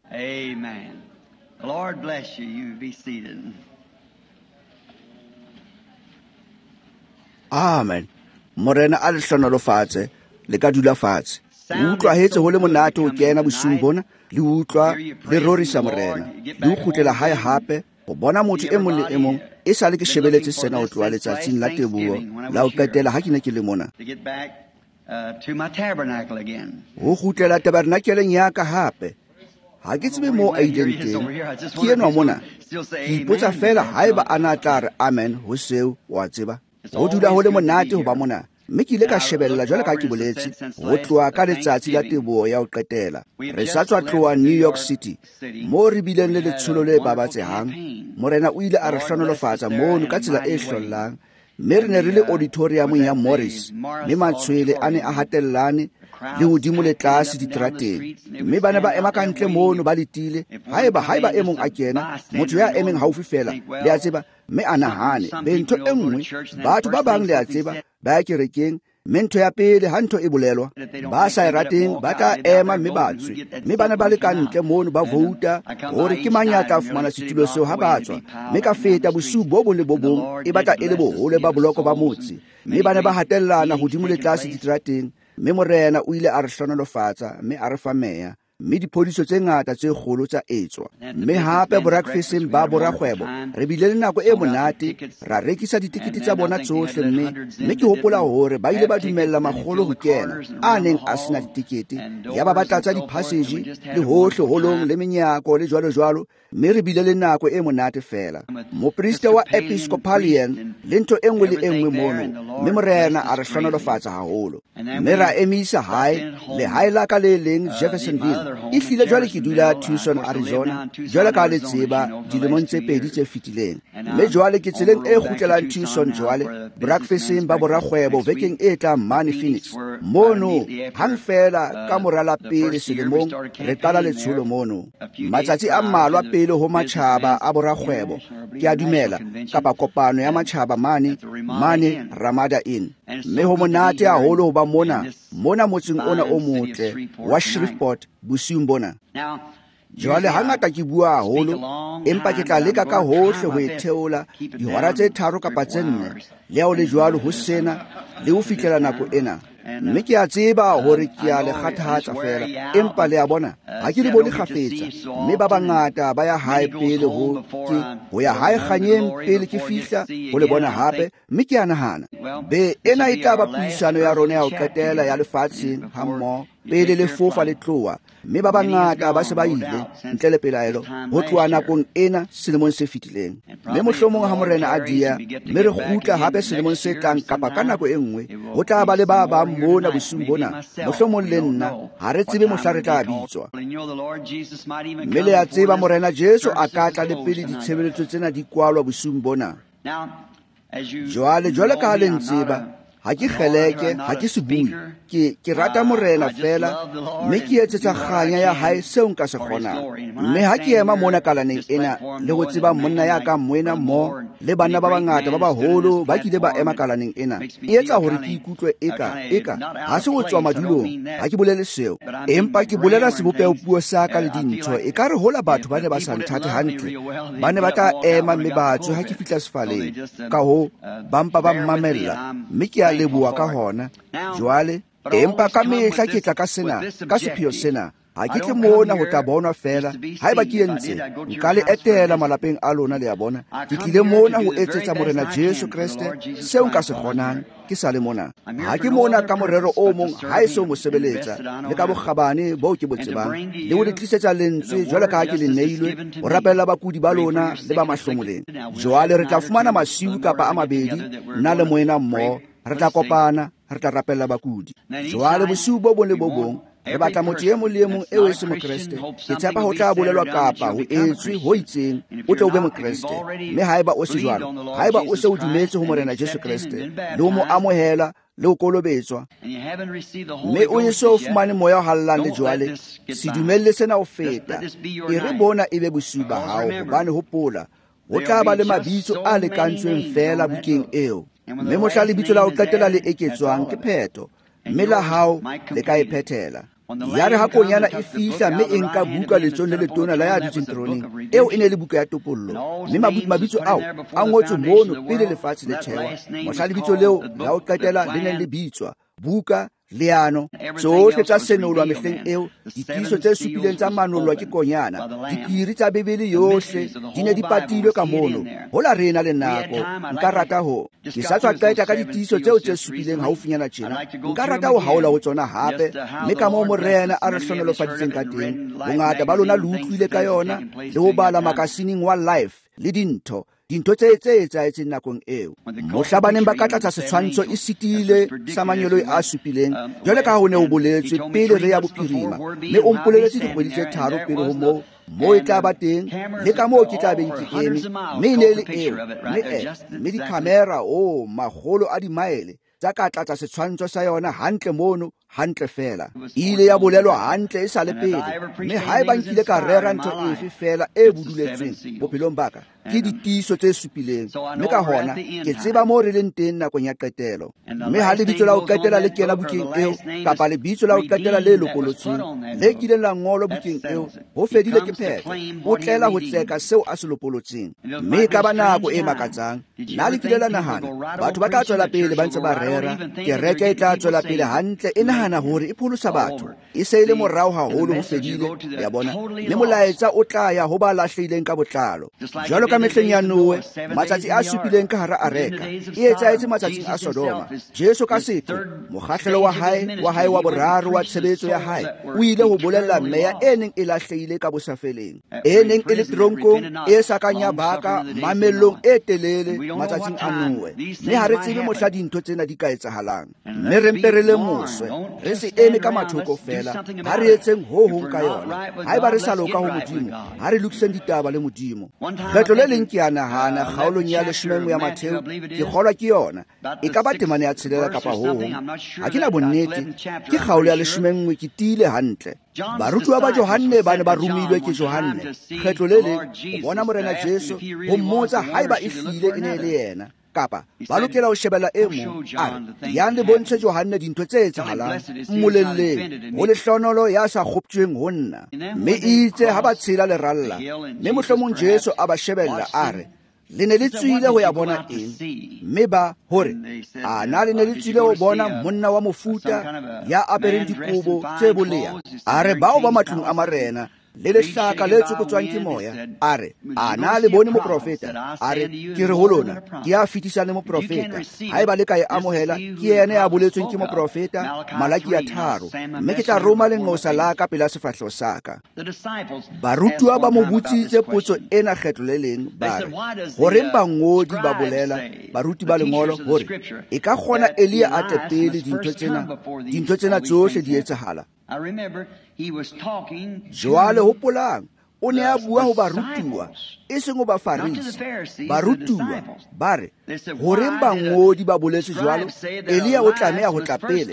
Amen. The Lord bless you. You be seated. Amen. Morena a le hlonolofatse le ka dula fatshe. O utlwa hetse ho le monate o kena bosung bona le utlwa le rorisa morena. Le o kgutlela hae hape go bona motho e mong le e mong e sale ke shebeletse sena o tloa letsatsing la teboho la o qetela ha ke ne ke le mona. To my tabernacle again. Ho kgutlela tabernakeleng ya ka hape. Ha ke tsebe mo a ileng teng. Ke enwa mona. Ke ipotsa fela haeba ana tla re amen ho seo wa tseba. Ho dula ho le monate ho ba mona. Mme ke ile ka shebella jwale ka ke boletse ho tloa ka letsatsi la teboho ya ho qetela. Re sa tswa tloa New York City mo re bileng le letsholo le babatsehang. Morena o ile a re hlonolofatsa mono ka tsela e hlollang. Mme re ne re le auditoriumong ya Morris. Mme matshwele a ne a hatellane le hodimo le tlase diterateng. Mme ba ne ba ema ka ntle mono ba letile. Haeba e mong a kena, motho ya emeng haufi fela le a tseba, mme a nahane be ntho e nngwe batho ba bang le a tseba ba ya kerekeng. Mme ntho ya pele ha ntho e bolelwa ba sa e rateng ba tla ema mme ba tswe. Mme ba ne ba le ka ntle mono ba vouta hore ke mang ya tla fumana setulo seo ha ba tswa. Mme ka feta bosiu bo bong le bo bong e batla e le bohole ba boloko ba motse. Mme ba ne ba hatellana hodimo le tlase diterateng. Mme morena o ile a re hlonolofatsa mme a re fa meya. Mme diphodiso tse ngata tse kgolo tsa etswa. Mme hape borakfeseng ba borakgwebo re bile le nako e monate ra rekisa ditikete tsa bona tsohle. Mme ke hopola hore ba ile ba dumella makgolo ho kena a neng a sena ditikete ya ba tlatsa diphasage le hohle holong le menyako le jwalo. Mme re bile le nako e monate fela. Mopriste wa Episcopalian le ntho e nngwe le e nngwe mono. Mme morena a re hlonolofatsa haholo. Mme ra emisa hae le hae la ka le leng Jeffersonville. E hlile jwale ke dula Tucson, Arizona, jwale ka le tseba dilemong tse pedi tse fetileng. Mme jwale ke tseleng e kgutlelang Tucson jwale breakfasteng ba borakgwebo vekeng e tlang mane Phoenix. Mono hang fela ka morala pele selemong re qala letsholo mono. Matsatsi a mmalwa pele ho matjhaba a borakgwebo ke a dumela kapa kopano ya matjhaba mane Ramada Inn. Mme ho monate haholo ho ba mona motseng ona o motle wa Shreveport bosiung bona. Jwale hangata ke bua haholo empa ke tla leka ka hohle ho etheola dihora tse 3 kapa tse 4 le ho le jwalo ho sena le ho fihlela nako ena. Mme ke a tseba hore ke a le kgathatsa fela empa le a bona ha ke le bole kgafetsa. Mme ba bangata ba ya hae pele ho ya hae kganyeng pele ke fihla ho le bona hape. Mme ke a nahana be ena e tla ba puisano ya rona ya ho qetela ya lefatsheng ha mmoho pele le fofa le tloa. Mme ba bangata ba se ba ile ntle le pelaelo ho tloa nakong ena selemong se fetileng. Mme mohlomong ha morena a dia mme re kgutla hape selemong se tlang kapa ka nako e nngwe ho tla ba le ba bang mona bosiung bona. Mohlomong le nna ha re tsebe mohla re tla bitswa. Mme le a tseba morena Jesu a ka tla le pele ditshebeletso tsena di kwalwa bosiung bona. Jwale ka ha le ntseba ha ke kgeleke ha ke se bue ke rata morena fela mme ke etsetsa kganya ya hae seo nka se kgonang. Mme ha ke ema mona kalaneng ena le go tseba monna ya ka mwena mo le bana ba bangata ba baholo ba kile ba ema kalaneng ena e etsa hore ke ikutlwe eka ha se go tswa madulong ha ke bolele seo empa ke bolela sebopeo puo sa ka le dintho e ka re hola batho ba ne ba sa nthate hantle ba ne ba tla ema mme ba tswe ha ke fihla sefaleng ka ho bampa ba mmamella. Mme ke a leboha ka hona jwale empa ka mehla ke tla ka sepheo sena ha ke tle mona ho tla bonwa fela haeba ke entse nka le etela malapeng a lona le a bona. Ke tlile mona ho etsetsa morena Jesu Kriste seo nka se kgonang ke sa le mona. Ha ke mona ka morero o mong ha e se mo sebeletsa le ka bokgabane bo ke botsebang le ho le tlisetsa lentswe jwale ka ha ke le neilwe ho rapella bakudi ba lona le ba mahlomoleng. Jwale re tla fumana masiu kapa a mabedi nna le moena mmoho re tla kopana re tla rapella bakudi. Jwale bosiu bo bong le bo bong re batla motho e mong le e mong eo e se mokreste. Ke tshepa ho tla bolelwa kapa ho etswe ho itseng o tle o be mokreste. Mme haeba o se jwalo haeba o se o dumetse ho morena Jesu Kriste le ho mo amohela le ho kolobetswa mme o ye so fumane moya o hallang le jwale se dumelle sena ho feta e re bona e be bosiu ba hao hobane hopola ho tla ba le mabitso a lekantsweng fela bukeng eo. Mme mohla lebitso la ho qetela le eketswang ke phetho mme la hao le ka e phethela. ya re ha konyana e fihla mme e nka buka letsong le letona la ya dutseng troneng eo e ne le buka ya topollo, mme mabitso ao a ngotswe mono pele lefatshe le thewa. Mohla lebitso leo la ho qetela le neng le bitswa buka leano. Tsohle tsa senolwa mehleng eo, ditiiso tse supileng tsa manolwa ke konyana, dipiri tsa Bebele yohle di ne di patilwe ka mono. Hola re na le nako, nka rata ho ke sa tswa qeta ka ditiiso tseo tse supileng haufinyana tjena, nka rata ho haola ho tsona hape, mme ka moo Morena a re hlonolofaditseng ka teng. Bongata ba lona le utlwile ka yona le ho bala makasining wa Life le dintho tse etsahetseng nakong eo. Mohla baneng ba ka tlatsa setshwantsho e sitile sa manyolo a supileng, jwale ka ho ne ho boletswe pele re ya bophirima, mme o mpoleletse dikgwedi tse tharo pele ho moo e tla ba teng le ka moo ke tla beng ke eme, mme e ne le eo, mme dikhamera makgolo a dimaele tsa ka tlatsa setshwantsho sa yona hantle mono, hantle fela. Ile ya bolelwa hantle e sa le pele, mme ha e bankile ka rera ntho efe fela e buduletsweng bophelong baka ke ditiiso tse supileng, mme ka hona ke tseba moo re leng teng nakong ya qetelo. Mme ha lebitso la ho qetela le kena bukeng eo, kapa lebitso la ho qetela le lopolotsweng le kileng la ngolwa bukeng eo, ho fedile ke phetho, o tlela ho tseka seo a se lopolotseng. Mme ka ba nako e makatsang, nna le kile la nahana batho ba tla tswela pele ba ntse ba rera, kereke e tla tswela pele hantle e nahana hore e pholosa batho, e se e le morao haholo ho fedile, ya bona, le molaetsa o tla ya ho ba lahlehileng ka botlalo. Jwalo ka mehleng ya Noe, matsatsi a supileng ka hara areka, e etsahetse matsatsing a Sodoma. Jesu ka setho, mokgahlelo wa hae wa boraro wa tshebetso ya hae, o ile ho bolella meya e neng e lahlehile ka bosafeleng, e neng e le tronkong e sa kang ya baka mamellong e telele matsatsing a Noe. Mme ha re tsebe mohla dintho tsena di ka etsahalang, mme re mpe re le moswe, re se eme ka mathoko fela, ha re etseng ho hong ka yona. Ha eba re sa loka ho Modimo, ha re lokiseng ditaba le Modimo. Kgetlo le leng ke a nahana kgaolong ya 11 ya Matheo, ke kgolwa ke yona, e ka ba temane ya 6 kapa ho hong, ha ke na bonnete, ke kgaolo ya 11 ke tiile hantle. Barutuwa ba Johanne ba ne ba romilwe ke Johanne. Kgetlo le leng, o bona Morena Jesu, ho mmotsa ha eba e hlile e ne le yena, kapa ba lokela ho shebella e mong a yang le bontshe Johanne dintho tse etsahalang mmolelleng ho lehlonolo ya sa kgoptjweng ho nna. Mme itse ha ba tshela leralla, mme mohlomong Jesu a ba shebella a re, le ne le tswile ho ya bona eng? Mme ba hore a na le ne le tswile ho bona monna wa mofuta ya apereng dikobo tse boleya? A re bao ba matlong a marena le lehlaka le tsokotswang ke moya, a re a na le bone moprofeta? A re ke re ho lona, ke ya fetisane moprofeta, ha eba le ka e amohela, ke yena ya boletsweng ke moprofeta. Malaki ya 3, mme ke tla roma lenqosa la ka pela sefahleho sa ka. Barutuwa ba mo botsitse potso ena kgetlo le leng, ba re horeng bangodi ba bolela baruti ba lengolo hore e ka kgona Elia a tle pele dintho tsena tsohle di etsahala? Jwale hopolang, o ne a bua ho barutuwa, e seng ho Bafarisi. Barutuwa ba re horeng bangodi ba boletse jwalo, Elia o tlameha ho tla pele?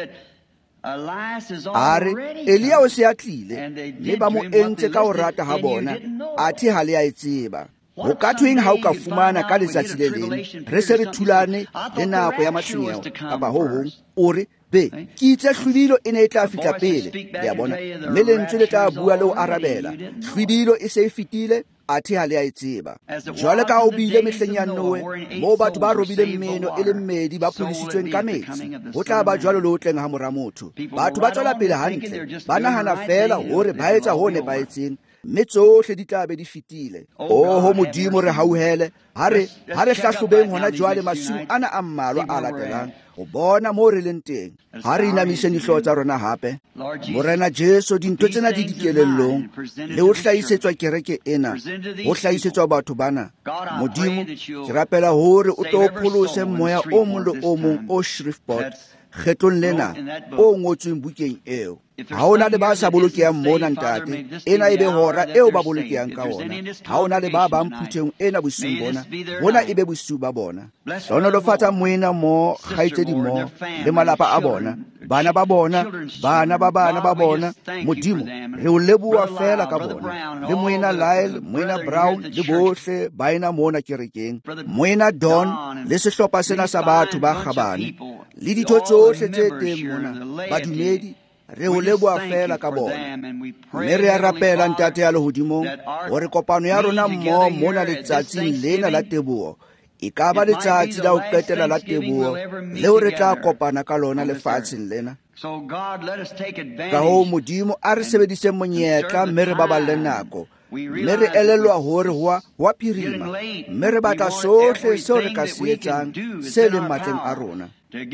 A re Elia o se a tlile, mme ba mo entse ka ho rata ha bona, athe ha le a e tseba. Ho ka thweng ha o ka fumana ka letsatsi le leng re se re thulane le nako ya matshwenyeho kapa ho hong, o re be ke itse hlwibilo e ne e tla fihla pele, ya bona, mme lentswe le tla bua le ho arabela, hlwibilo e se e fitile, athe ha le a e tseba. Jwale ka ho bile mehleng ya Noe, moo batho ba robileng meno e le mmedi ba pholositsweng ka metsi, ho tla ba jwalo le ho tleng ha mora motho. Batho ba tswela pele hantle, ba nahana fela hore ba etsa ho nepahetseng, mme tsohle di tla be di fitile. Ho Modimo re hauhele, ha re hlahlobeng hona jwale masimo ana a mmalwa a latelang, ho bona moo re leng teng. Ha re inamiseng dihlooho tsa rona hape. Morena Jesu, dintho tsena di dikelellong, le ho hlahisetswa kereke ena, ho hlahisetswa batho bana. Modimo, ke rapela hore o tlo pholose moya o mong le o mong o Shreveport kgetlong lena o ngotsweng bukeng eo. Ha ona le ba sa bolokehang mona ntate, ena ebe hora eo ba bolokehang ka ona. Ha ona le ba bang phuteng ena bosiung bona ebe bosiu ba bona. Hlonolofatsa moena mo, kgaitsedi mo, le malapa a bona, bana ba bona, bana ba bana ba bona. Modimo, re o leboha fela ka bona, le moena Lyle, moena Brown, le bohle ba ena mona kerekeng, moena Don, le sehlopha sena sa batho ba kgabane, le ditho tsohle tse teng mona, badumedi, re o leboa fela ka bona mme re a rapela ntate ya lehodimong gore kopano ya rona mmoho mona letsatsing lena la tebogo e ka ba letsatsi la go qetela la tebogo leo re tla kopana ka lona lefatsheng lena. Ka hoo Modimo a re sebedise monyetla mme re baballe nako, mme re elelwa hore wa phirima, mme re batla sohle seo re ka se etsang se leng matleng a rona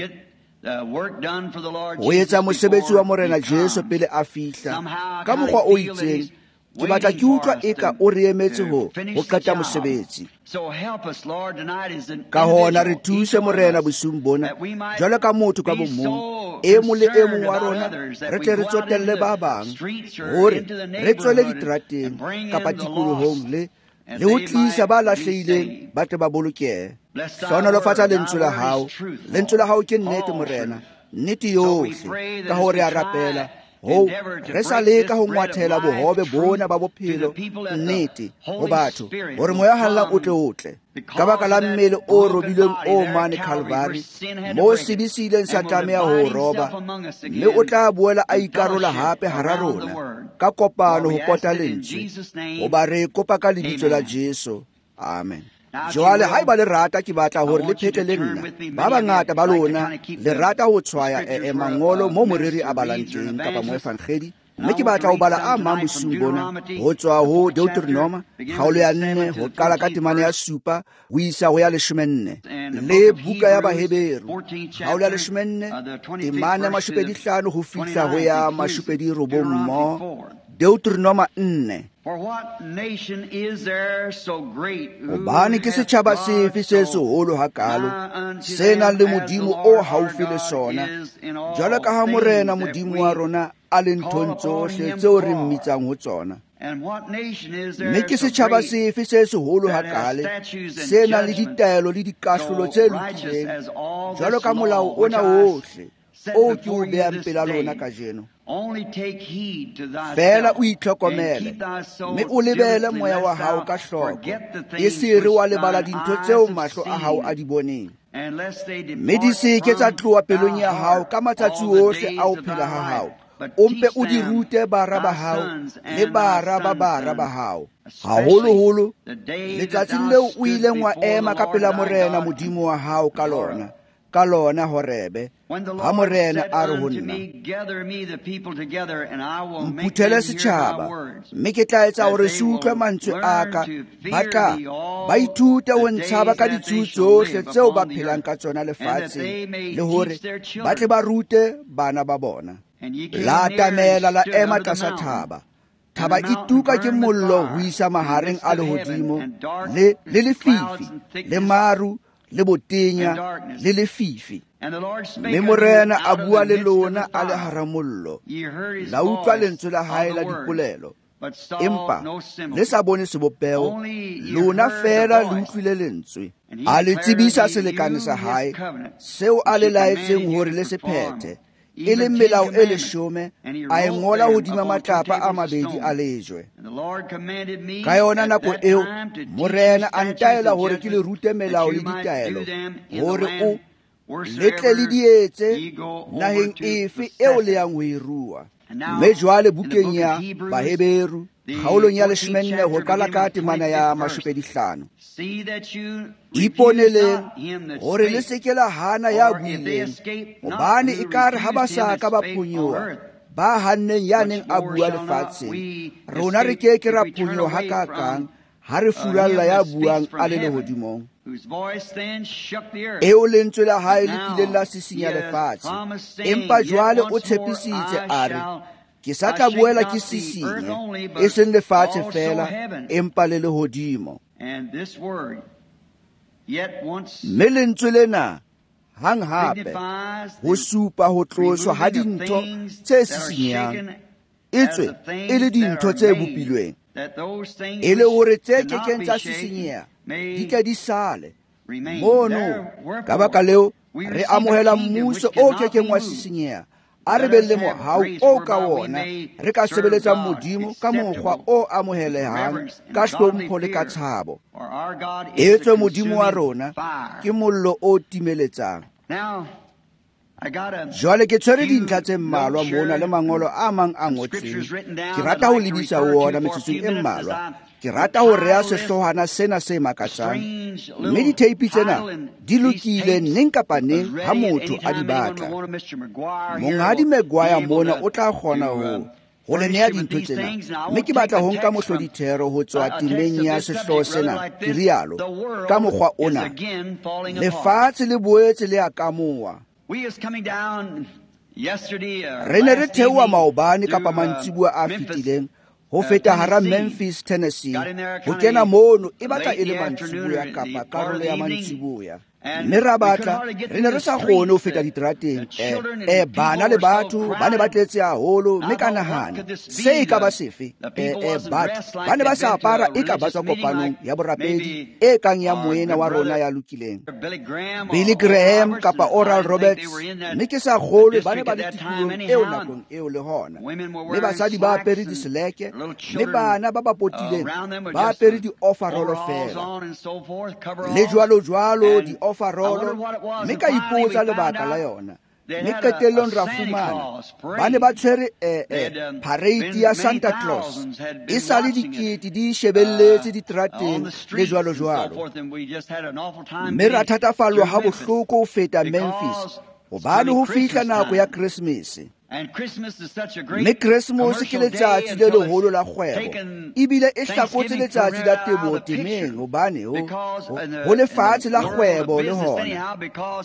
ho etsa mosebetsi wa morena Jesu pele a fihla. Ka mokgwa o itseng ke batla ke utlwa eka o re emetse ho qeta mosebetsi. Ka hona re thuse morena bosung bona jwalo ka motho ka bomong e mong le e mong wa rona re tle re tsotelle ba bang hore re tswele diterateng kapa tikolohong le ho tlisa ba lahlehileng ba tle ba bolokehe. Hlonolofatsa lentswe la hao. Lentswe la hao ke nnete morena, nnete yohle. Ka hore a rapela ho re sa leka ho ngwathela bohobe bona ba bophelo nnete ho batho hore moya hallang o tle ka baka la mmele o robilweng o mane Calvary mo sebisileng sa tlameha ho roba, mme o tla boela a ikarola hape hara rona ka kopano ho pota lentswe ho ba re kopa ka lebitso la Jesu. Amen. Jwale haeba le rata ke batla hore le phete le nna. Ba bangata ba lona le rata ho tshwaya mangolo mo moriri a balang teng kapa mo evangeli, mme ke batla ho bala a mang bosung bona ho tswa ho Deuteronoma kgaolo ya 4 ho qala ka temane ya 7 ho isa ho ya 14, le buka ya Baheberu kgaolo ya 14 temane ya 25 ho fihla ho ya 29 mo Deuteronoma 4. Hobane ke setjhaba sefe se seholo hakalo se nang le Modimo o haufi le sona, jwalo ka ha morena Modimo wa rona a le nthong tsohle tseo re mmitsang ho tsona. Mme ke setjhaba sefe se seholo hakale se nang le ditaelo le dikahlolo tse lokileng, jwalo ka molao ona ohle o ke o behang pela lona kajeno. Fela o itlhokomele, mme o lebele moya wa hao ka hloko, e se re wa lebala dintho tseo mahlo a hao a di boneng, mme di seke tsa tloha pelong ya hao ka matsatsi ohle a ho phela ha hao. O mpe o di rute bara ba hao le bara ba hao, haholoholo letsatsing leo o ileng wa ema ka pela morena Modimo wa hao ka lona horebe, ha morena a re ho nna, mphuthele setjhaba, mme ke tla etsa hore se utlwe mantswe a ka, ba ithute ho ntshaba ka ditshuo tsohle tseo ba phelang ka tsona lefatsheng, le hore ba tle ba rute bana ba bona. La atamela la ema tlasa thaba e tuka ke mollo ho isa mahareng a lehodimo, le lefifi le maru le botenya le lefifi. Mme morena a bua le lona a le hara mollo, la utlwa lentswe la hae la dipolelo, empa le sa bone sebopeo, lona fela le utlwile lentswe. A le tsebisa selekane sa hae seo a le laetseng hore le se phethe, e le melao e 10, a e ngola hodima matlapa a 2 a lejwe. Ka yona nako eo morena a ntaela hore ke le rute melao le ditaelo, hore o le tle le di etse naheng efe eo le yang ho e rua. Mme jwale bukeng ya Baheberu kgaolong ya 14 ho qala ka temana ya 25, iponeleng hore le seke la hana ya buileng, hobane e kare ha ba sa ka ba phonyoha ba hanneng ya neng a bua lefatsheng, rona re keke ra phonyoha hakakang ha re furalla ya buang a le lehodimong, eo lentswe la hae le kileng la sisinya lefatshe. Empa jwale o tshepisitse a re, ke sa tla boela ke sisinye, e seng lefatshe fela empa le lehodimo. Mme lentswe lena hang hape ho supa ho tloswa ha dintho tse sisinyang, e tswe e le dintho tse bopilweng, e le hore tse kekeng tsa sisinyeha di tle di sale mono. Ka baka leo re amohela mmuso o kekeng wa sisinyeha, a re be le mohau o ka wona re ka sebeletsang Modimo ka mokgwa o amohelehang ka hlompho le ka tshabo. Etswe Modimo wa rona ke mollo o timeletsang. jwale ke tshwere dintlha tse mmalwa mona le mangolo a mang a ngotsweng. Ke rata ho lebisa wona metsotsong e mmalwa. Ke rata ho rea sehlohwana sena se makatsang, mme diteipi tsena di lokile neng kapa neng ha motho a di batla. Monghadi Maguire mona o tla kgona ho le neha dintho tsena, mme ke batla ho nka mohlodithero ho tswa temeng ya sehloho sena ke rialo ka mokgwa ona. Lefatshe le boetse le a kamoa. Re ne re theoha maobane kapa mantsibua a fetileng ho feta hara Memphis, Tennessee, ho kena mono e batla e le mantsiboya kapa karolo ya mantsiboya. Mme ra batla re ne re sa kgone ho feta diterateng. Bana le batho ba ne ba tletse haholo, mme ka nahana se e ka ba sefe. Batho ba ne ba sa apara e ka ba tswa kopanong ya borapedi e kang ya moena wa rona ya lokileng. Billy Graham kapa Oral Roberts, mme ke sa kgolwe ba ne ba le tikolong eo nakong eo le hona. Mme basadi ba apere diseleke, mme bana ba ba potileng ba apere di-overall fela, le jwalo di farolo, mme ka ipotsa lebaka la yona. Mme qetellong ra fumana ba ne ba tshwere parade ya Santa Claus, e sa le dikete di shebelletse diterateng le jwalo. Mme ra thatafallwa ha bohloko ho feta Memphis, hobane ho fihla nako ya Christmas. Mme Christmas ke letsatsi le leholo la kgwebo, ebile e hlakotse letsatsi la teboho temeng, hobane ho lefatshe la kgwebo le hona.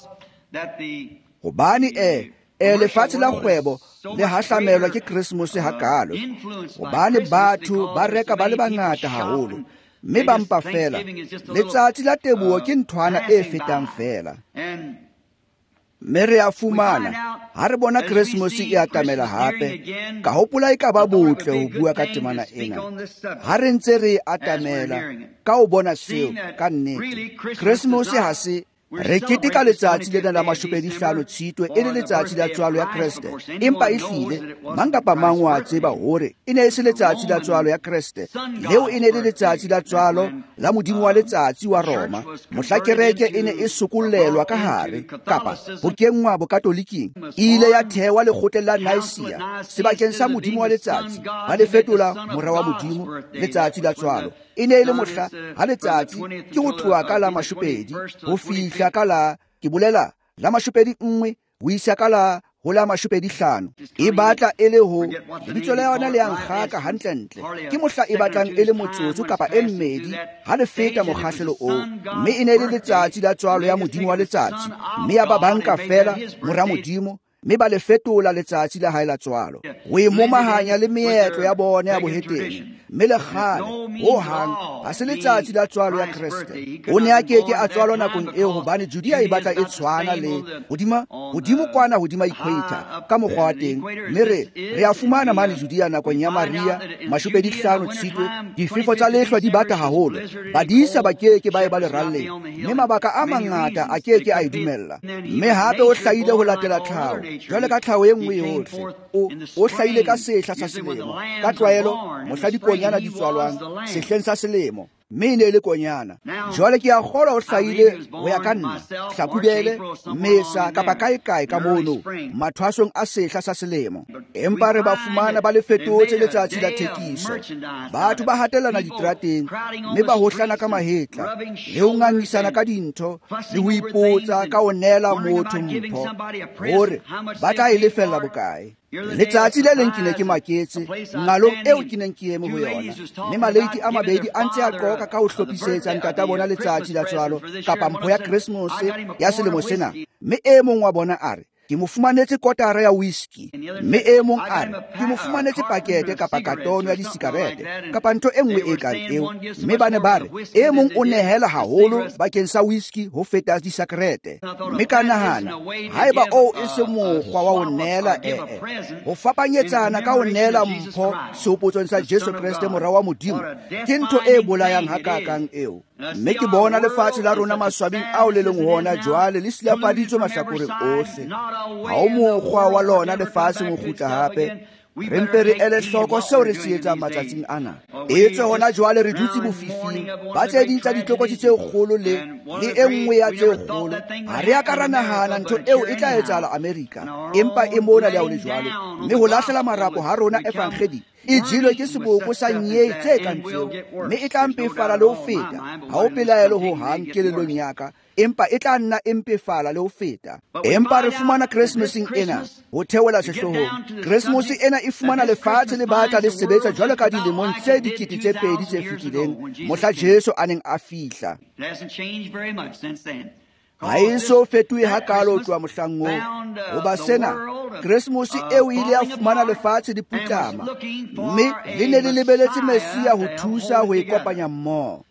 Hobane lefatshe la kgwebo le hahlamelwa ke Christmas hakalo, hobane batho ba reka ba le bangata haholo, mme ba mpa fela. Letsatsi la teboho ke nthwana e fetang fela. Mme re a fumana ha re bona Christmas e atamela hape, ka hopola e ka ba botle ho bua ka temana ena. Ha re ntse re atamela ka ho bona seo, ka nnete Christmas ha se re keteka letsatsi lena la 25 Tshitwe e le letsatsi la tswalo ya Kreste, empa e hlile mang kapa mang wa tseba hore e ne e se letsatsi la tswalo ya Kreste, leo e ne le letsatsi la tswalo la modimo wa letsatsi wa Roma. Mohla kereke e ne e sokollelwa ka hare kapa ho kenngwa bokatoliking, ile ya thewa lekgotleng la Nicaea sebakeng sa modimo wa letsatsi, ba le fetola mora wa modimo, letsatsi la tswalo. E ne e le mohla ha letsatsi ke ho tloha ka la 20 ho fihla ka la, ke bolela la 21 ho isa ka la ho la 25. E batla e le ho lebitso la yona le yankgaka hantlentle, ke mohla e batlang e le motsotso kapa e mmedi ha le feta mokgahlelo oo. Mme e ne le letsatsi la tswalo ya modimo wa letsatsi, mme ya ba banka fela mora modimo, mme ba le fetola letsatsi la hae la tswalo. O e momahanya le meetlo ya bona ya boheteng, mme le kgale ho hang ha se letsatsi la tswalo ya Kriste. O ne a keke a tswalwa nakong eo, hobane Judea e batla e tshwana le hodimo kwana hodima equator ka mokgwa wa teng. Mme re a fumana mane Judea nakong ya Maria 25 Tshitwe, difefo tsa lehlwa di bata haholo, badisa ba keke ba e ba leralleng, mme mabaka a mangata a keke a e dumella. Mme hape o hlahile ho latela tlhaho, jwale ka tlhaho e nngwe yohle o hlahile ka sehla sa selemo. Ka tlwaelo mohla dikonyana di tswalwang sehleng sa selemo, mme ne le konyana. Jwale ke a kgolwa o hlahile ho ya ka nna Hlakubele, Mmesa kapa kae ka mono mathwasong a sehla sa selemo. Empa re ba fumana ba le fetotse letsatsi la thekiso. Batho ba hatelana diterateng, mme ba hohlana ka mahetla le ho ngangisana ka dintho, le ho ipotsa ka ho nela motho mpho hore ba tla e lefella bokae. Letsatsi le leng ke ne ke maketse ngalong eo ke neng ke eme ho yona, mme maleiti a mabedi a ntse a qoka ka ho hlophisetsa ntata bona letsatsi la tswalo kapa mpho ya Christmas ya selemo sena. Mme e mong wa bona a re ke mo fumanetse kotara ya whisky, mme e mong a re ke mo fumanetse pakete kapa katono ya disikarete kapa ntho e nngwe e kang eo. Mme ba ne ba re e mong o nehela haholo bakeng sa whisky ho feta disikarete. Mme ka nahana haeba e se mokgwa wa ho nehela ho fapanyetsana ka ho nehela mpho sehopotsong sa Jesu Kriste mora wa modimo, ke ntho e bolayang hakakang eo. Mme ke bona lefatshe la rona maswabing ao le leng hona jwale le silafaditswe mahlakoreng ohle. Ha o mokgwa wa lona lefatshe mo kgutla hape re mpe re ele hloko seo re se etsang matsatsing ana. Etse hona jwale re dutse bofifing ba tse ding tsa ditlokotsi tse kgolo le e nngwe ya tse kgolo. Ha re a ka ra nahana ntho eo e tla etsahala Amerika, empa e mona le ha o le jwalo. Mme ho lahlela marapo ha rona evangeli e jelwe ke seboko sa nyeei tse kang tseo, mme e tla mpefala le ho feta. Ha o pelaelo ho hang kelellong ya ka, empa e tla nna e mpefala le ho feta. Empa re fumana Christmasing ena ho theola sehlohong. Christmas ena e fumana lefatshe le batla le sebetsa jwalo ka dilemong tse 2000 tse fetileng, mohla Jesu a neng a fihla. Ha e so fetohe hakalo ho tloha mohlang oo. Hoba sena, Christmas eo ile ya fumana lefatshe di putlama, mme le ne le lebeletse Mesia ho thusa ho e kopanya mmoho.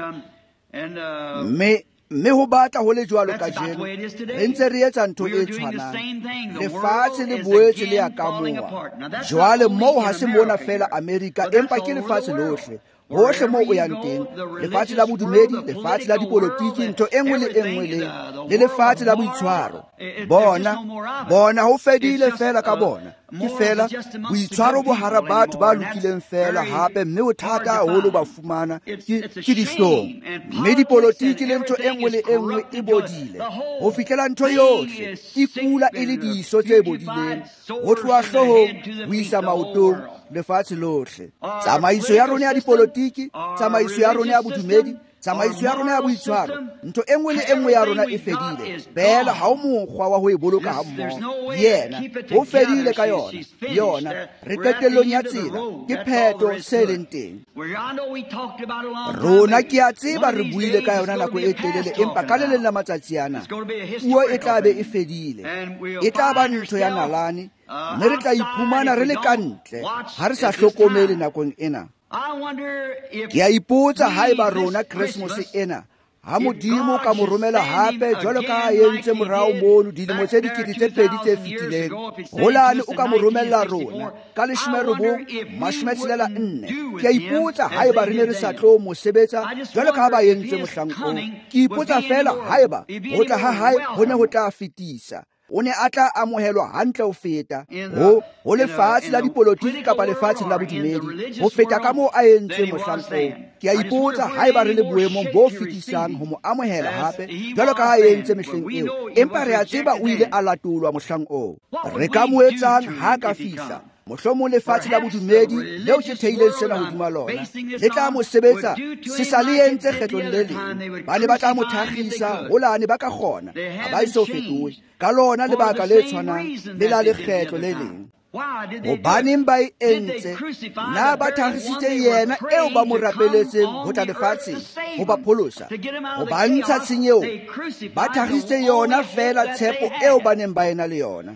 Mme ho batla ho le jwalo ka jeno, re ntse re etsa ntho e tshwanang. Lefatshe le boetse le ya kamoa. Jwale moo ha se mona fela Amerika, empa ke lefatshe lohle. Hohle moo o yang teng, lefatshe la bodumedi, lefatshe la dipolotiki, ntho e nngwe le e nngwe le lefatshe la boitshwaro. Bona ho fedile fela ka bona. Ke fela boitshwaro bo hara batho ba lokileng fela hape, mme o thata haholo ba fumana ke dihlong. Mme dipolotiki le ntho e nngwe le e nngwe e bodile. Ho fihlela ntho yohle e kula e le diso tse bodileng, ho tloha hloohong ho isa maotong lefatshe lohle. Tsamaiso ya rona ya dipolotiki, tsamaiso ya rona ya bodumedi, tsamaiso ya rona ya boitshwaro, ntho e nngwe le e nngwe ya rona e fedile. Bela ha o mokgwa wa ho e boloka ha mmoho. Yena ho fedile ka yona re qetellong ya tsela ke pheto se leng teng. Rona ke a tseba re buile ka yona nako e telele, empa ka le leng la matsatsi ana puo e tla be e fedile. E tla ba ntho ya nalane, mme re tla iphumana re le kantle ha re sa hlokomele nakong ena. Ke a ipotsa haeba rona Christmas ena ha Modimo ka mo romela hape jwalo ka ha entse morao mono dilemo tse 2000 tse fetileng, holane o ka mo romella rona ka 1964. Ke a ipotsa haeba re ne re sa tlo mo sebetsa jwalo ka ha ba entse mohlang oo. Ke ipotsa fela haeba ho tla ha hae ho ne ho tla fetisa, o ne a tla amohelwa hantle ho feta ho lefatshe la dipolotiki kapa lefatshe la bodumedi, ho feta ka moo a entseng mohlang oo. Ke a ipotsa haeba re le boemong bo fetisang ho mo amohela hape jwalo ka ha a entse mehleng eo, empa re a tseba o ile a latolwa mohlang oo. Re ka mo etsang ha ka fihla? Mohlomong lefatshe la bodumedi leo ke theileng sena hodima lona le tla mo sebetsa se sa le entse kgetlong le leng. Ba ne ba tla mo thakgisa holane ba ka kgona, ha ba eso fetohe ka lona lebaka le tshwanang le la lekgetlo le leng. Hobaneng ba e entse? Na ba thakgisitse yena eo ba mo rapeletseng ho tla lefatsheng ho ba pholosa, ho ba ntsha tshenyeo? Ba thakgisitse yona fela tshepo eo ba neng ba ena le yona.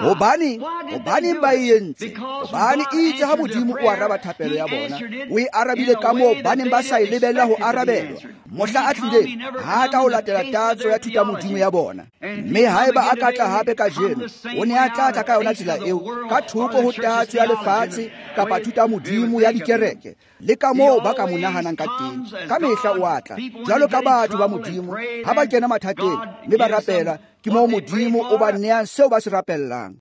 Hobaneng ba e entse? Hobane itse ha Modimo o araba thapelo ya bona, o e arabile ka moo ba neng ba sa e lebella ho arabelwa. Mohla a tlileng ha tla o latela tatso ya thuta Modimo ya bona, mme haeba a ka tla hape ka jeno, o ne a tla ka yona tsela eo, ka thoko ho tatso ya lefatshe kapa thuta Modimo ya dikereke, le ka moo ba ka mo nahanang ka teng. Ka mehla o atla jwalo ka batho ba Modimo ha ba kena mathateng mme ba rapela, ke moo Modimo o ba neyang seo ba se rapellang,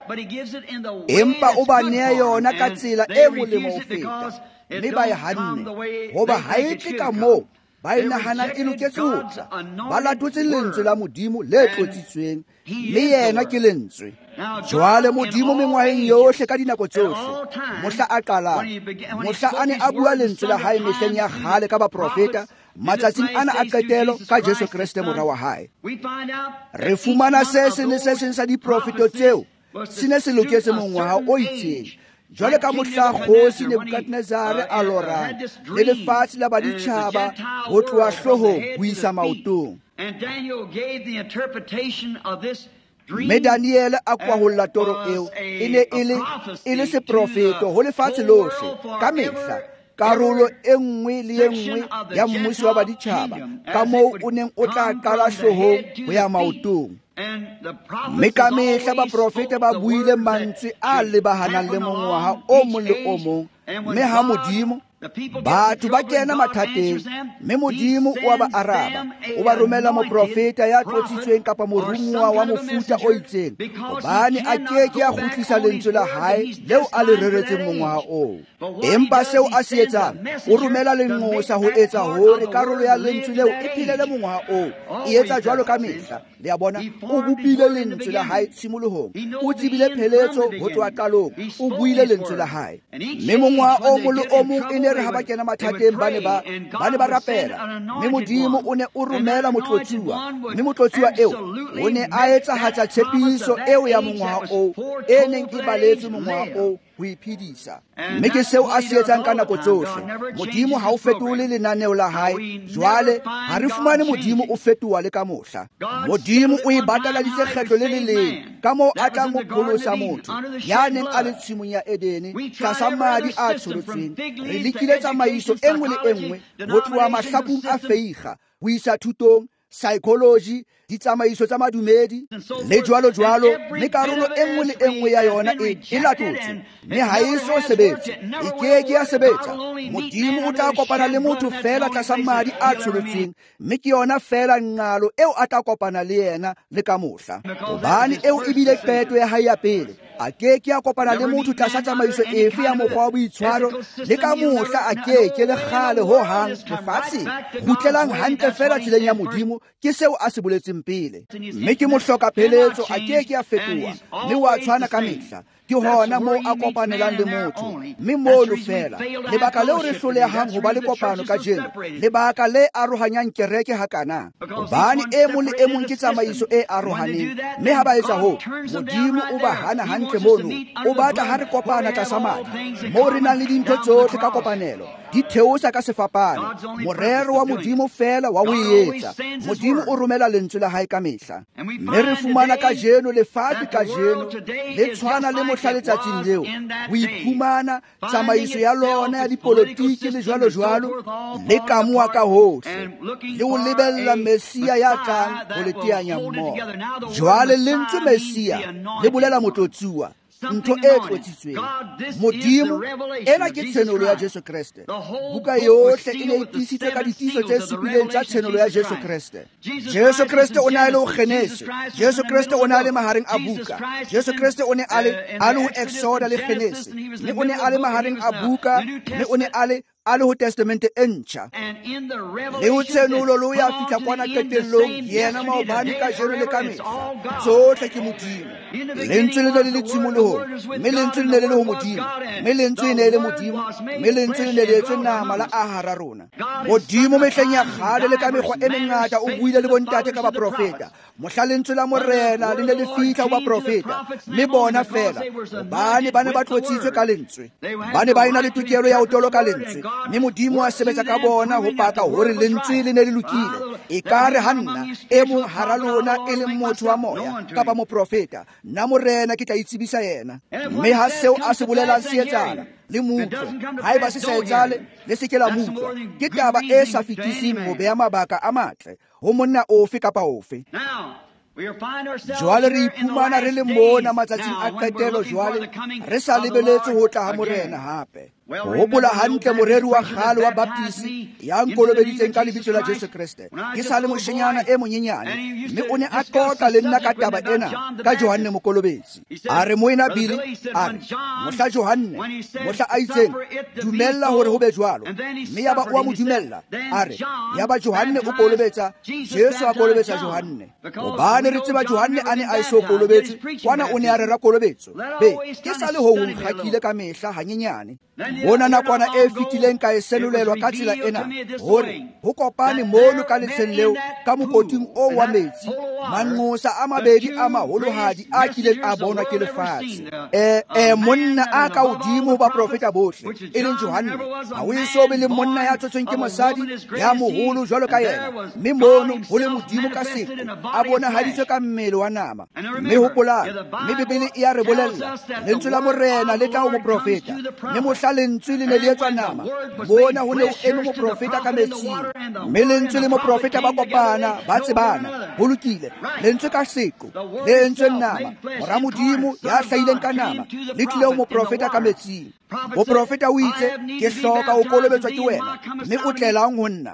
empa o ba neya yona ka tsela e molemo ho feta, mme ba e hanne hoba ha e tle ka moo ba e nahanang e loketse ho tla. Ba latotse lentswe la Modimo le tlotsitsweng, mme yena ke lentswe. Jwale Modimo mengwaheng yohle ka dinako tsohle, mohla a qalang, mohla a ne a bua lentswe la hae mehleng ya kgale ka baprofeta, matsatsing ana a qetelo ka Jesu Kriste mora wa hae, re fumana se seng le se seng sa diprofeto tseo se ne se loketse mongwaha o itseng, jwale ka mohla kgosi Nebukadnezare a lorang le lefatshe la baditjhaba ho tloha hlohong ho isa maotong. Mme Daniele a kwaholla toro eo, e ne e le seprofeto ho lefatshe lohle ka mehla, karolo e nngwe le e nngwe ya mmuso wa baditjhaba, ka moo o neng o tla qala hlohong ho ya maotong. Mme ka mehla baprofeta ba buile mantswe a lebahanang le mongwaha o mong le o mong, mme ha Modimo batho ba kena mathateng mme modimo o ba araba o ba romela moprofeta ya tlotsitsweng kapa morumuwa wa mofuta o itseng hobane a keke a kgutlisa lentswe la hae leo a le reretseng mongwaga oo. Empa seo a se etsang o romela lenqosa ho etsa hore karolo ya lentswe leo e philele mongwaga oo. E etsa jwalo ka mehla. Le a bona o bopile lentswe la hae tshimolohong, o tsebile pheletso ho tloha qalong, o buile lentswe la hae. Mme mongwaga o mong le o mong e ne re ha ba kena mathateng ba ne ba rapela, mme modimo o ne o romela motlotsuwa, mme motlotsuwa eo o ne a etsahatsa tshepiso eo ya mongwaga oo e neng e baletse mongwaga oo ho iphedisa. Mme ke seo a se etsang ka nako tsohle. Modimo ha o fetole lenaneo la hae. Jwale ha re fumane modimo o fetoha le ka mohla. Modimo o e bataladitse kgetlo le le leng ka moo a tlang ho pholosa motho ya neng a le tshimong ya Edene tlasa madi a tsholotsweng. Re lekile tsamaiso e nngwe le e nngwe ho tloha mahlakong a feiga ho isa thutong, psychology, ditsamaiso tsa madumedi le jwalo jwalo, mme karolo e nngwe le e nngwe ya yona e latotse mme ha e so sebetse, e keke ya sebetsa. Modimo o tla kopana le motho fela tlasa madi a tsholotsweng, mme ke yona fela nqalo eo a tla kopana le yena le ka mohla, hobane eo e bile qeto ya hae ya pele. A keke a kopana le motho tlasa tsamaiso efe ya mokgwa wa boitshwaro le ka mohla a keke le kgale ho hang lefatsheng. Kgutlelang hantle fela tseleng ya modimo ke seo a se boletseng pele, mme ke mohloka pheletso a keke a fetoha, mme wa tshwana ka mehla. Ke hona moo a kopanelang le motho, mme mono fela lebaka leo re hlolehang ho ba le kopano ka jeno, lebaka le arohanyang kereke hakana, hobane e mong le e mong ke tsamaiso e arohaneng. Mme ha ba etsa ho, modimo o ba hana hantle mono. O batla ha re kopana tlasa madi moo re nang le dintho tsohle ka kopanelo, di theosa ka sefapano. Morero wa modimo fela wa ho etsa. Modimo o romela lentswe la hae ka mehla, mme re fumana ka jeno lefatshe ka jeno le tshwana le letsatsing leo ho iphumana tsamaiso ya lona ya dipolotiki le jwalo jwalo le kamoa ka hohle le ho lebella Mesia ya tlang ho le teanya mmoho. Jwale lentswe Mesia le bolela motlotsuwa, ntho e tlotsitsweng. Modimo ena ke tshenolo ya Jesu Kriste. Buka yohle e ne e tiisitswe ka ditiso tse supileng tsa tshenolo ya Jesu Kriste. Jesu Kriste o ne a le ho kgenese, Jesu Kriste o ne a le mahareng a buka, Jesu Kriste o ne a le ho Exoda le kgenese, mme o ne a le mahareng a buka, mme o ne a le ho testamente e ntjha le ho tsenolo le ho ya fihla kwana qetellong. Yena maobane ka jeno le ka mehla tsohle ke modimo. Lentswe le ne le tshimolohong, mme lentswe le ne le ho modimo, mme lentswe ne le modimo, mme lentswe le ne le etse nama la a hara rona. Modimo mehleng ya kgale le ka mekgwa e mengata o buile le bontate ka baprofeta. Mohla lentswe la morena le ne le fihla ho baprofeta, mme bona fela hobane ba ne ba tlotsitswe ka lentswe, ba ne ba ena le tokelo ya ho toloka lentswe, mme modimo a sebetsa ka bona ho paka hore lentswe le ne le lokile. E kare ha nna e mong hara lona e leng motho wa moya kapa moprofeta, nna morena ke tla itsebisa yena. Mme ha seo a se bolelang se etsala le mutlwe, haeba se sa etsale le se ke la mutlwa, ke taba e sa fetising ho beha mabaka a matle ho monna ofe kapa ofe. Jwale re iphumana re le mona matsatsing a qetelo, jwale re sa lebeletse ho tla ha morena hape. Hopola hantle moreri wa kgale wa baptisi ya nkolobeditseng ka lebitso la Jesu Kriste. Ke sa le moshenyana e monyenyane, mme o ne a qota le nna ka taba ena ka Johane Mokolobetsi. A re moena bile a re, mohla Johane mohla a itseng dumella hore ho be jwalo, mme ya ba o a mo dumella. A re ya ba Johane o kolobetsa, Jesu a kolobetsa Johane, hobane re tseba Johane a ne a eso kolobetse, kwana o ne a rera kolobetso. Be ke sa le ho nkgakile ka mehla hanyenyane. Bona nakwana e fitileng ka e senolelwa ka tsela ena hore ho kopane mono ka letsheng leo ka mokoting o wa metsi, manqosa a mabedi a maholohadi a kileng a bonwa ke lefatshe. Monna a ka hodimo ho baprofeta bohle e leng Johane, ha o eso be le monna ya tsotsweng ke mosadi ya moholo jwalo ka yena, mme mono ho le modimo ka seko a bonahaditswe ka mmele wa nama. Mme hopolang, mme Bebele e a re bolella lentswe la morena le tla ho moprofeta, mme mohla lentswe le ne le etswa nama, bona ho ne o eme moprofeta ka metsing, mme lentswe le moprofeta ba kopana ba tsebana, ho lokile lentswe ka seqo lentswe nama mora modimo ya hlahileng ka nama le tlile ho moprofeta ka metsing moprofeta o itse ke hloka ho kolobetswa ke wena mme o tlelang ho nna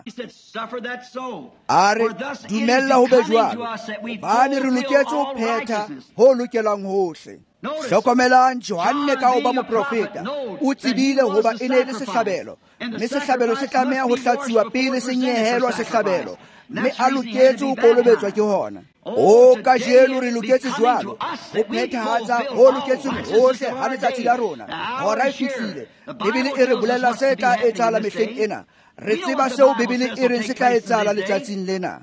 a re dumella ho be jwalo bane re loketse ho phetha ho lokelang hohle hlokomelang Johanne ka ho ba moprofeta o tsebile hoba e ne le sehlabelo mme sehlabelo se tlameha ho hlatsuwa pele se nyehelwa sehlabelo mme a loketse ho kolobetswa ke hona o kajeno re loketse jwalo ho phethahatsa ho loketseng hohle ha letsatsi la rona hora e fihlile bibele e re bolella se tla etsahala mehleng ena re tseba seo bibele e reng se tla etsahala letsatsing lena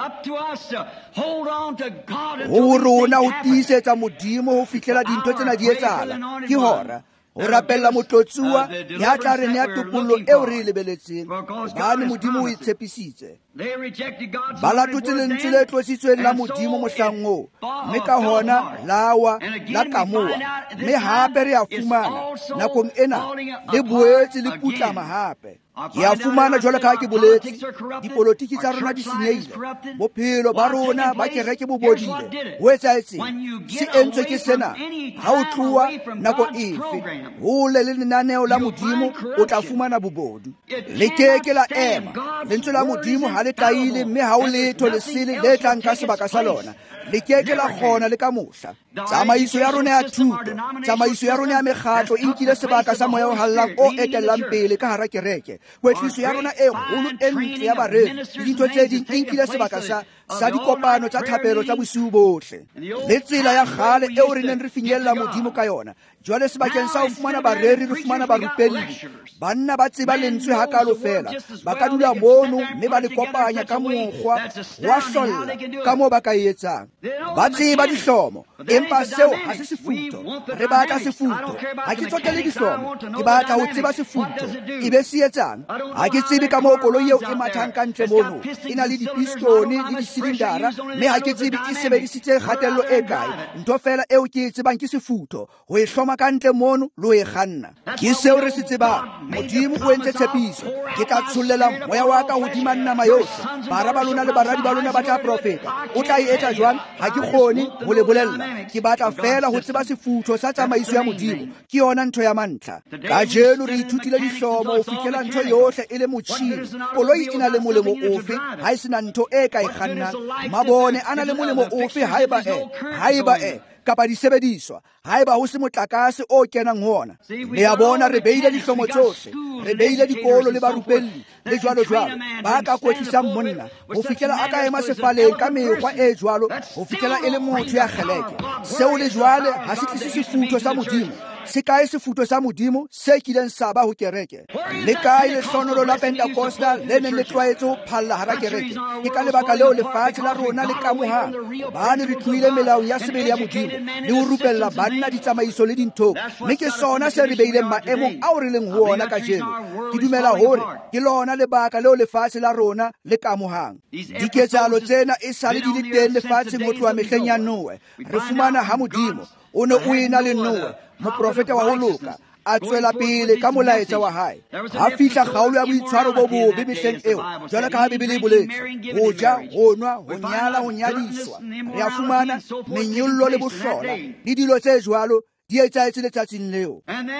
ho rona ho tiisetsa modimo ho fihlela dintho tsena di etsahala ke hora ho rapella motlotsuwa ya tla re nea topollo eo re e lebeletseng hobane modimo o itshepisitse ba latotse lentswe le tlositsweng la modimo mohlang oo mme ka hona lawa la kamoa mme hape re a fumana nakong ena le boetse le putlama hape ke a fumana jwalo ka ha ke boletse dipolotiki tsa rona di senyehile bophelo ba rona ba kereke bo bodile ho etsahetseng se entswe ke sena ha o tloha nako efe hole le lenaneo la modimo o tla fumana bobodu le keke la ema lentswe la modimo ha le taile mme ha o letho lesele le tlang ka sebaka sa lona le keke la kgona le ka mohla tsamaiso ya rona ya thuto tsamaiso ya rona ya mekgatlo e nkile sebaka sa moya o hallang o etellang pele ka hara kereke kwetliso ya rona e kgolo e ntle ya bareki le dintho tse ding e nkile sebaka sa dikopano tsa thapelo tsa bosiu bohle le tsela ya kgale eo re neng re finyella modimo ka yona jwale sebakeng sa ho fumana bareri re fumana barupelli banna ba tseba lentswe hakalo fela ba ka dula mono mme ba le kopanya ka mokgwa wa hlolla ka moo ba ka etsang ba tseba dihlomo empa seo ha se sefuto re batla sefuto ha ke tsotele dihlomo ke batla ho tseba sefuto e be se etsang ha ke tsebe ka moo koloi eo e mathang ka ntle mono e na le dipistone le disilindara mme ha ke tsebe e sebedisitse kgatello e kae ntho fela eo ke e tsebang ke sefuto ho e hloma ka ntle mono lo e kganna ke seo re se tsebang modimo o entse tshepiso ke tla tshollela moya wa ka hodima nama yohle bara ba lona le baradi ba lona ba tla profeta o tla e etsa jwang ha ke kgone ho le bolella ke batla fela ho tseba sefuto sa tsamaiso ya modimo ke yona ntho ya mantlha kajeno re ithutile dihlomo ho fihlela ntho yohle e le motjhini koloi e na le molemo ofe ha e sena ntho e ka e kgannang mabone a na le molemo ofe haeba kapa disebediswa haeba ho se motlakase o kenang ho ona le a bona re beile dihlomo tsohle re beile dikolo le barupelli le jwalo ba ka kwetlisang monna ho fihlela a ka ema sefaleng ka mekgwa e jwalo ho fihlela e le motho ya kgeleke seo le jwale ha se tlise sefuto sa modimo se kae sefuto sa modimo se kileng sa ba ho kereke le kae lehlonolo la Pentecostal le neng le tlwaetse ho phalla hara kereke ke ka lebaka leo lefatshe la rona le kamohang bane re tlohile melao ya sebele ya modimo le ho rupella banna ditsamaiso le dinthong mme ke sona se re beileng maemong ao re leng ho ona kajeno ke dumela hore ke lona lebaka leo lefatshe la rona le kamohang diketsahalo tsena e sale di le teng lefatsheng ho tloha mehleng ya Noe re fumana ha modimo o ne o ena le Noe moprofeta wa ho loka a tswela pele ka molaetsa wa hae ha fihla kgaolo ya boitshwaro bo bobe mehleng eo jwalo ka ha bibele e boletse ho ja ho nwa ho nyala ho nyadiswa re a fumana menyollo le bohlola le dilo tse jwalo di etsahetse letsatsing leo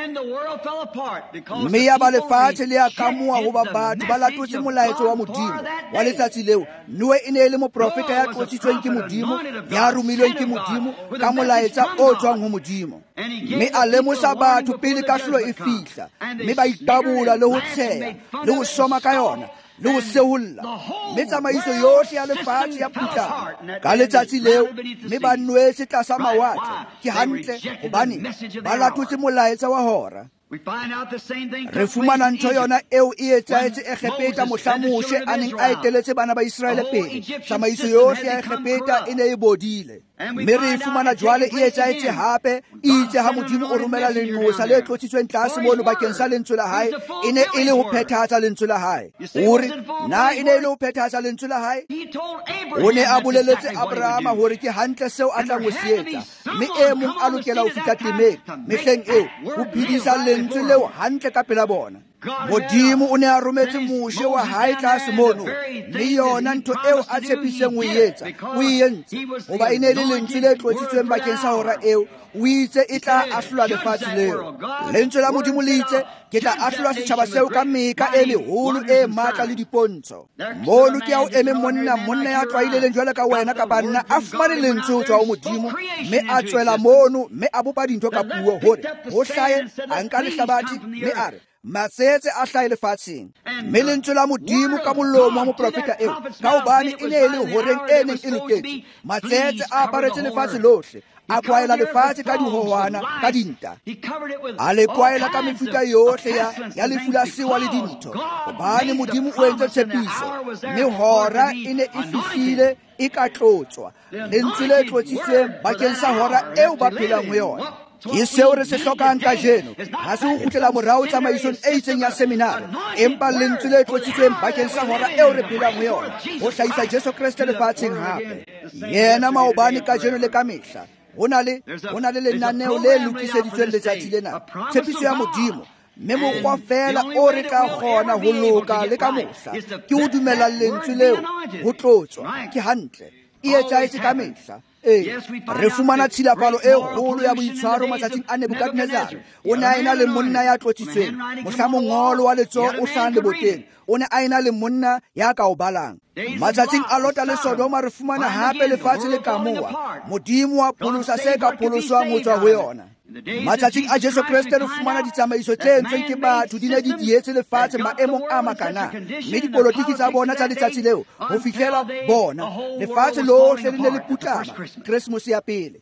mme ya ba lefatshe le a kamoa ho ba batho ba latotse molaetso wa modimo wa letsatsi leo Noe e ne e le moprofeta ya tlotsitsweng ke modimo ya romilweng ke modimo ka molaetsa o tswang ho modimo mme a lemosa batho pele kahlolo e fihla mme ba itabola le ho tsheya le ho soma ka yona le ho seholla mme tsamaiso yohle ya lefatshe ya putlama ka letsatsi leo mme ba nwetse tlasa mawatle ke hantle hobane ba latotse molaetsa wa hora re fumana ntho yona eo e etsahetse Egepeta mohlamoshe a neng a eteletse bana ba Israele pele tsamaiso yohle ya Egepeta e ne e bodile mme re e fumana jwale e etsahetse hape itse ha modimo o romela lenqosa le tlotsitsweng tlase mono bakeng sa lentswe la hae e ne e le ho phethahatsa lentswe la hae uri na e ne e le ho phethahatsa lentswe la hae o ne a boleletse Abrahama hore ke hantle seo a tlang ho se etsa mme e mong a lokela ho fihla temeng mehleng eo ho phedisa lentswe leo hantle ka pela bona modimo o ne a rometse moshe wa hae tlase mono le yona ntho eo a tshepiseng o etsa o entse goba e ne le lentswe le tlotsitsweng bakeng sa hora eo o itse e tla ahlola lefatshe leo lentswe la modimo le itse ke tla ahlola setšhaba seo ka meka e megolo e maatla le dipontsho mono ke ao eme monna ya tlwaileleng jwale ka wena kapa nna a fumane lentswe ho tswa ho modimo mme a tswela mono mme a bopa dintho ka puo hore ho hlaye a nka lehlabathe mme a re matsetse a hlahe lefatsheng mme lentswe la modimo ka molomo wa moprofeta eo ka hobane e ne e le horeng e neng e loketse matsetse a aparetse lefatshe lohle a kwaela lefatshe ka dihohwana ka dinta a le kwaela ka mefuta yohle ya lefu la sewa le dintho hobane modimo o entse tshepiso mme hora e ne e fihlile e ka tlotswa lentswe le tlotsitsweng bakeng sa hora eo ba phelang ho yona ke seo re se hlokang kajeno ha se ho kgutlela morao tsamaisong e itseng ya seminari empa lentswe le tlotsitsweng bakeng sa hora eo re phelang ho yona ho hlahisa Jesu Kriste lefatsheng hape yena maobane kajeno le ka mehla ho na le lenaneo le lokiseditsweng letsatsi lena tshepiso ya modimo mme mokgwa fela o re tla kgona ho loka le ka mohla ke ho dumela lentswe leo ho tlotswa ke hantle e etsahetse ka mehla re fumana tshilafalo e kgolo ya boitshwaro matsatsing a Nebukadnezar o ne a ena le monna ya tlotsitsweng mohla mongolo wa letsoho o hlahang leboteng o ne a ena le monna ya ka o balang matsatsing a Lota le Sodoma re fumana hape lefatshe le kamoa modimo wa pholosa se ka pholoswang ho tswa ho yona matsatsing a Jesu Kriste re fumana ditsamaiso tse entsweng ke batho di ne di dietse lefatshe maemong a makana mme dipolotiki tsa bona tsa letsatsi leo ho fihlela bona lefatshe lohle le ne le putlama Christmas ya pele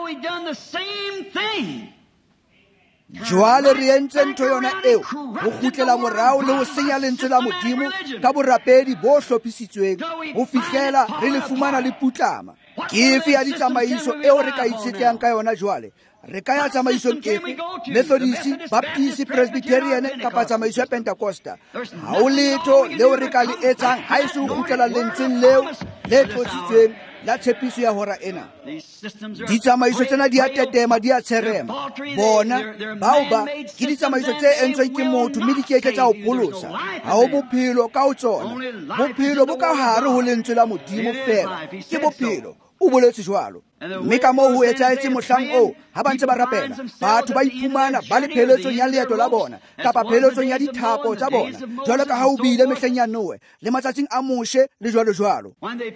jwale re entse ntho yona eo ho kgutlela morao le ho senya lentswe la modimo ka borapedi bo hlophisitsweng ho fihlela re le fumana le putlama ke efe ya ditsamaiso eo re ka itshetlehang ka yona jwale re ka ya tsamaisong efe Methodist Baptist Presbyterian kapa tsamaiso ya Pentecosta ha o letho leo re ka le etsang ha e se ho kgutlela lentsweng leo le tlotsitsweng la tshepiso ya hora ena ditsamaiso tsena di a tetema di a tsherema bona bao ba ke ditsamaiso tse entsweng ke motho mme di keke tsa ho pholosa ha ho bophelo ka ho tsona bophelo bo ka hare ho lentswe la modimo fela ke bophelo o boletse jwalo mme ka moo ho etsahetse mohlang oo ha ba ntse ba rapela batho ba iphumana ba le pheletsong ya leeto la bona kapa pheletsong ya dithapo tsa bona jwalo ka ha o bile mehleng ya Noe le matsatsing a Moshe le jwalo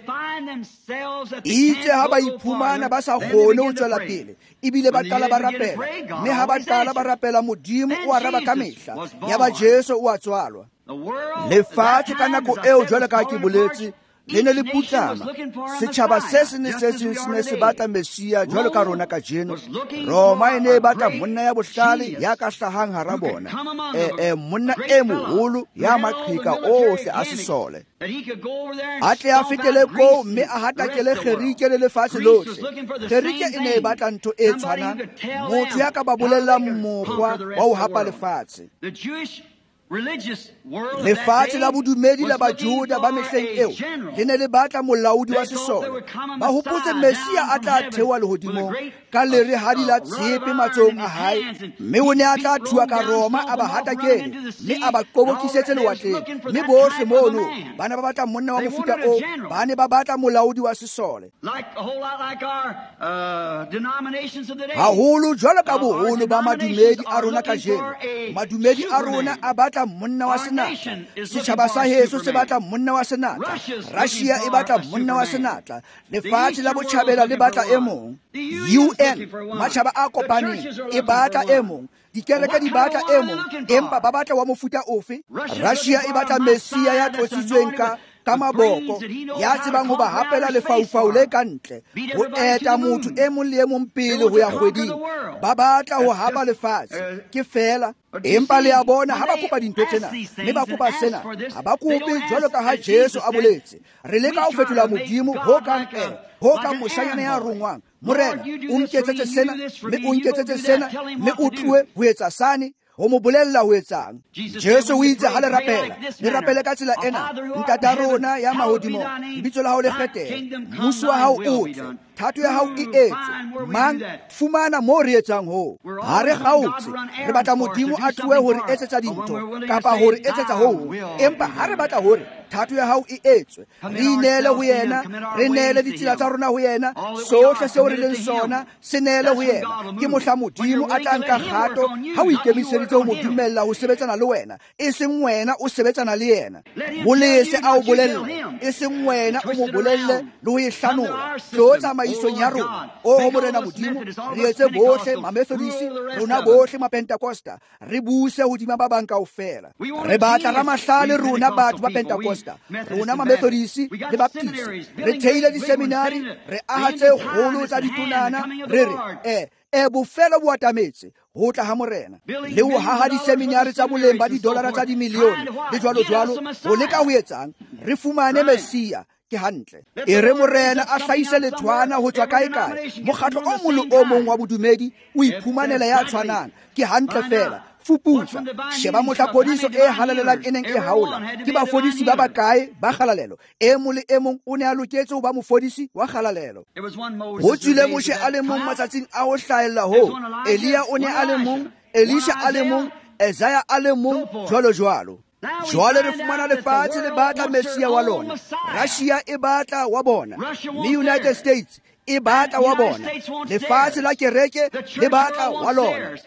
itse ha ba iphumana ba sa kgone ho tswela pele ebile ba qala ba rapela mme ha ba qala ba rapela modimo o araba ka mehla ya ba Jesu o a tswalwa lefatshe ka nako eo jwalo ka ke boletse le ne le putlama setšhaba se se ne se batla Mesia jwalo ka rona ka jeno Roma e ne e batla monna ya bohlale ya ka hlahang hara bona monna e moholo ya maqheka ohle a sesole a tle a fetele ko mme a hatakele kgerike le lefatshe lohle kgerike e ne e batla ntho e tshwanang motho ya ka ba bolellang mokgwa wa ho hapa lefatshe lefatshe la bodumedi la bajuda ba mehleng eo le ne le batla molaodi wa sesole ba hopotse Mesia a tla thewa lehodimong ka lerehadi la tshepe matsohong a hae mme o ne a tla thuwa ka Roma a ba hatakele mme a ba qobokisetse lewatleng mme bohle mono bana ba batla monna wa mofuta o ba ne ba batla molaodi wa sesole haholo jwalo ka boholo ba madumedi a rona ka jeno madumedi a rona a batla monna wa senatla setšhaba sa heso se batla monna wa senatla Russia e batla monna wa senatla lefatshe la botjhabela le batla e mong UN matjhaba a kopaneng e batla e mong dikereke di batla e mong empa ba batla wa mofuta ofe Russia e batla Mesia ya tlotsitsweng ka maboko ya tsebang ho ba hapela lefaufau le ka ntle ho eta motho e mong le e mong pele ho ya kgweding ba batla ho hapa lefatshe ke fela empa le a bona ha ba kopa dintho tsena mme ba kopa sena ha ba kope jwalo ka ha Jesu a boletse re leka ho fetola modimo ho ka moshanyana ya rongwang morena o nketsetse sena mme o nketsetse sena mme o tluwe ho etsa sane o mo bolella ho etsang. Jesu o itse ha le rapele ka tsela ena, ntata rona ya mahodimo, lebitso la hao le kgethehe, mmuso wa hao o tle, thato ya hao e etse, mang fumana mo re etsang ho. Ha re kgaotse, re batla Modimo a tlohe hore etsetsa dintho kapa hore etsetsa ho, empa ha re batla hore thato ya hao e etswe, re inele ho yena, re nele ditsela tsa rona ho yena, sohle seo re leng sona se nele ho yena. Ke mohla Modimo a tla nka kgato ha o ikemiseditse ho mo dumella ho sebetsana le wena, e seng wena o sebetsana le yena. Molese a o bolelle, e seng wena o mo bolelle le ho e hlanola. Tlo tsamaisong ya rona, ho Morena Modimo, re etse bohle ma-Methodisi, rona bohle ma-Pentacosta, re buse hodima ba bang kaofela. Re batla ramahlale rona batho ba Pentacosta, rona ma-Methodisi le Baptist, re theile diseminari, re aha tse kgolo tsa ditonana, re re bofelo bo atametse ho tla ha Morena, le ho haha diseminari tsa boleng ba $, tsa dimilione le jwalo ho leka ho etsang re fumane Mesia. Ke hantle e re Morena a hlahise lethwana ho tswa kae mokgatlo o mong le o mong wa bodumedi o iphumanela ya tshwanang. Ke hantle fela, fuputsa, sheba motlapodiso e halalelang e neng e haola ke bafodisi ba bakae ba kgalalelo, e mong le e mong o ne a loketse ho ba mofodisi wa kgalalelo. Ho tswile Moshe a le mong matsatsing a ho hlahella ho, Elia o ne a le mong, Elisha a le mong, Isaiah a le mong, jwalo. Jwale re fumana lefatshe le batla Mesia wa lona, Russia e batla wa bona, le United States e batla wa bona, lefatshe la kereke le batla wa lona.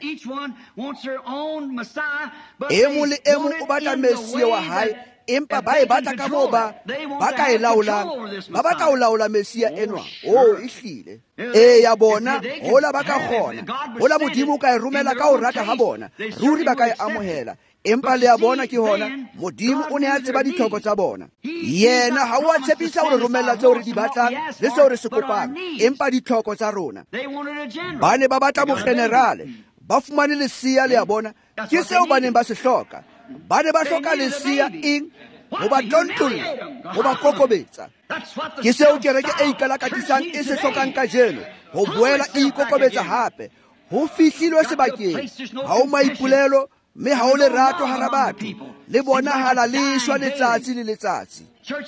E mong le e mong o batla Mesia wa hae, empa ba e batla ka moo ba ka e laolang, ba batla ho laola Mesia enwa. E hlile ya bona hola ba ka kgona, hola Modimo o ka e romela ka ho rata ha bona, ruri ba ka e amohela. Empa le a bona ke hona Modimo o ne a tseba ditlhoko tsa bona. Yena ha o a tshepisa hore romella tseo re di batlang le seo re se kopang, empa ditlhoko tsa rona. Ba ne ba batla mogenerale, ba fumane Lesia, le a bona ke seo ba neng ba se hloka. Ba ne ba hloka Lesia eng? Ho ba tlontlolola, ho ba kokobetsa. Ke seo kereke e ikalakatisang e se hlokang kajeno, ho boela e ikokobetsa hape. Ho fihlilwe sebakeng, ha o maipolelo, mme ha o lerato hara batho, le bonahala le shwa letsatsi le letsatsi.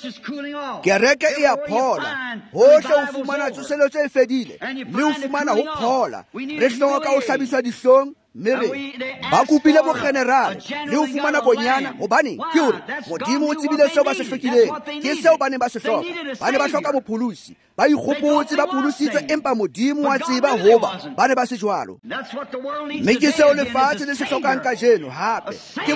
Kereke e a phola, hohle o fumana tsoseletso e fedile, mme o fumana ho phola. Re hloka ho hlabiswa dihlong, mme re ba kopile mogenerale le ho fumana bonyana. Hobane ke hore Modimo o tsebile seo ba se hlokileng, ke seo ba ne ba se hloka. Ba ne ba hloka mopholosi, ba ikgopotse ba pholositswe, empa Modimo wa tseba hoba ba ne ba se jwalo. Mme ke seo lefatshe le se hlokang kajeno hape, ke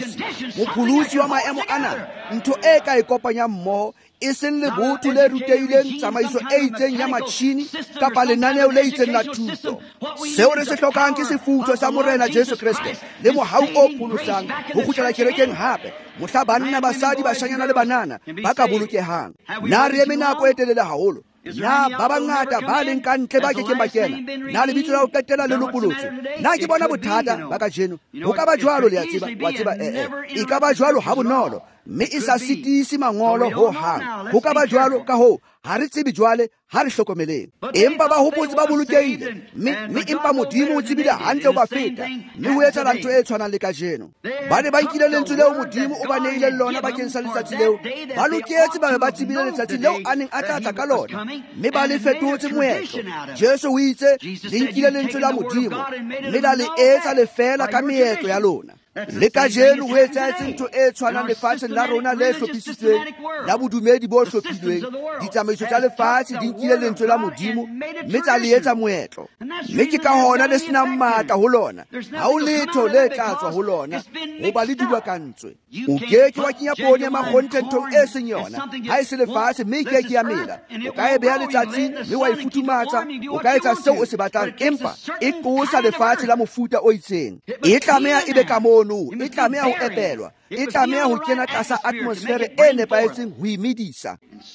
mopholosi wa maemo ana, ntho e ka e kopanyang mmoho, e seng lebotho le rutehileng, tsamaiso e itseng ya matjhini kapa lenaneo le itseng la thuto. Seo re se hlokang ke sefutho sa Morena Jesu Kriste le mohau o pholosang ho kgutlela kerekeng hape, mohla banna, basadi, bashanyana le banana ba ka bolokehang. Na re eme nako e telele haholo, na ba bangata ba leng ka ntle ba kekeng ba kena, na lebitso la ho qetela le lopolotse. Na ke bona bothata ba kajeno, ho ka ba jwalo, le a tseba, wa tseba, e ka ba jwalo ha bonolo, mme e sa sitise mangolo ho hang. Ho ka ba jwalo ka ho ha re tsebe jwale, ha re hlokomeleng. Empa ba hopotse ba bolokehile, mme empa Modimo o tsebile hantle ho ba feta, mme ho etsahala ntho e tshwanang le kajeno. Ba ne ba nkile lentswe leo Modimo o ba neile lona bakeng sa letsatsi leo, ba loketse ba be ba tsebile letsatsi leo a neng a tlatla ka lona, mme ba le fetotse moetlo. Jesu o itse le nkile lentswe la Modimo, mme la le etsa le fela ka meetlo ya lona. Le kajeno ho etsahetse ntho e tshwanang lefatsheng la rona le hlophisitsweng la bodumedi bo hlophilweng. Ditsamaiso tsa lefatshe di nkile lentswe la Modimo, mme tsa le etsa moetlo, mme ke ka hona le senang matla ho lona. Ha o letho le tla tswa ho lona, hoba le dubakantswe. O keke wa kenya poone ya makgonthe nthong e seng yona, ha e se lefatshe mme e keke ya mela. O ka e beha letsatsing mme wa e futhumatsa, o ka etsa seo o se batlang, empa e qosa lefatshe la mofuta o itseng. E tlameha e be ka mono, e tlameha ho epelwa, e tlameha ho kena tlasa atmosfere e nepahetseng ho imedisa.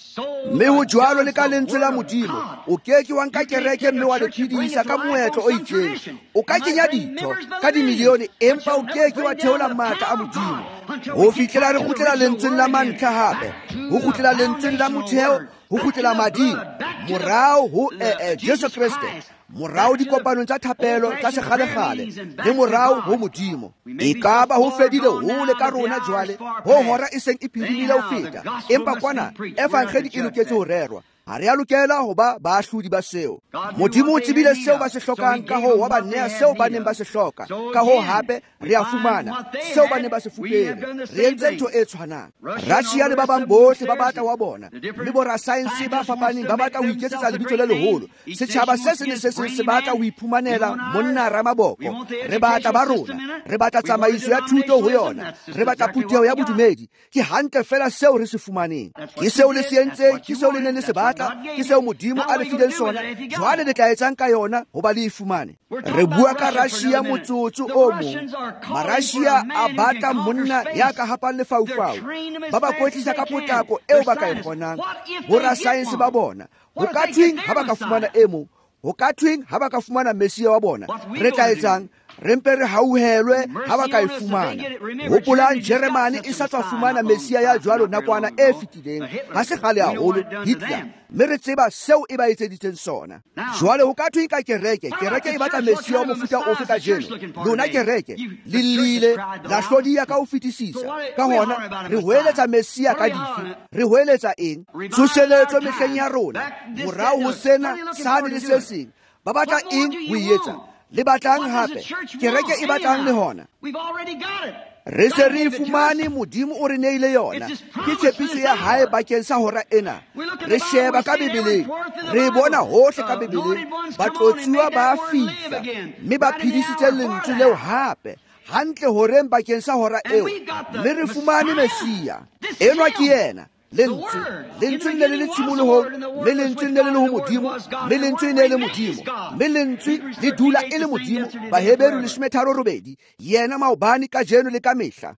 Mme ho jwalo le ka lentswe la Modimo, o keke wa nka kereke mme wa le phedisa ka moetlo o itseng. O ka kenya ditho ka dimilione, empa o keke wa theola matla a Modimo. Ho fihlela re kgutlela lentsweng la mantlha hape, ho kgutlela lentsweng la motheo, ho kgutlela mading, morao ho Jesu Kriste, morao dikopanong tsa thapelo tsa sekgalekgale le morao ho Modimo. E ka ba ho fedile hole ka rona jwale, ho hora e seng e phirimile ho feta, empa kwana evangeli e loketse ho rerwa. Ha re a lokela ho ba baahlodi ba seo. Modimo o tsebile seo ba se hlokang, ka hoo wa ba neha seo ba neng ba se hloka. Ka hoo hape re a fumana seo ba neng ba se fupere. Re entse ntho e tshwanang. Russia le ba bang bohle ba batla wa bona, le borasaense ba fapaneng ba batla ho iketsetsa lebitso le leholo. Setjhaba se seng le se seng se batla ho iphumanela monna Ramaboko. Re batla ba rona, re batla tsamaiso ya thuto ho yona, re batla puteho ya bodumedi. Ke hantle fela seo re se fumaneng. Ke seo le se entseng, ke seo le neng le se batla, ke seo Modimo a le fileng sona. Jwale le tla etsang ka yona ho ba le e fumane. Re bua ka Russia motsotso o mong. Marashia a batla monna ya ka hapang lefaufau, ba ba kwetlisa ka potako eo ba ka e kgonang. Borasaense ba bona ho ka thweng ha ba ka fumana e mong, ho ka thweng ha ba ka fumana Mesia wa bona. Re tla etsang? Re mpe re hauhelwe ha ba ka e fumana. Hopolang Jeremane e sa tswa fumana Mesia ya jwalo nakwana e fetileng, ha se kgale haholo, Hitler. Mme re tseba seo e ba etseditseng sona. Jwale ho ka thweng ka kereke e batla Mesia wa mofuta ofe ka jeno. Lona kereke le lile la hlodiya ka ho fetisisa. Ka hona re hoeletsa Mesia ka dife? Re hoeletsa eng? Tsoseletso mehleng ya rona. Morao ho sena sane le se seng, ba batla eng ho etsa? Le batlang hape, kereke e batlang le hona. Re se re fumane, Modimo o re neile yona. Ke tshepiso ya hae bakeng sa hora ena. Re sheba ka Bibeleng, re bona hohle ka Bibeleng, batlotsuwa ba fihla, mme ba phedisitse lentswe leo hape, hantle horeng bakeng sa hora eo. Mme re fumane Mesia. Enwa ke yena. Lentswe ne le tshimolohong, mme lentswe ne le ho Modimo, mme lentswe ne le Modimo, mme lentswe le dula e le Modimo. Baheberi 13:8. Yena maobane ka jeno le ka mehla.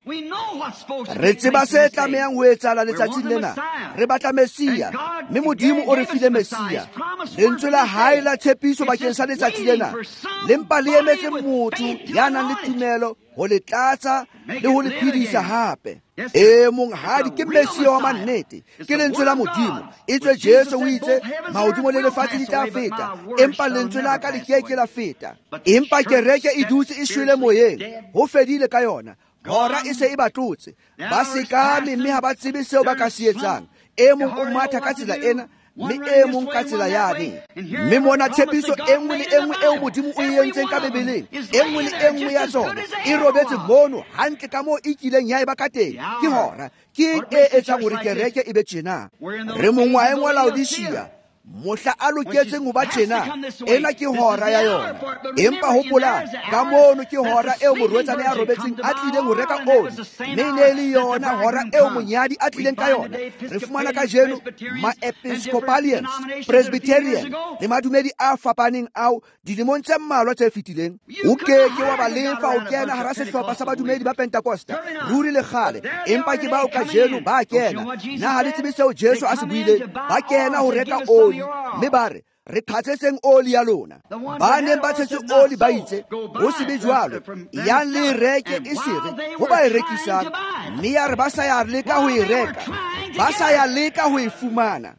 Re tseba se tlamehang ho etsahala letsatsing lena. Re batla Mesia, mme Modimo o re file Mesia. Lentswe la hae la tshepiso bakeng sa letsatsi lena, lempa le emetse motho ya nang le tumelo ho le tlatsa le ho le phedisa hape. E monghadi ke Mesia wa mannete, ke lentswe la Modimo. E tswe Jesu o itse mahodimo le lefatshe di tla feta, empa lentswe la ka le keke la feta. Empa kereke e dutse e shwele moyeng, ho fedile ka yona. Hora e se e batlotse, ba sekame mme ha ba tsebe seo ba ka se etsang. E mong o matha ka tsela ena, mme e mong ka tsela yane. Mme mona tshepiso e nngwe le e nngwe eo Modimo o e entseng ka Bibeleng, e nngwe le e nngwe ya tsona e robetse mono hantle ka moo e kileng ya e ba ka teng. Ke hora, ke e etsang hore kereke e be tjena. Re mongwaeng wa Laodicea, mohla a loketseng ho ba tjena. Ena ke hora ya yona. Empa hopola, ka mono ke hora eo morwetsana ya robetseng a tlileng ho reka oli, mme ne le yona hora eo monyadi a tlileng ka yona. Re fumana ka jeno ma-Episcopalians, Presbyterian le madumedi a fapaneng ao dilemong tse mmalwa tse fetileng. O keke wa ba lefa ho kena hara sehlopha sa badumedi ba Pentecosta, ruri le kgale. Empa ke bao ka jeno ba kena. Na ha le tsebe seo Jesu a se buileng? Ba kena ho reka oli, mme ba re, re qhatsetseng oli ya lona. Ba neng ba tshetse oli ba itse, ho se be jwalo, yang le reke e sere ho ba e rekisang. Mme ya re ba sa ya leka ho e reka, ba sa ya leka ho e fumana.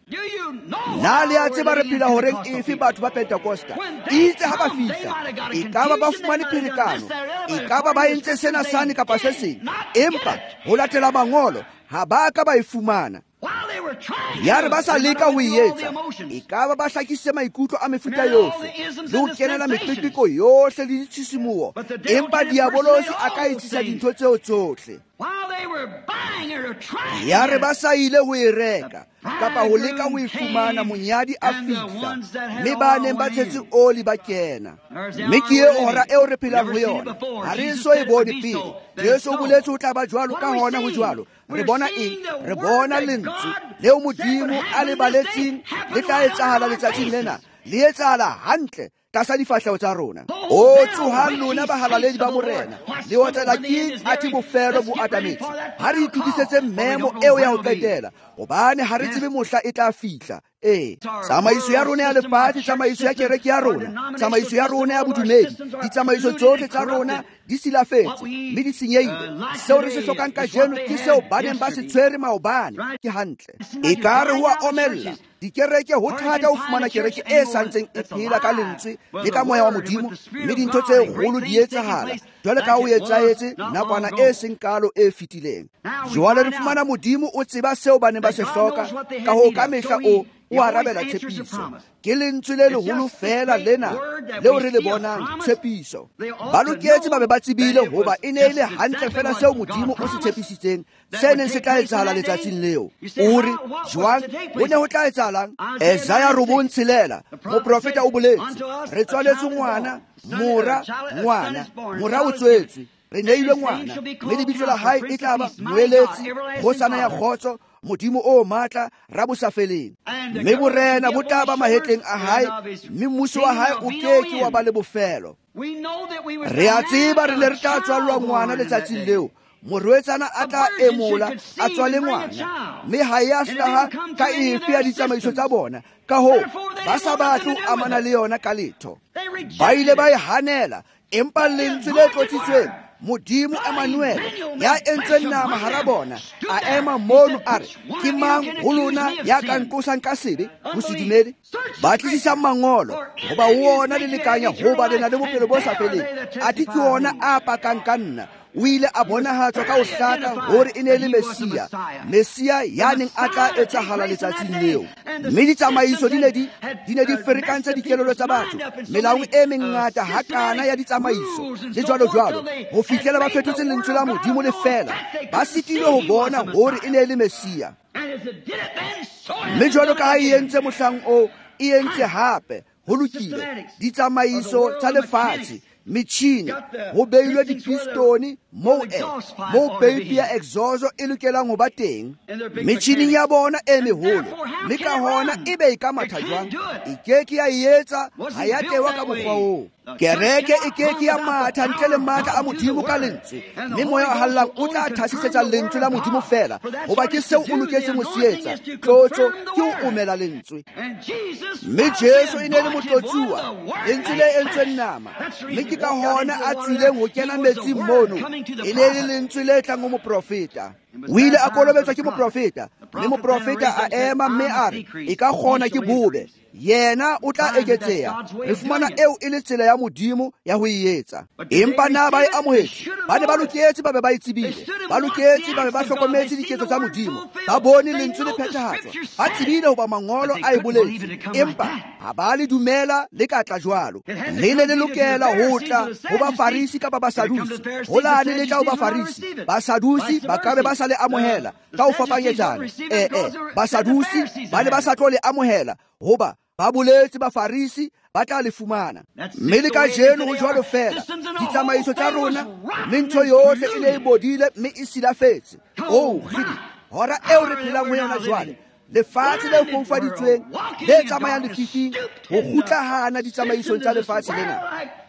Na le a tseba re phela horeng efe batho ba Pentecosta? Itse ha ba fihla, e ka ba fumane pherekano, e ka ba entse sena sane kapa se seng, empa ho latela mangolo ha ba ka ba e fumana. Ya re ba sa leka ho etsa, e ka ba hlakise maikutlo a mefuta yohle le ho kenela meqeqeko yohle le ditshisimuo, empa diabolosi a ka etsisa dintho tseo tsohle. Ya re ba sa ile ho e reka kapa ho leka ho e fumana, monyadi a fihla, mme ba neng ba tshetse oli ba kena. Mme ke e hora eo re phelang ho yona, ha re so e bone pele. Jesu o boletse ho tla ba jwalo, ka hona ho jwalo. Re bona eng? Re bona lentswe leo Modimo a le baletseng le tla etsahala letsatsing lena, le etsahala hantle tlasa difahleho tsa rona. O tsohang lona bahalaledi ba morena, le otlela ke athe bofelo bo atametse. Ha re itukisetse memo eo ya ho qetela, hobane ha re tsebe mohla e tla fihla. Tsamaiso ya rona ya lefatshe, tsamaiso ya kereke ya rona, tsamaiso ya rona ya bodumedi, ditsamaiso tsohle tsa rona di silafetse mme di senyeile. Seo re se hlokang ka jeno ke seo ba neng ba se tshwere maobane. Ke hantle, e ka re ho a omella, dikereke ho thata ho fumana kereke e santseng e phela ka lentswe le ka moya wa modimo mme dintho tse kgolo di etsahala jwale ka o etsahetse nakwana e seng kalo e fetileng. Jwale re fumana modimo o tseba seo ba ne ba se hloka ka ho ka mehla o arabela tshepiso. Ke lentswe le leholo fela lena leo re le bonang, tshepiso. Ba loketse ba be ba tsebile hoba e ne ile hantle fela seo modimo o se tshepisitseng se neng se tla etsahala letsatsing leo. O re jwang ho ne ho tla etsahalang? Isaiah 9:6 moprofeta o boletse, re tswaletswe ngwana, mora o tswetswe, re neilwe ngwana, mme lebitso la hae e tla ba Moeletsi, Hosana ya kgotso, Modimo o matla, Rabosafeleng. Mme borena bo tla ba mahetleng a hae, mme mmuso wa hae o keke wa ba le bofelo. Re a tseba re ne re tla tswallwa ngwana letsatsing leo. Morwetsana a tla emola a tswale ngwana, mme ha ya hlaha ka efe ya ditsamaiso tsa bona. Ka hoo ba sa batle ho amana le yona ka letho. Ba ile ba e hanela, empa lentswe le tlotsitsweng, Modimo Emmanuel ya entsweng nama hara bona, a ema mono a re, ke mang ho lona ya ka nqosang ka sebe ho se dumele? Ba tlisisa mangolo hoba wona le lekanya hoba le na le bophelo bo sa feleng. Athe ke ona a pakang ka nna. O ile a bonahatswa ka ho hlaka hore e ne le Mesia ya neng a tla etsahala letsatsing leo. Mme ditsamaiso di ne di ferekantse dikelelo tsa batho, melao e mengata hakana ya ditsamaiso le jwalo ho fihlela ba fetotse lentswe la Modimo le fela, ba sitile ho bona hore e ne le Mesia. Mme jwalo ka ha e entse mohlang o, e entse hape ho lokile ditsamaiso tsa lefatshe, metjhini ho beilwe dipistoni moo peipi ya exhausto e lokelang ho ba teng metjhining ya bona e meholo, mme ka hona e be e ka matha jwang e keke ya etsa ha ya tewa ka mokgwa oo. Kereke e keke ya matha ntle le matha a Modimo ka lentswe, mme moya o hallang o tla thasisetsa lentswe la Modimo fela hoba ke seo o loketseng ho se etsa. Tlotso ke ho umela lentswe. Mme Jesu e ne le motlotsuwa, lentswe le entsweng nama, mme ke ka hona a tswileng ho kena metsing mono. E ne le lentswe le tlang ho moprofeta. O ile a kolobetswa ke moprofeta, mme moprofeta a ema mme a re, e ka kgona ke bobe. Yena o tla eketseha. Re fumana eo e le tsela ya Modimo ya ho etsa. Empa na ba e amohetse, ba ne ba loketse ba be ba itsebile, ba loketse ba be ba hlokometse diketso tsa Modimo, ba bone lentswe le phethahatswa, ba tsebile hoba mangolo a e boletse, empa ha ba le dumela le ka tla jwalo. Le ne le lokela ho tla ho Bafarisi kapa Basadusi, ho lane le tla ho Bafarisi. Basadusi ba ka be ba sa le amohela ka ho fapanyetsana. Basadusi ba ne ba sa tlo le amohela hoba ba boletse Bafarisi ba tla le fumana. Mme le ka jeno ho jwalo fela ditsamaiso tsa rona, mme ntho yohle e ne e bodile mme e silafetse. Hora eo re phelang ho yona jwale, lefatshe le foufaditsweng le tsamayang lefifing, ho kgutlahana ditsamaisong tsa lefatshe lena.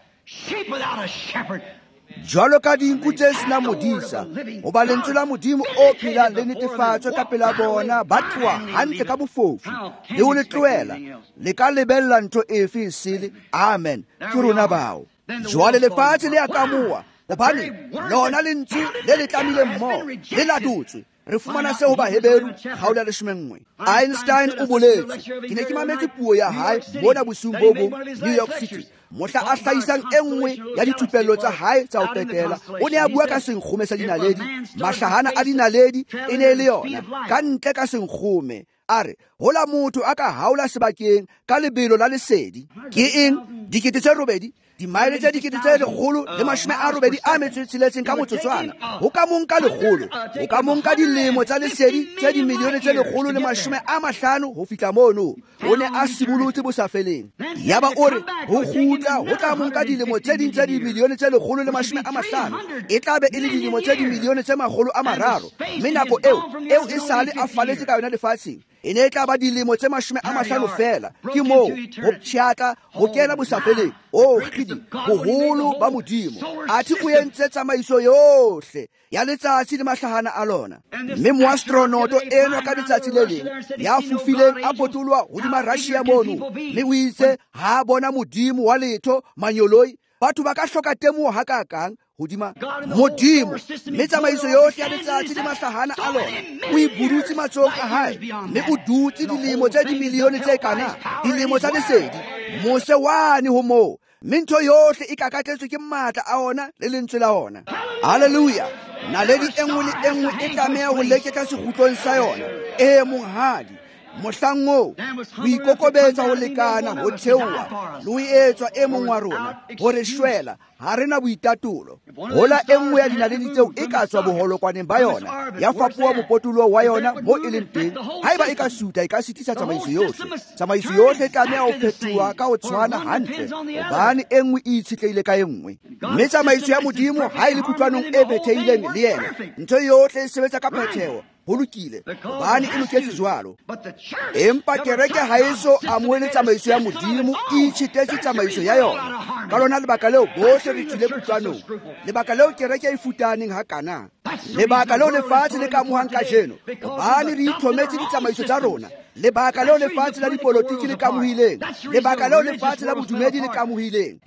Jwalo ka dinku tse sena modisa, hoba lentswe la Modimo o phelang le netefatswe ka pela bona, ba tloha hantle ka bofofu le ho le tlohela le ka lebella ntho efe e sele. Amen. Ke rona bao. Jwale lefatshe le a kamoa hobane lona lentswe le le tlamile mmoho le ladotswe. Re fumana seo Baheberu 11. Einstein o boletse, ke ne ke mametse puo ya hae mona bosiung bo bong New York City, mohla a hlahisang e nngwe ya dithupello tsa hae tsa ho qetela. O ne a bua ka senkgome sa dinaledi, mahlahana a dinaledi e ne le yona ka ntle ka senkgome. A re, hola motho a ka haola sebakeng ka lebelo la lesedi. Ke eng? 8,000 dimaele tse 186 ka motsotswana. Ho ka mong ka 100, ho ka mong ka dilemo tsa lesedi tse dimilione tse 150 ho fihla mono. O ne a sibolotse bo sa feleng. Yaba o re ho kgutla ho tla mong ka dilemo tse ding tse dimilione tse 150, e tla be e le dilemo tse dimilione tse 300. Mme nako eo e sale a faletse ka yona lefatsheng e ne tla ba dilemo tse 50 fela. Ke moo ho tjhata ho kena bosafeleng. Boholo ba Modimo athi o entse tsamaiso yohle ya letsatsi le mahlahana a lona. Mme moastronoto eno ka letsatsi le leng ya fufileng a potolwa hodima Russia mono, mme o itse ha bona Modimo wa letho manyoloi batho ba ka hloka temoho hakakang hodima Modimo. Mme tsamaiso yohle ya letsatsi le mahlahana a lona o iburutse matsohong a hae, mme o dutse dilemo tse dimilione tse kana dilemo tsa lesedi mose wane ho moo, mme ntho yohle e kakatletswe ke matla a ona le lentswe la ona. Halleluja! Naledi enngwe le enngwe e tlameha ho leketla sekgutlong sa yona. Monghadi, mohlang oo ho ikokobetsa ho lekana ho theoha le ho etswa e mong wa rona hore shwela ha rena boitatulo. Hola enngwe ya dinaledi tseo e ka tswa boholokwaneng ba yona ya fapuwa mopotolo wa yona mo e leng teng. Haeba e ka suta e ka sitisa tsamaiso yohle. Tsamaiso yohle e tlameha ho phethuwa ka ho tshwana hantle, hobane enngwe e itshetleile ka enngwe. Mme tsamaiso ya Modimo ha e le kutlwanong e phethehileng le yena, ntho yohle e sebetsa ka phetheho ho lokile, hobane e loketse jwalo. Empa kereke ha e so amohele tsamaiso ya Modimo, e itshitetse tsamaiso ya yona. Ka lona lebaka leo bohle re tswile kutlwanong, lebaka leo kereke e futaneng hakana, lebaka leo lefatshe le ka amohang kajeno, hobane re itlhometse ditsamaiso tsa rona, lebaka leo lefatshe la dipolotiki le ka amohileng, lebaka leo lefatshe la bodumedi le ka amohileng,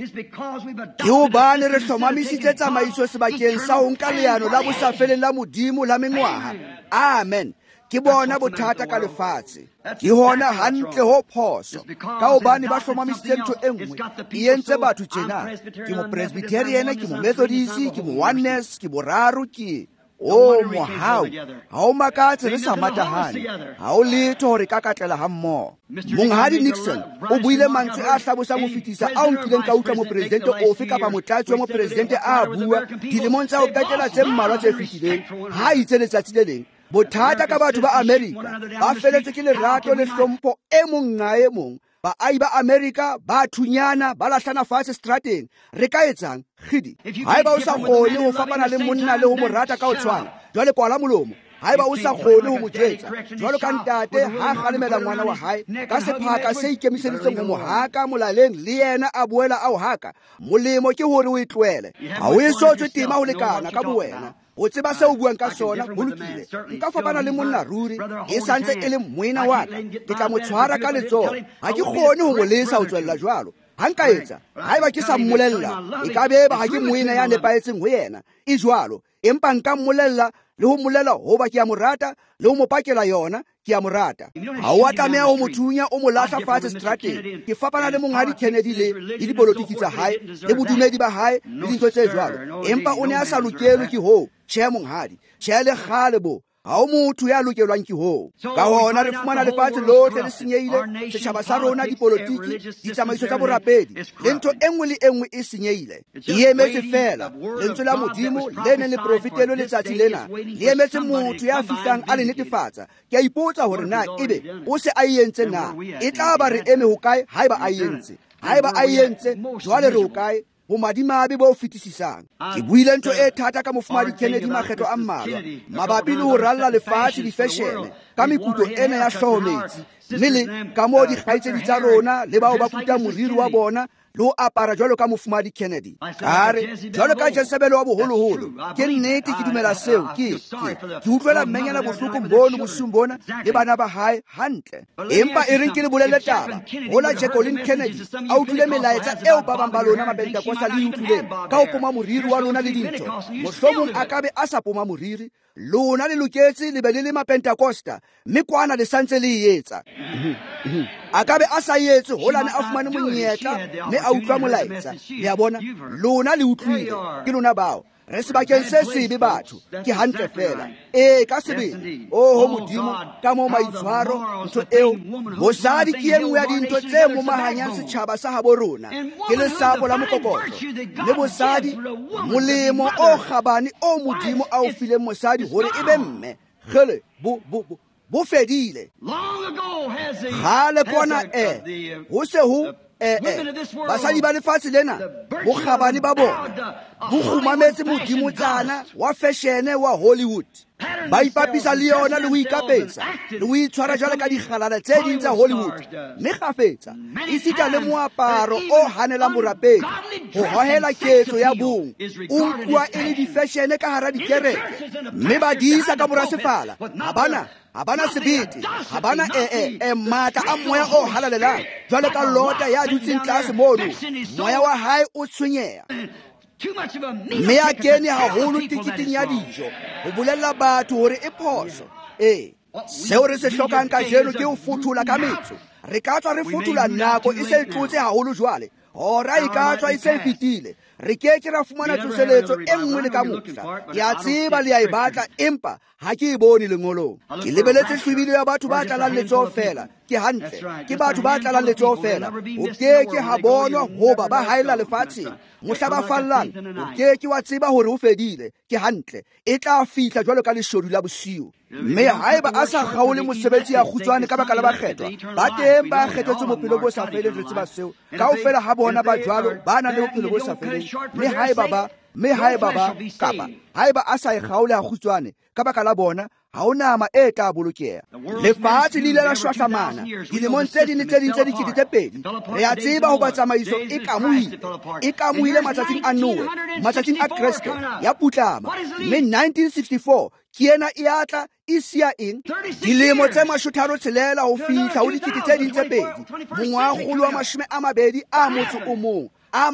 ke hobane re hlomamisitse tsamaiso sebakeng sa ho nka leano la bosafeleng la Modimo la mengwaha. Amen. Ke bona bothata ka lefatshe, ke hona hantle ho phoso, ka hobane ba hlomamisitse ntho e nngwe e entse batho tjena. Ke mo Presbyterian, ke mo Methodist, ke mo Oneness, ke boraro ke mohau. Ha o makatse re sa matahane, ha o letho hore ka katlela ha mmoho. Monghadi Nixon o buile mantswe a hlabosang ho fetisa ao nkileng ka utlwa mopresidente ofe kapa motlatsi wa mopresidente a bua dilemong tsa ho qetela tse mmalwa tse fetileng, ha itse letsatsi le leng. Bothata ka batho ba Amerika ba feletse ke lerato le hlompho e mong nga e mong. Baahi ba Amerika ba thunyana, ba lahlana fatshe strateng. Re ka etsang khidi? Haeba o sa kgone ho fapana le monna le ho mo rata ka ho tshwana, jwale kwala molomo. Haeba o sa kgone ho mo jetsa, jwalo ka ntate ha kgalemela ngwana wa hae ka sephaka se ikemiseditseng ho mo haka molaleng, le yena a boela a o haka, molemo ke hore o e tlohele. Ha o e sotswe tema ho lekana ka bowena. O tseba se o buang ka sona ho lokile. Nka fapana le monna ruri, e santse e le moena wa ka, ke tla mo tshwara ka letsoho. Ha ke kgone ho mo lesa ho tswella jwalo. Ha nka etsa, haeba ke sa mmolella, e ka beba ha ke moena ya nepaetseng ho yena, e jwalo. Empa nka mmolella le ho molela hoba ke a mo rata, le ho mo pakela yona ke a mo rata. Ha o tlameha ho mo thunya o mo lahla fatshe strateng. Ke fapana le monghadi Kennedy le dipolotiki tsa hae le bodumedi ba hae le dintho tse jwalo. Empa o ne a sa lokelwe ke ho. Tjhe monghadi, tjhe le kgale bo. Ha o motho ya lokelwang ke ho. Ka hona re fumana lefatshe lohle le senyehile, setjhaba sa rona, dipolotiki, ditsamaiso tsa borapedi, le ntho enngwe le enngwe e senyehile. E emetse fela lentswe la Modimo le neng le profetelwe letsatsi lena, le emetse motho ya fihlang a le netefatsa. Ke a ipotsa hore na ebe o se a entse na, e tla ba re eme hokae haeba a entse. Haeba a entse, jwale re hokae ho madimabe bo fetisisang. Ke buile ntho e thata ka mofumadi Kennedy makgetlo a mmalwa mabapi le ho ralla lefatshe difeshene ka mekuto ena ya hlohometsi, mme le ka moo dikgaitsedi tsa rona le bao ba kutang moriri wa bona le ho apara jwalo ka mofumadi Kennedy. Kare jwalo ka Jezebel wa boholoholo, ke nnete ke dumela seo, ke utlwela mmenyana bohloko bono bosung bona le bana ba hae hantle. Empa e reng ke le bolelle taba, hola Jacqueline Kennedy a utlwile melaetsa eo ba bang ba lona mapentekosta le utlwileng ka ho poma moriri wa lona le dintho. Mohlomong a ka be a sa poma moriri, lona le loketse le be le le mapentekosta, mme kwana le santse le e etsa. A ka be a sa etse holane a fumane monyetla mme a utlwa molaetsa. Le a bona, lona le utlwile, ke lona bao. Re sebakeng se sebe batho, ke hantle fela. Ka sebele, ho Modimo, ka moo maitshwaro, ntho eo. Bosadi ke enngwe ya dintho tse momahanyang setjhaba sa habo rona, ke lesapo la mokokotlo. Le bosadi, molemo o kgabane o Modimo a o fileng mosadi hore e be mme. Kgele, bo fedile. Kgale kwana ho se ho basadi ba lefatshe lena bokgabane ba bona bo kgumametse modimo tsana wa fashion wa Hollywood. ba ipapisa le yona le ho ikapesa le ho itshwara jwale ka dikgalala tse ding tsa Hollywood, mme kgafetsa e sita le moaparo o hanelang borapedi ho hohela ketso ya bong o nkuwa e le difashene ka hara dikereke, mme ba diisa ka mora sefala. Habana sebete, habana matla a moya o halalelang jwale ka Lota ya dutseng tlase mono, moya wa hae o tshwenyeha. Mme a kene haholo tikiting ya dijo ho bolella batho hore e phoso. Seo re se hlokang kajeno ke ho futula ka metso. Re ka tswa re futula nako e se tlotse haholo jwale, hora e ka tswa e se fetile. Re ke ra fumana tsoseletso e nngwe le ka mohla. Ya tseba le ya e batla, empa ha ke e bone lengolong. Ke lebeletse hlwibile ya batho ba tlalang letsoho fela. Ke hantle, ke batho ba tlalang letsoho fela. O ke ha bonwa hoba ba haela lefatsheng. Mohla ba fallang, o ke wa tseba hore o fedile. Ke hantle, e tla fihla jwalo ka leshodu la bosiu. Mme haeba a sa kgaole mosebetsi ya kgutshwane ka baka la bakgethwa, ba teng ba kgethetswe bophelo bo sa feleng. Re tseba seo kaofela ha bona ba jwalo ba na le bophelo bo sa feleng. Mme haeba a sa e kgaole ha kgutshwane ka baka la bona, ha o nama e tla bolokeha. Lefatshe le ile la shwahlamana dilemong tse ding tse dikete tse pedi. Re a tseba ho ba tsamaiso e kamohile matsatsing a Noe, matsatsing a Kriste ya putlama. Mme 1964 ke ena e atla e sia eng dilemo tse 36 ho fihla ho dikete tse ding tse pedi. Mongwakgolo wa 20 a motso o mong a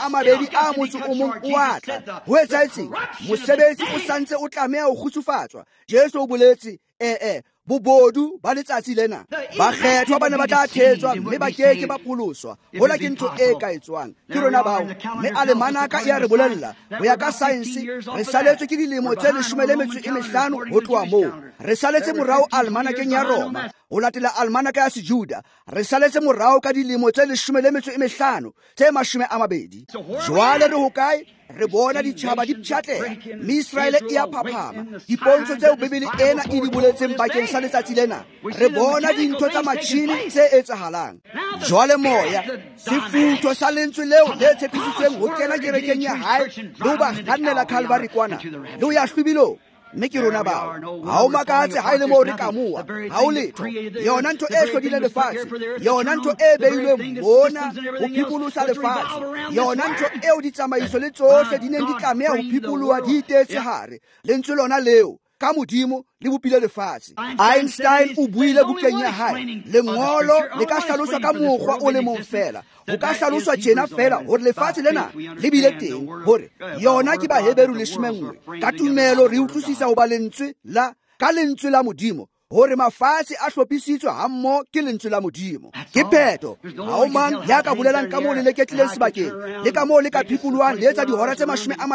21 o atla. Ho etsahetseng? Mosebetsi o santse o tlameha ho kgutsufatswa. Jesu o boletse bobodu ba letsatsi lena. Bakgethwa ba ne ba tla thetswa, mme ba keke ba pholoswa. Hola ke ntho e ka etswang ke rona bao. Mme Alemanaka e a re bolella ho ya ka saense re saletswe ke dilemo tse 15 ho tloha moo. Re saletse morao Alemanakeng ya Roma ho latela Alemanaka ya Sejuda. Re saletse morao ka dilemo tse 15 tse 20. Jwale re hokae? Re bona ditjhaba di pshatleha, mme Israele e a phaphama. Dipontsho tseo Bebele ena e di boletseng bakeng sa letsatsi lena, re bona dintho tsa matjhini tse etsahalang. Jwale moya, sefutho sa lentswe leo le tshepisitsweng ho kena kerekeng ya hae le ho ba kgannela Calvary kwana le ho ya hlwibilo. Mme ke rona bao, ha o makatse ha e le moo re ka moa, ha o letho. Yona ntho e hlodile lefatshe, yona ntho e beilweng mona ho phipolosa lefatshe, yona ntho eo ditsamaiso le tsohle di neng di tlameha ho phipoloha di itetse hare. Lentswe lona leo ka modimo le bopile lefatshe. Einstein o buile bukeng ya hae, lengolo le ka hlaloswa ka mokgwa o le mong fela. Ho ka hlaloswa tjena fela hore lefatshe lena le bile teng, hore yona ke Baheberu 11 ka tumelo re utlwisisa ho ba lentswe la ka lentswe la modimo, hore mafatshe a hlophisitswe hammo ke lentswe la modimo. Ke pheto, ha o mang ya ka bolelang ka moo le leketlileng sebakeng, le ka moo le ka phipoloang le etsa dihora tse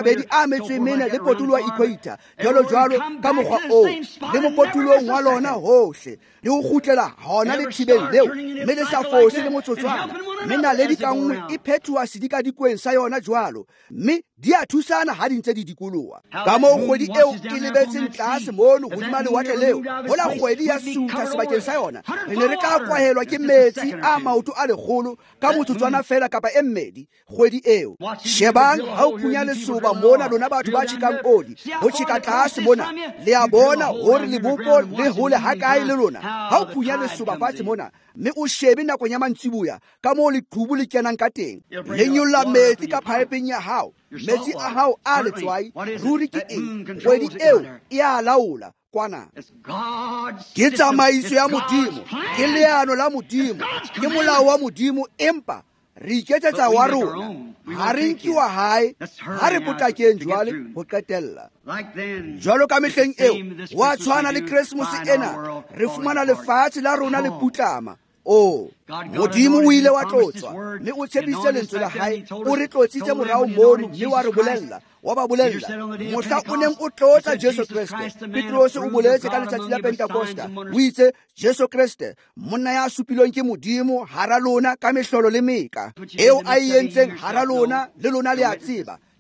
24 le potoloha equator, jwalo ka mokgwa oo, le mopotolong wa lona hohle, le ho kgutlela hona le thibeng leo, mme le sa fose le motsotswana. Mme naledi ka nngwe e phethuwa sedika dikweng sa yona jwalo, mme di a thusana ha di ntse di dikoloha. Ka moo kgwedi eo e lebetseng tlase mono hodima lewatle leo, hola kgwedi ya suta sebakeng sa yona, re ne re ka kwahelwa ke metsi a maoto a 100 ka motsotswana fela kapa e mmedi kgwedi eo. Shebang ha o phunya lesoba mona lona batho ba tjhekang oli, ho tjheka tlase mona le a bona hore lebopo le hole hakae le lona. Ha o phunya lesoba fatshe mona, mme o shebe nakong ya mantsiboya ka moo leqhubu le kenang ka teng, le nyolla metsi ka phaepeng ya hao, metsi a hao a letswai. Ruri ke eng? Kgwedi eo e a laola kwana. Ke tsamaiso ya modimo, ke leano la modimo, ke molao wa modimo, empa re iketsetsa wa rona. Ha re nkiwa hae, ha re potlakeng jwale ho qetella. Jwalo ka mehleng eo, wa tshwana le Christmas ena, re fumana lefatshe la rona le putlama. Modimo o ile wa tlotswa, mme o tshepise lentswe la hae, o re tlotsitse morao mono, mme wa re bolella, wa ba bolella mohla o neng o tlotsa Jesu Kriste. Petros o boletse ka letsatsi la Pentakosta, o itse Jesu Kriste monna ya supilweng ke modimo hara lona ka mehlolo le meka eo a e entseng hara lona, le lona le a tseba.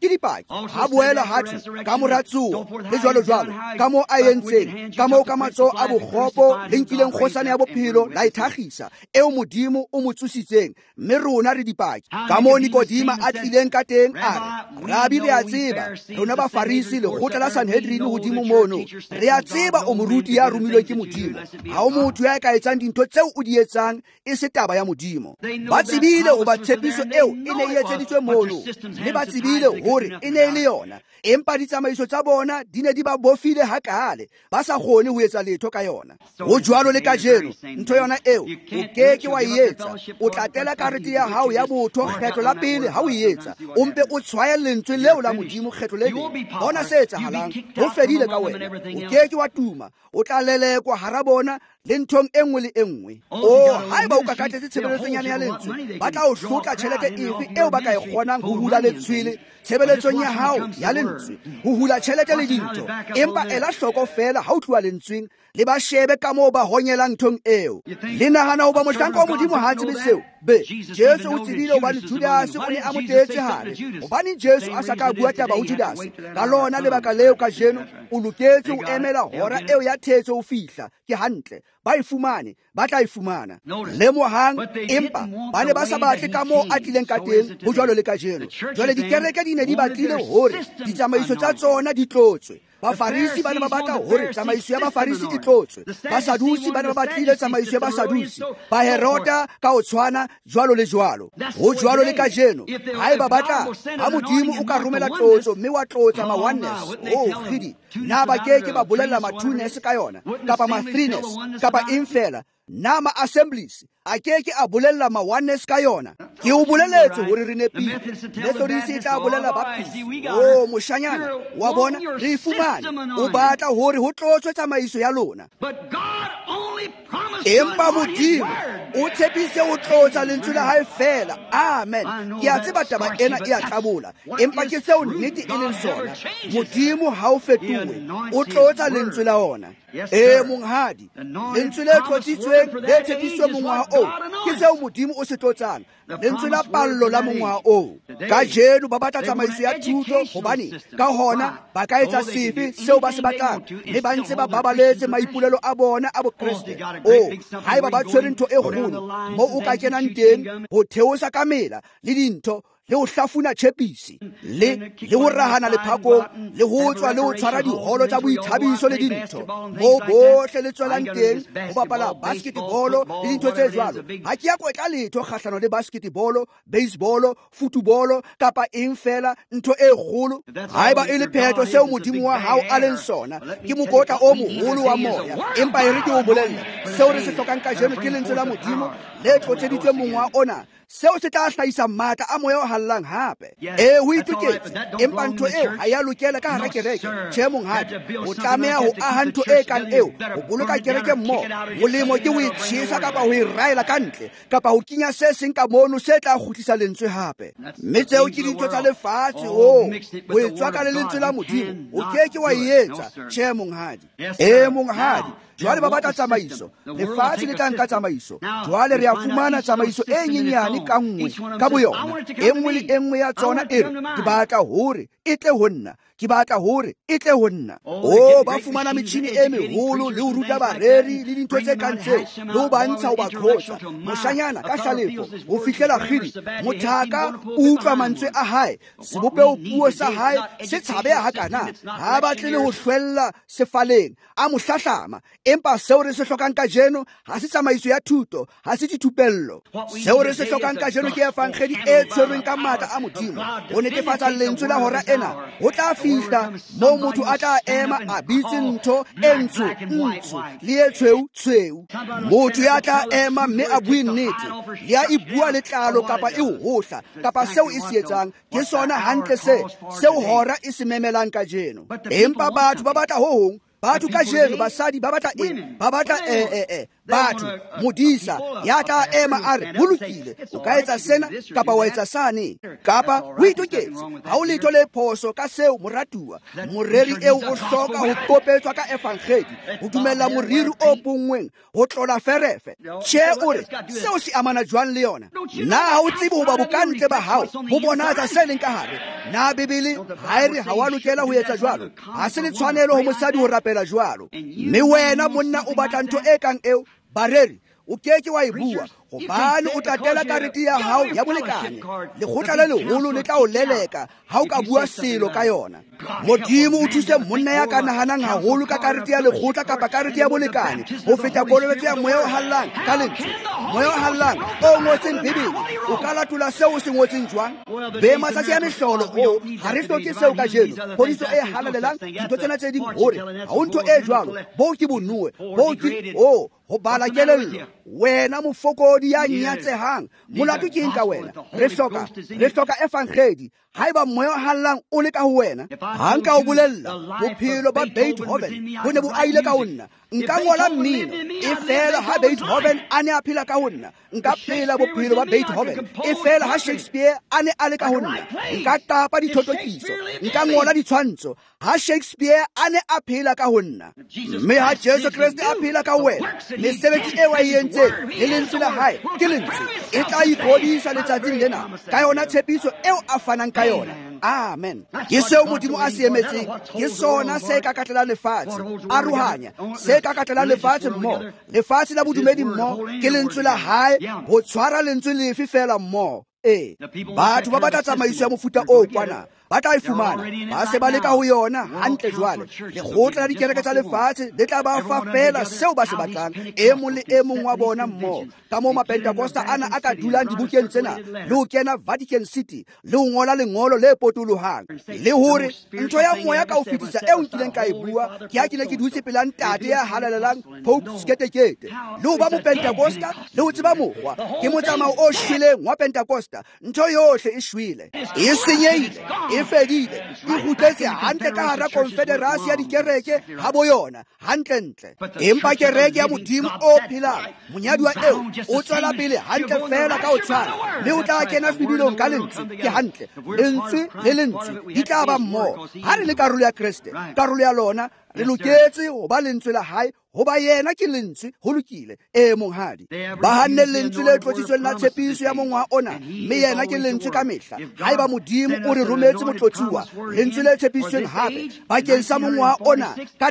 ke dipaki ha boela hatho ka moratsuo le jwalo ka mo a entseng ka mo ka matso a bokgopo le nkileng kgosana ya bophelo la ithagisa eo modimo o mo tsositseng mme rona re dipaki ka mo Nikodima a tlileng ka teng a re rabi re a tseba rona ba farisi le khotla la Sanhedrin hodimo mono re a tseba o moruti ya romilweng ke modimo ha o motho ya ka etsang dintho tseo o di etsang e se taba ya modimo ba tsebile ho ba tshepiso eo e ne e etseditswe mono le ba tsebile hore e ne le yona empa ditsamaiso tsa bona di ne di ba bofile hakale ba sa kgone ho etsa letho ka yona ho jwalo le kajeno ntho yona eo o keke wa etsa o tlatela karete ya hao ya botho kgetlo la pele ha o etsa o mpe o tshwaya lentswe leo la modimo kgetlo le leng bona se etsahalang ho fedile ka wena o keke wa tuma o tla lelekwa hara bona le nthong enngwe le enngwe haeba o ka katetse tshebeletsonyana ya lentswe ba tla o hlotla tjhelete efe eo ba ka e kgonang ho hula letshwele tshebeletsong ya hao ya lentswe ho hula tjhelete le dintho empa ela hloko fela ha o tluwa lentsweng le ba shebe ka moo ba honyelang nthong eo le nahana ho ba mohlanka wa modimo ha tsebe seo be Jesu o tsebile hobane Judase o ne a mo tetse hare hobane Jesu a sa ka bua taba ho Judase ka lona lebaka leo ka jeno o loketse ho emela hora eo ya thetso ho fihla ke hantle ba e fumane ba tla e fumana le mohang empa ba ne ba sa batle ka moo a tlileng ka teng ho jwalo le ka jeno jwale dikereke di ne di batlile hore ditsamaiso tsa tsona di tlotswe bafarisi ba ne ba batla hore tsamaiso ya bafarisi e tlotswe basadusi ba ne ba batlile tsamaiso ya basadusi baherota ka ho tshwana jwalo le jwalo ho jwalo le ka jeno haeba batla ha modimo o ka romela tlotso mme wa tlotsa ma oneness khidi na ba keke ba bolella ma two-ness ka yona kapa ma three-ness kapa infela na ma assemblies a keke a bolella ma oneness ka yona ke o boleletse hore re nepile Methodist e tla bolella baptist moshanyana wa bona re fumane o batla hore ho tlotswe tsamaiso ya lona empa modimo o tshepise ho tlotsa lentswe la hae fela amen ke a tseba taba ena e a tlabola empa ke seo nnete e leng sona modimo ha o fetowe o tlotsa lentswe la ona monghadi lentswe le tlotsitsweng le tshepiswe mongwaha o ke seo modimo o se tlotsang lentswe la pallo la mongwaha o ka jeno ba batla tsamaiso ya thuto hobane ka hona ba ka etsa sefe seo ba se batlang le ba ntse ba babaletse maipolelo a bona a bokreste haeba ba tshwere ntho e kgolo mo o ka kenang teng ho theosa ka mela le dintho le ho hlafuna tshepisi le ho rahana lephakong le ho tswa le ho tshwara diholo tsa boithabiso le dintho mo bohle le tswelang teng ho bapala basketball le dintho tse jwalo ha ke ya kwetla letho kgahlano le basketball baseball football kapa eng fela ntho e kgolo haeba e le phetho seo modimo wa hao a leng sona ke mokotla o moholo wa moya empa e re ke o bolella seo re se hlokang ka jeno ke lentswe la modimo le tlotseditswe mongwa ona seo se tla hlahisa matla a moya o hallang hape ho ituketse empa ntho eo ha ya lokela ka hara kereke tjhe monghadi o tlameha ho aha ntho e kang eo ho boloka kereke mmoho molemo ke ho itshisa kapa ho iraela ka ntle kapa ho kinya se seng ka mono se tla kgutlisa lentswe hape mme tseo ke dintho tsa lefatshe ho etswa ka lentswe la modimo o keke wa etsa tjhe monghadi monghadi jwale ba batla tsamaiso lefatshe le tla nka tsamaiso jwale re a fumana tsamaiso e nyenyane ka nngwe ka boyona enngwe le enngwe ya tsona e re ke batla hore e tle ho nna ke batla hore e tle ho nna ba fumana metjhini e meholo le ho ruta bareri le dintho tse kang tseo le ho ba ntsha ho ba tlotsa moshanyana ka hlalefo ho fihlela kgidi mothaka o utlwa mantswe a hae sebopeo puo sa hae se tshabeha hakana ha batle le ho hlwella sefaleng a mo hlahlama empa seo re se hlokang ka jeno ha se tsamaiso ya thuto ha se dithupello seo re se hlokang ka jeno ke efankgedi e tshwerweng ka matla a modimo ho netefatsa lentswe la hora ena ho tla fihla mo motho a tla ema a bitse ntho e ntsho le e tshweu motho ya tla ema mme a bue nnete le a e bua letlalo kapa e hohla kapa seo e se etsang ke sona hantle seo hora e se memelang ka jeno empa batho ba batla ho hong batho ka jeno basadi ba batla batho modisa ya tla ema a re ho lokile o ka etsa sena kapa wa etsa sane kapa o itoketse ha o letho le phoso ka seo moratuwa moreri eo o hloka ho kopetswa ka evangeli ho dumella moriri o bongweng ho tlola ferefe che o re seo se amana jwang le yona na ha o tsebe ho ba bokantle ba hao ho bonatsa se leng ka hare na bibele ha re ha wa lokela ho etsa jwalo ha se le tshwanelo ho mosadi ho rapela jwalo mme wena monna o batla ntho e kang eo bareri o keke wa e bua gobane o tlatela karete ya hao ya bolekane lekgotla le leholo le tla o leleka ha o ka bua selo ka yona modimo o thuse monna ya ka nahanang haholo ka karete ya lekgotla kapa karete ya bolekane ho feta kololetso ya moya o hallang ka lentswe moya o hallang o ngotseng bibele o ka latola seo o se ngotseng jwang be matsatsi ya mehlolo o ha re hloke seo ka jeno phodiso e halalelang dintho tsena tse ding hore ha o ntho e jwalo bo ke bonuwe bo ke ho bala kelello wena mofokodi ya nyatsehang molato ke eng ka wena re hloka evangeli haeba moya hallang o le ka ho wena ha nka o bolella bophelo ba Beethoven bo ne bo aile ka ho nna nka ngola mmino e fela ha Beethoven a ne a phela ka ho nna nka phela bophelo ba Beethoven e fela ha Shakespeare a ne a le ka ho nna nka tapa dithothokiso nka ngola ditshwantsho ha Shakespeare a ne a phela ka ho nna mme ha Jesu Kriste a phela ka wena mesebetsi e wa e entseng le lentswe la hae ke lentswe e tla ikgodisa letsatsing lena ka yona tshepiso eo a fanang ka yona amen ke seo modimo a se emetseng ke sona se ka katlelang lefatshe arohanya se ka katlelang lefatshe mmoho lefatshe la bodumedi mmoho ke lentswe la hae ho tshwara lentswe lefe fela mmoho batho ba batla tsamaiso ya mofuta o kwana ba tla e fumana ba se ba leka ho yona hantle jwale lekgotla la dikereke tsa lefatshe le tla ba fa fela seo ba se batlang e mong le e mong wa bona mmoho ka moo mapentekosta ana a ka dulang dibukeng tsena le ho kena Vatican City le ho ngola lengolo le potolohang le hore ntho ya moya ka ho fetisa eo nkileng ka e bua ke ha ke ne ke dutse pela ntate ya halalelang Pope Sketekete le ho ba mopentekosta le ho tseba mokgwa ke motsamao o shweleng wa pentekosta ntho yohle e shwele e senyehile e fedile e kgutletse hantle ka hara confederasi ya dikereke ha boyona hantlentle empa kereke ya modimo o phelang monyaduwa eo o tswela pele hantle fela ka o tshwana mme o tla kena fedilong ka lentswe ke hantle lentswe le lentswe di tla ba mmoho ha re le karolo ya Kriste karolo ya lona re loketse ho ba lentswe la hae ho ba yena ke lentswe ho lokile monghadi ba hanne lentswe le tlotsitsweng la tshepiso ya mongwa ona mme yena ke lentswe ka mehla haeba modimo o re rometse motlotsuwa lentswe le tshepisitsweng hape bakeng sa mongwa ona ka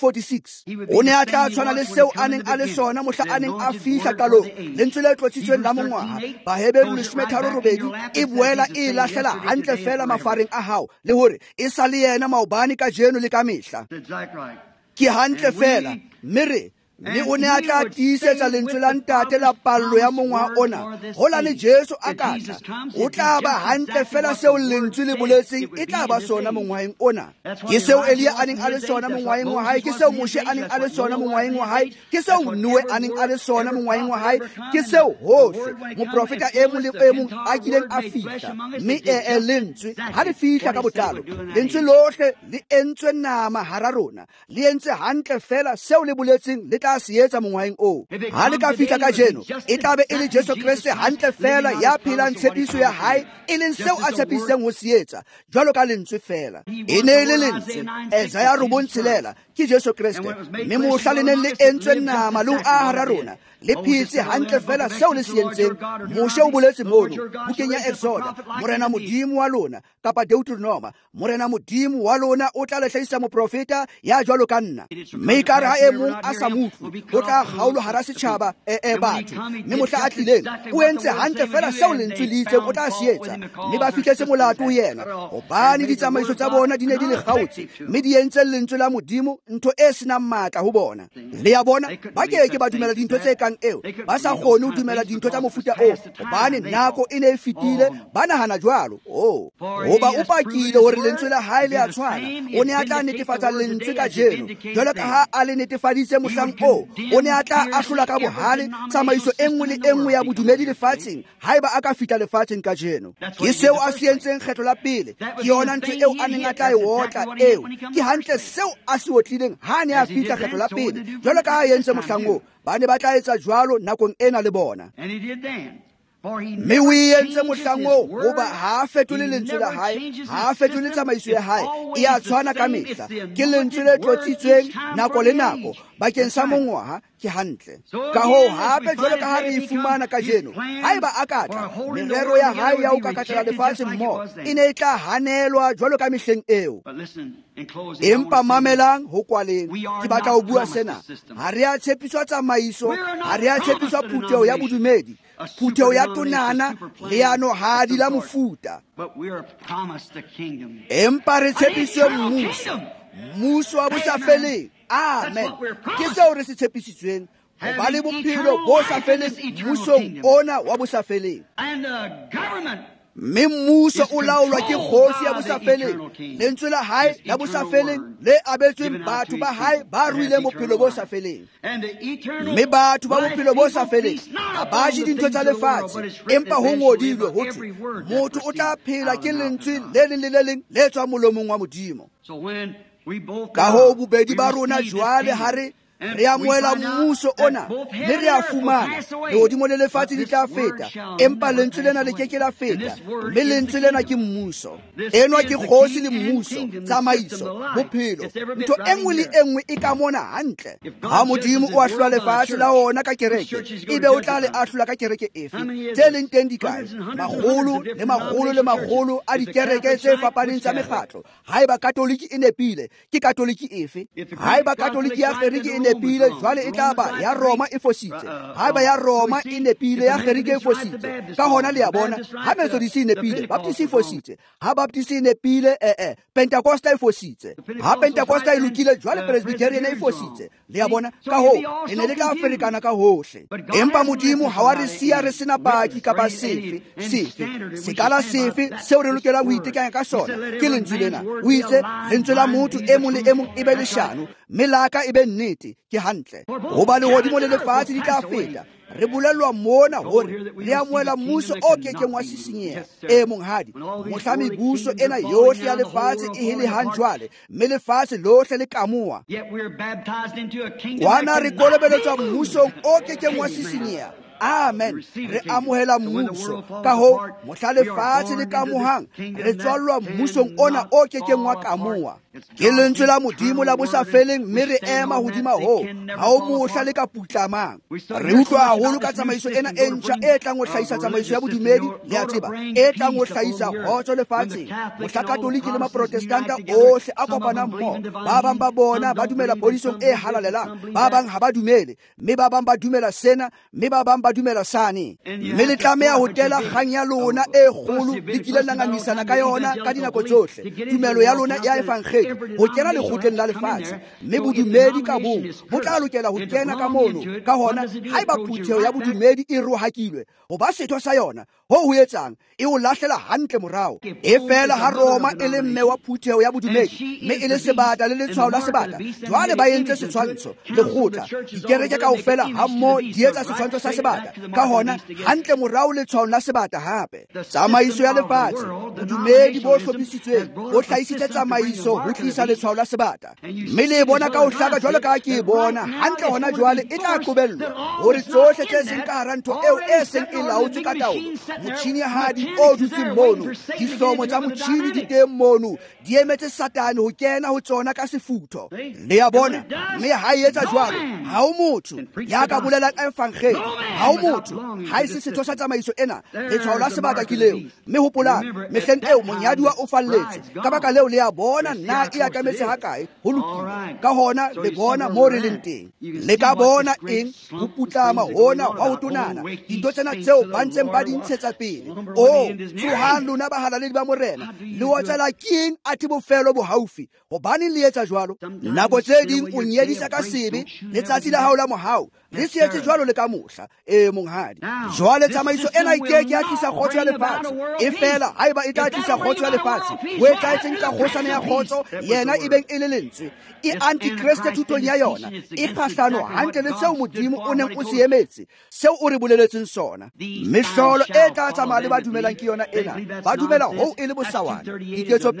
1946 o ne a tla tshwana le seo a neng a le sona mohla a neng a fihla qalong lentswe le tlotsitsweng la mongwaha Baheberi 13:8 e boela e lahlela hantle fela mafareng a hao le hore e sa le yena maobane ka jeno le ka mehla ke hantle fela mme o ne a tla tiisetsa lentswe la ntate la pallo ya mongwa ona hola le Jesu a katla o tla ba hantle fela seo lentswe le boletseng e tla ba sona mongwaeng ona ke seo Elia a neng a le sona mongwaeng wa hae ke seo Moshe a neng a le sona mongwaeng wa hae ke seo Noe a neng a le sona mongwaeng wa hae ke seo hohle moprofeta e mong le e mong a kileng a fihla mme lentswe ha le fihla ka botlalo lentswe lohle le entswe nama hara rona le entse hantle fela seo le boletseng le tla sietsa mongwaeng o ha le ka fihla ka jeno e tla be e le Jesu Kriste hantle fela ya phelang tshepiso ya hae e leng seo a tshepiseng ho sietsa jwalo ka lentswe fela e ne le lentswe Isaiah 9:6 ke Jesu Kriste mme mohla le neng le entswe nama le ho ahara rona le phetse hantle fela seo le sientseng Moshe o boletse mono bukeng ya Exoda morena modimo wa lona kapa Deuteronoma morena modimo wa lona o tla le hlahisa moprofeta ya jwalo ka nna mme ikare ha e mong a sa mutlu o tla kgaolo hara setjhaba batho mme mohla a tlileng o entse hantle fela seo lentswe le itseng o tla sietsa mme ba fihletse molato ho yena hobane ditsamaiso tsa bona di ne di le kgaotse mme di entse lentswe la modimo ntho e senang matla ho bona le ya bona ba ke ba dumela dintho tse eo ba sa kgone ho dumela dintho tsa mofuta o hobane nako e ne e fetile ba nahana jwalo hoba o pakile hore lentswe la hae le a tshwana o ne a tla netefatsa lentswe ka jeno jwalo ka ha a le netefaditse mohlang o ne a tla ahlola ka bohale tsamaiso e nngwe le e nngwe ya bodumedi lefatsheng haeba a ka fihla lefatsheng ka jeno ke seo a se entseng kgetlo la pele ke yona ntho eo a neng a tla e otla eo ke hantle seo a se otlile kgethileng ha ne a fihla kgetlo la pele jwalo ka ha entse mohlang oo ba ne ba tla etsa jwalo nakong ena le bona. Mme o entse mohlang oo hoba ha a fetole lentswe la hae, ha a fetole tsamaiso ya hae, e a tshwana ka mehla, ke lentswe le tlotsitsweng nako le nako bakeng sa mongwaha ke hantle. Ka hoo hape jwalo ka ha re e fumana kajeno, haeba a ka tla merero ya hae ya ho kakatela lefatshe mmoho e ne e tla hanelwa jwalo ka mehleng eo. Empa mamelang ho kwaleng ke batla ho bua sena, ha re a tshepiswa tsamaiso, ha re a tshepiswa phuteho ya bodumedi, phuteho ya tonana, leano hadi la mofuta, empa re tshepiswe mmuso wa bo sa feleng. Amen. Ke seo re se tshepisitsweng, ho ba le bophelo bo sa feleng mmusong ona wa bo sa feleng. Mme mmuso o laolwa ke kgosi ya bo sa feleng, lentswe la hae la bo sa feleng le abetsweng batho ba hae ba ruileng bophelo bo sa feleng. Mme batho ba bophelo bo sa feleng ha ba je dintho tsa lefatshe, empa ho ngodilwe ho thwe motho o tla phela ke lentswe le leng le le leng le tswang molomong wa Modimo. Ka hoo bobedi ba rona jwale ha re amohela mmuso ona le re a fumana lehodimo le lefatshe di tla feta, empa lentswe lena le keke la feta, mme lentswe lena ke mmuso. Enwa ke kgosi le mmuso, tsamaiso, bophelo, ntho enngwe le enngwe e ka mona hantle. Ha Modimo o ahlola lefatshe la ona ka kereke, ebe o tla le ahlola ka kereke efe? Tse leng teng di kae? Magolo le magolo le magolo a dikereke tse fapaneng tsa mekgatlo. Haeba katoliki e nepile, ke katoliki efe? Haeba katoliki ya kereke e nepile, jwale e tla ba ya Roma e fositse. Haeba ya Roma e nepile, ya kereke e fositse. Ka hona le ya bona, ha Methodisi e nepile, Baptisi e fositse. Ha Baptisi e nepile, Pentecosta e fositse. Ha Pentecosta e lokile, jwale Presbyterian e fositse. Le ya bona, ka hoo e ne le tla ferekana ka hohle. Empa Modimo ha wa re siya re sena paki kapa sefe sekala sefe seo re lokelang ho itekanya ka sona ke lentswe lena. O itse lentswe la motho e mong le e mong e be leshano, mme laka e be nnete, ke hantle. Hoba lehodimo le lefatshe di tla feta, re bolellwa mona hore re amohela mmuso o kekeng wa sisinyeha. Monghadi, mohla mebuso ena yohle ya lefatshe e helehang jwale, mme lefatshe lohle le kamoa, kwana re kolobeletswa mmusong o kekeng wa sisinyeha. Amen. Re amohela mmuso, ka hoo mohla lefatshe le kamohang, re tswallwa mmusong ona o kekeng wa kamoa. Ke lentswe la Modimo la bo sa feleng, mme re ema hodima hoo, ha o mohla le ka putlamang. Re utlwa haholo ka tsamaiso ena e ntjha e tlang ho hlahisa tsamaiso ya bodumedi, le a tseba, e tlang ho hlahisa kgotso lefatsheng. Mohla katoliki le maprotestanta ohle a kopana mmoho, ba bang ba bona ba dumela polisong e halalelang, ba bang ha ba dumele, mme ba bang ba dumela sena, mme ba bang ba dumela sane. Mme le tlameha ho tela kgang ya lona e kgolo le kile la ngangisana ka yona ka dinako tsohle, tumelo ya lona ya evangeli ho kena lekgotleng la lefatshe, mme bodumedi ka bong bo tla lokela ho kena ka mono. Ka hona haeba phutheho ya bodumedi e rohakilwe, ho ba setho sa yona ho etsang e o lahlela hantle morao. E fela ha Roma e le mme wa phutheho ya bodumedi, mme e le sebata le letshwao la sebata, jwale ba entse setshwantsho lekgotla, dikereke kaofela ha mmoho di etsa setshwantsho sa sebata. Ka hona hantle morao letshwao la sebata hape. Tsamaiso ya lefatshe, bodumedi bo hlophisitsweng bo hlahisitse tsamaiso ho tlisa letshwao la sebata, mme le bona ka ho hlaka jwalo ka ke e bona hantle hona jwale e tla qobellwa hore tsohle tse seng ka hara ntho eo e seng e laotswe ka taolo. Motjhini hadi o dutseng mono, dihlomo tsa motjhini di teng mono, di emetse Satane ho kena ho tsona ka sefutho. Le ya bona, mme ha e etsa jwalo, ha o motho ya ka bolelang evangeli, ha o motho ha e se setho sa tsamaiso ena. Letshwao la sebata ke leo, mme hopolang mehleng eo monyaduwa o falletse, ka baka leo le ya bona na e atametse hakae ho lokile. Ka hona le bona mo re leng teng, le ka bona eng ho putlama hona wa ho tonana, dintho tsena tseo ba ntseng ba di ntshetsa pele. Tsohang lona bahalaledi ba morena, le otsela keng athe bofelo bo haufi. Hobaneng le etsa jwalo? Nako tse ding o nyedisa ka sebe letsatsi la hao la mohau, le se etse jwalo le ka mohla. Monghadi, jwale tsamaiso ena e keke ya tlisa kgotso ya lefatshe, e fela haeba e tla tlisa kgotso ya lefatshe o etsahetseng ka kgosana ya kgotso yena e beng e le lentswe e antikriste thutong ya yona e kgahlano hantle le seo modimo o neng o se emetse seo o re boleletseng sona mehlolo e tla tsamaya le ba dumelang ke yona ena ba dumela hoo e le bosawana Diketso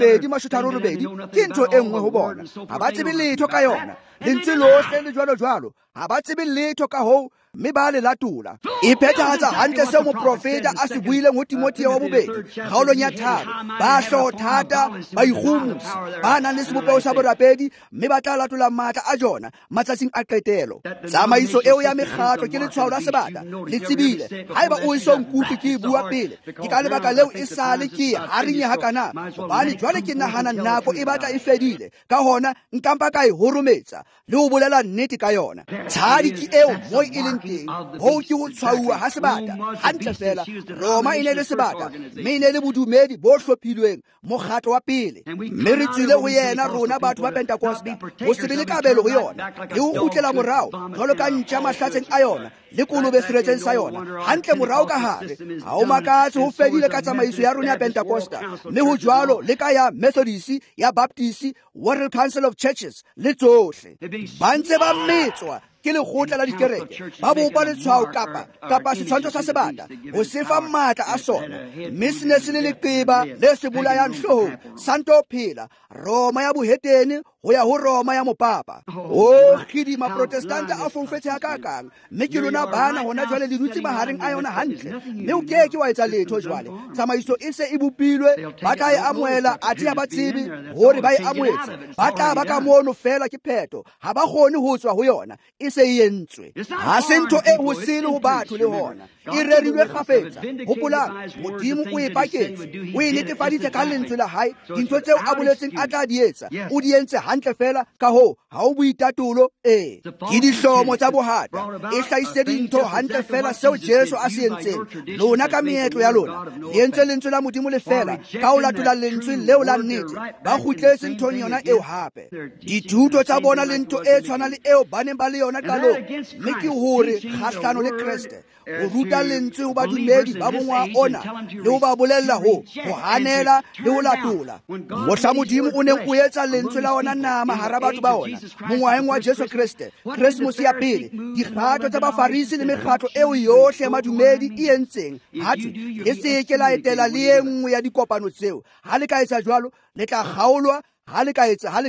2:38 ke ntho e nngwe ho bona ha ba tsebe letho ka yona lentswe lohle le jwalo ha ba tsebe letho ka hoo mme ba le latola e phethahatsa hantle seo moprofeta a se buileng ho Timotheo wa 2 kgaolong ya 5 ba hlothata ba ikgumusa ba nang le sebopeo sa borapedi mme ba tla latola matla a jona matsatsing a qetelo tsamaiso eo ya mekgatlo ke letshwao la sebata le tsebile haeba o eso nkutlwe ke bua pele ke ka lebaka leo e sale ke harinye hakana hobane jwale ke nahana nako e batla e fedile ka hona nkampa ka e horometsa le ho bolela nnete ka yona tshadi ke eo mo e leng teng ho ke ho tshwauwa ha sebata hantle fela Roma e ne le sebata mme ne le bodumedi bo hlophilweng mokgatlo wa pele mme re tswile ho yena rona batho ba Pentecosta ho se be le kabelo ho yona le ho kgutlela morao jwalo ka ntja mahlatseng a yona le kolobe seretseng sa yona hantle morao ka hare ha o makatse ho fedile ka tsamaiso ya rona ya Pentecosta mme ho jwalo le ka ya Methodist ya Baptist World Council of Churches le tsohle ba ntse ba metswa ke lekgotla la dikereke ba bopa letshwao kapa setshwantsho sa sebata ho sefa matla a sona mme se ne se le leqeba le se bolayang hloohong santo phela Roma ya bohetene ho ya ho Roma ya mopapa o khidima protestanta a foufetse hakakang mme ke lona bana hona jwale le dutse mahareng a yona hantle mme o keke wa etsa letho jwale tsamaiso e se e bopilwe ba tla e amohela athe ya ba tsebe hore ba e amoetse ba tla ba ka mono fela ke pheto ha ba kgone ho tswa ho yona e se e entswe ha se ntho e ho sele ho batho le hona e rerilwe kgafetsa hopolang modimo o e paketse o e netefaditse ka lentswe la hae dintho tseo a boletseng a tla di etsa o di entse hantle fela ka ho ha o boitatolo ke dihlomo tsa bohata e hlahise dintho hantle fela seo Jesu a se entseng lona ka meetlo ya lona le entse lentswe la modimo le fela ka ho latola lentswe leo la nnete ba kgutletse nthong yona eo hape dithuto tsa bona le ntho e tshwana le eo ba neng ba le yona qalong mme ke hore kgahlano le Kriste o ruta lentswe ho badumedi ba mongwa ona le ho ba bolella ho hanela le ho latola mohla modimo o neng o etsa lentswe la ona nama hara batho ba ona mongwaheng wa Jesu Kriste Christmas ya pele dikgato tsa bafarisi le mekgatlo eo yohle ya madumedi e entseng hatwe le seke la etela le e nngwe ya dikopano tseo ha le ka etsa jwalo le tla kgaolwa ha le ka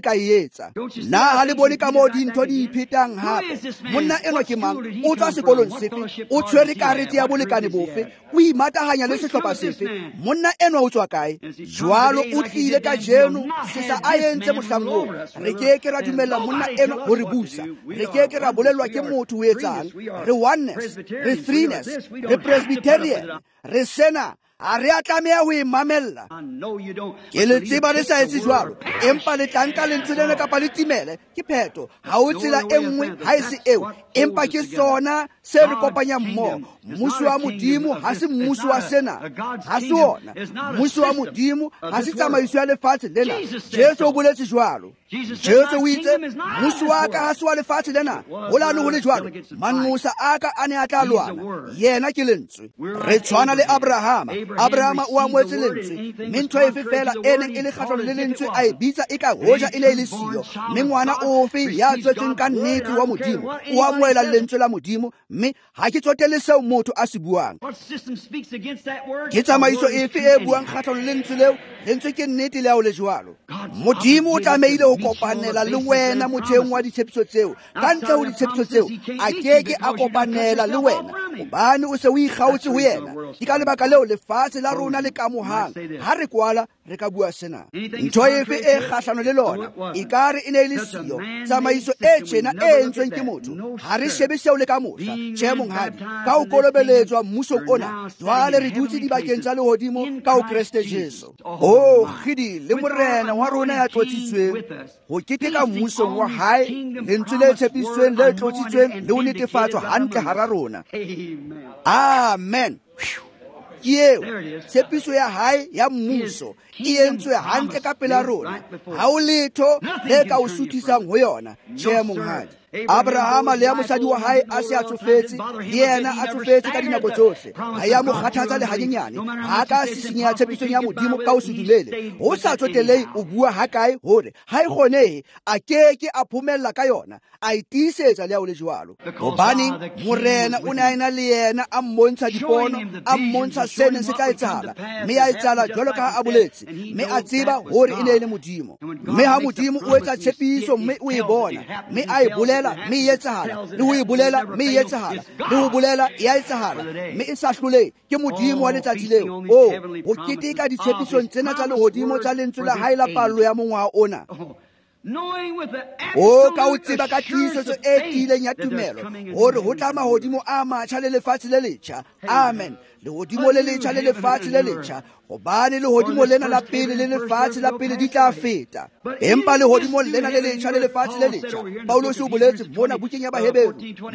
etsa na ha le bone ka mo dintho di iphetang hape monna eno ke mang o tswa sekolong sefe o tshwere karete ya bolekane bofe o imatahanya le sehlopha sefe monna eno o tswa kae jwalo o tlile ka jeno se sa a entse mohlango re ke ra dumella monna eno ho re busa re ke ra bolelwa ke motho o etsang re oneness re threeness re presbyterian re sena a re a tlameha ho imamella ke le tseba le sa etse jwalo empa le tlanka lentswe lena kapa le timele ke pheto ha o tsela e nngwe ha e se eo empa ke sona se re kopanyang mmoho mmuso wa modimo ha se mmuso wa sena ha se ona mmuso wa modimo ha se tsamaiso ya lefatshe lena Jesu o boletse jwalo Jesu o itse mmuso wa ka ha se wa lefatshe lena ho la ho le jwalo manqosa a ka a ne a tla lwana yena ke lentswe re tshwana le Abrahama o amoetse lentswe mme ntho efe fela e neng e le kgahlano le lentswe a e bitsa e ka hoja e ne e le siyo mme ngwana ofe ya tswetseng ka nnete wa modimo o amoela lentswe la modimo mme ha ke tsotele seo motho a se buang ke tsamaiso efe e buang kgahlano le lentswe leo lentswe ke nnete le ao le jwalo modimo o tlameile ho kopanela le wena motheng wa ditshepiso tseo ka ntle ho ditshepiso tseo a keke a kopanela le wena hobane o se o ikgaotse ho yena ke ka lebaka leo lefatshe la rona le kamohang ha re kwala re ka bua sena ntho efe e kgahlano le lona e ka re e ne le siyo tsamaiso e tjena e entsweng ke motho ha re shebe seo le ka mohla tjhe monghadi ka ho kolobeletswa mmusong ona jwale re dutse dibakeng tsa lehodimo ka ho Kriste Jesu khidi le morena wa rona ya tlotsitsweng ho keteka mmusong wa hae lentswe le tshepisitsweng le tlotsitsweng le ho netefatswa hantle hara rona amen eo tshepiso ya hae ya mmuso e entswe hantle ka pela rona ha o letho le ka o suthisang ho yona tjhe monghadi Abrahama le ya mosadi wa hae a se a tsofetse le yena a tsofetse ka dinako tsohle ga ya mo kgathatsa le hanyenyane ga ka sisinya tshepisong ya modimo ka o se dumele go sa tsotelei o bua ga kae gore ga e kgonege a keke a phomella ka yona a itiisetsa le ya o le jwalo gobane morena o ne a ena le yena a mmontsha dipono a mmontsha se neng se tla etsala mme a etsala jwalo ka a boletse mme a tseba gore e ne e le modimo mme ha modimo o etsa tshepiso mme o e bona mme a e bolela mme e etsagala le ho e bolela mme e etsagala le ho bolela e a etsagala mme e sa hlole ke modimo wa letsatsi leo o go keteka ditshepisong tsena tsa lehodimo tsa lentswe la hae la pallo ya mongwaga ona o ka o tseba ka tiisetso e tiileng ya tumelo gore go tla magodimo a matšha le lefatshe le letšha amen legodimo le letšha le lefatshe le letšha gobane legodimo lena la pele le lefatshe la pele di tla feta empa legodimo lena le letšha le lefatshe le letšha paulosi o boletse mona bukeng ya Bahebero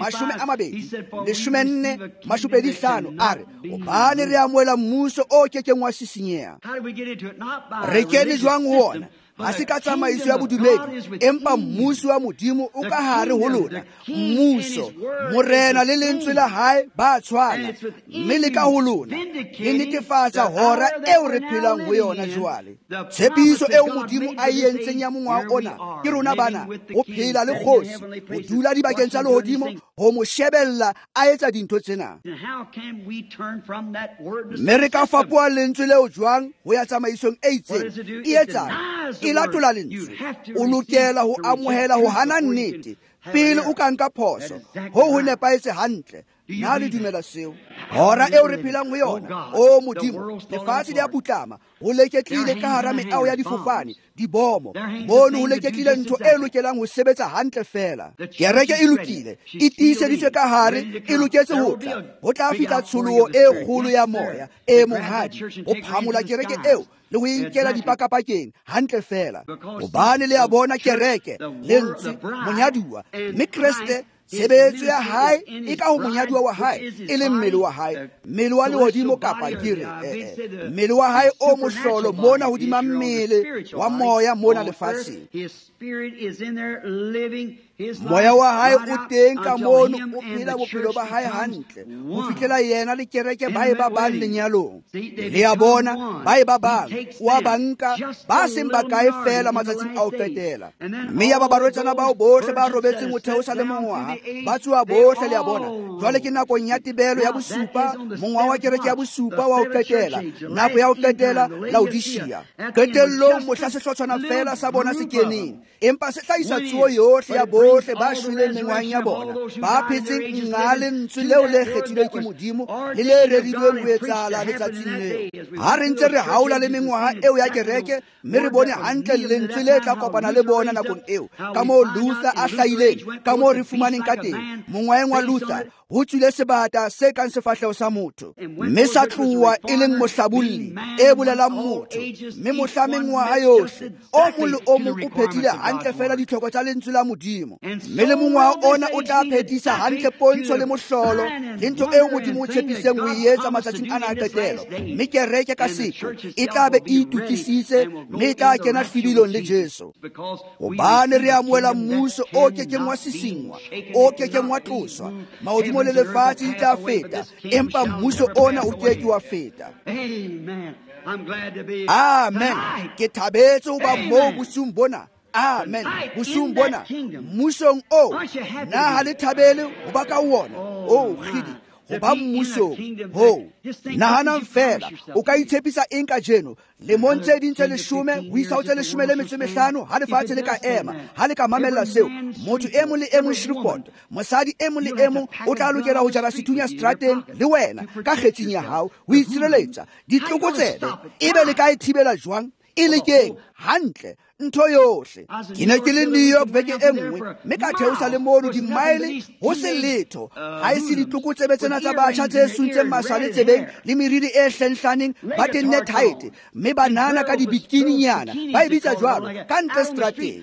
12:4-5 a re gobane re amoela mmuso o kekeng wa sisinyega re kene jwang go ona ga se ka tsamaiso ya bodumedi empa mmuso wa modimo o ka gare go lona mmuso morena le lentswe la hae ba tshwana mme le ka go lona le netefatsa hora eo re phelang go yona jwale tshepiso eo modimo a e entseng ya mongwaga ona ke rona bana go phela le kgosi go dula dibakeng tsa legodimo go mo shebella a etsa dintho tsena mme re ka fapoa lentswe leo jwang go ya tsamaisong e itseng e etsang e latola lentswe o lokela go amohela go hana nnete pele o ka nka phoso go nepaetse hantle nna le dumela seo hora eo re phelang go yona o modimo lefatshe di a putlama go leketlile ka hara meao ya difofane dibomo mono go leketlile ntho e lokelang go sebetsa hantle fela kereke e lokile e tiiseditswe ka hare e loketse go tla go tla fihla tshologo e kgolo ya moya e monghadi go phamola kereke eo le go inkela dipakapakeng hantle fela gobane le a bona kereke lentswe monyaduwa mme Kriste tshebetso ya hae e ka go monyaduwa wa hae e le mmele wa hae mmele wa lehodimo kapa kere mmele wa hae o mohlolo mona hodima mmele wa moya mona lefatsheng moya wa hae o teng ka mono o phela bophelo ba hae hantle go fitlhela yena le kereke ba e ba bang lenyalong le ya bona ba e ba bang wa banka ba seng ba kae fela matsatsing a o fetela mme ya ba barwetsana bao botlhe ba robetseng motheo sa le mongwaga ba tswa botlhe le ya bona jwale ke nakong ya tebelo ya bosupa mongwaga wa kereke ya bosupa wa o fetela nako ya o fetela Laodicea qetellong mohla sehlotswana fela sa bona se keneng empa se tlhaisa tsuo yotlhe ya bohle ba shwileng mengwaheng ya bona ba phetseng nqa lentswe leo le kgethilweng ke modimo le le rerilweng go etsala letsatsing leo ha re ntse re haola le mengwaga eo ya kereke mme re bone hantle lentswe le tla kopana le bona nakong eo ka moo Luther a hlahileng ka moo re fumaneng ka teng mongwaheng wa Luther go tswile sebata se kang sefahlego sa motho mme sa tloa e leng mohlabolli e bolelang motho mme mohla mengwaga yohle o mong le o mong o phethile hantle fela ditlhoko tsa lentswe la modimo mme le mongwaga ona o tla phethisa hantle pontsho le mohlolo le ntho eo modimo o tshepiseng go e etsa matsatsing ana a qetelo mme kereke ka setho e tla be e itukisitse mme e tla kena hlebilong le Jesu gobane re amoela mmuso o kekeng wa sisinywa o kekeng wa tloswa maodimo le lefatshe di tla feta empa mmuso ona o keke wa feta amen ke thabetse ho ba mo bosung bona amen bosung bona mmusong o na ha le thabele ho ba ka wona o khidi go ba mmusong ho nahanang fela o ka itshepisa eng ka jeno lemong tse ding tse 10 ho isa ho tse 15 ha lefatshe le ka ema ha le ka mamella seo motho e mong le e mong Shreveport mosadi e mong le e mong o tla lokela ho jara sethunya strateng le wena ka kgetsing ya hao ho itshireletsa ditlokotsebe e be le ka e thibela jwang e le keng hantle ntho yohle ke ne ke le New York beke e nngwe mme ka theosa le mono dimaile ho se letho ha e se ditlokotsebe tsena tsa batjha tse suntseng masale tsebeng le meriri e hlenhlaneng ba tenne tight mme banana ka dibikini nyana ba e bitsa jwalo ka ntle strateng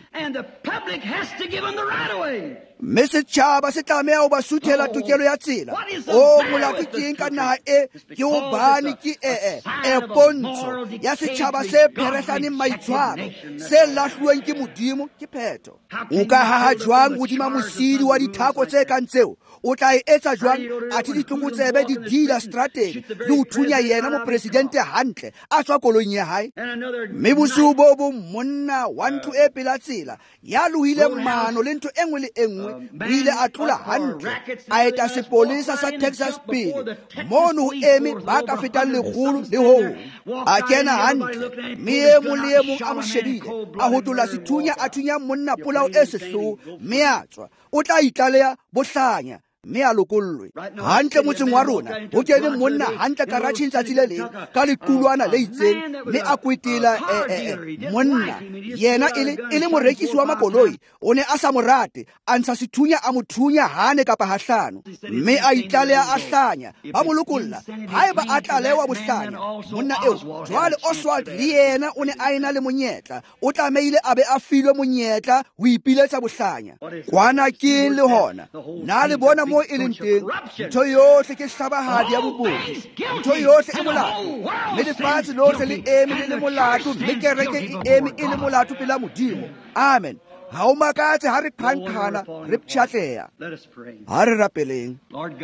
mme setšhaba se tlameha ho ba suthela tokelo ya tsela o molato ke eng ka naga e ke hobane ke pontsho ya setšhaba se phereganeng maitshwaro se le lahluweng ke modimo ke phetho. O ka haha jwang hodima mosidi wa dithako tse kang tseo? O tla e etsa jwang athe ditlokotsebe di dila strateng le ho thunya yena mopresidente hantle a tswa kolong ya hae? Mme bosiu bo bong monna wa ntho e pela tsela ya lohileng maano le ntho e nngwe le e nngwe o ile a tlola hantle a eta sepolesa sa Texas pele mono ho eme ba ka fetang lekgolo le ho a kena hantle mme e mong le e mong a mo shebile a hotola sethunya a thunya monna polao e sehloho mme a tswa o tla itlaleha bohlanya mme a lokollwe hantle motseng wa rona. Ho kene monna hantle karatjheng tsatsi le leng ka lequlwana le itseng mme a kwetela monna yena e le morekisi wa makoloi o ne a sa morate a ntsha sethunya a mothunya hane kapa hahlano mme a itlaleha a hlanya ba mo lokolla haeba a tlalewa bohlanya monna eo. Jwale Oswald le yena o ne a ena le monyetla o tlamehile a be a filwe monyetla ho ipiletsa bohlanya kwana ke le hona na le bona mo e leng teng ntho yohle ke hlabahadi ya bobodu, ntho yohle e molato mme lefatshe lohle le eme le molato mme kereke e eme e le molato pela modimo. Amen. Ha o makatse ha re qhanqhana re pshatleha. Ha re rapeleng.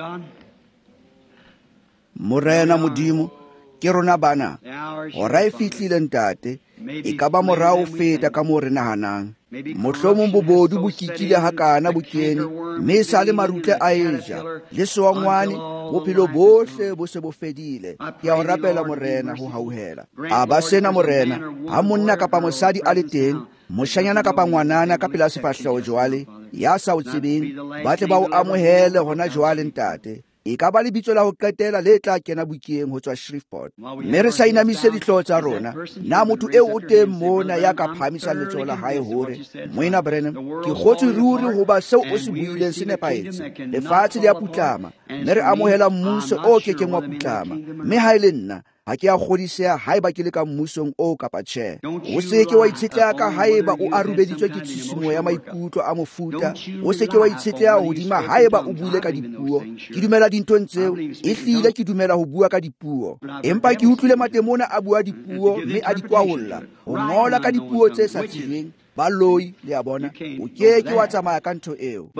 Morena modimo ke rona bana hora e fihlile ntate e ka ba morao feta ka mo re nahanang. Mohlomong bobodu bo kikile hakana bo kene mme sa le marutle a eja le soangwane bophelo bohle bo se bo fedile. Ke a o rapela morena ho hauhela a ba sena morena ha monna kapa mosadi a le teng moshanyana kapa ngwanana ka pela sefahleho jwale ya sa o tsebeng ba tle ba o amohele hona jwale ntate. E ka ba lebitso la ho qetela le tla kena bukeng ho tswa Shreveport mme re sa inamise dihlooho tsa rona na motho eo o teng mona ya ka phahamisang letsoho la hae hore Moena Branham ke kgotse ruri ho ba seo o se buileng se nepahetse. Lefatshe le a putlama mme re amohela mmuso o kekeng wa putlama mme ha e le nna ha ke a kgodiseha haeba ke le ka mmusong o kapa tjhe. O se ke wa itshetleha ka haeba o arubeditswe ke tshisimo ya maikutlo a mofuta. O se ke wa itshetleha hodima haeba o buile ka dipuo. Ke dumela dinthong tseo e hlile ke dumela ho bua ka dipuo empa ke utlwile matemona a bua dipuo mme a di kwaholla ho ngola ka dipuo tse sa tsebeng baloi le a bona o keke wa tsamaya ka ntho eo.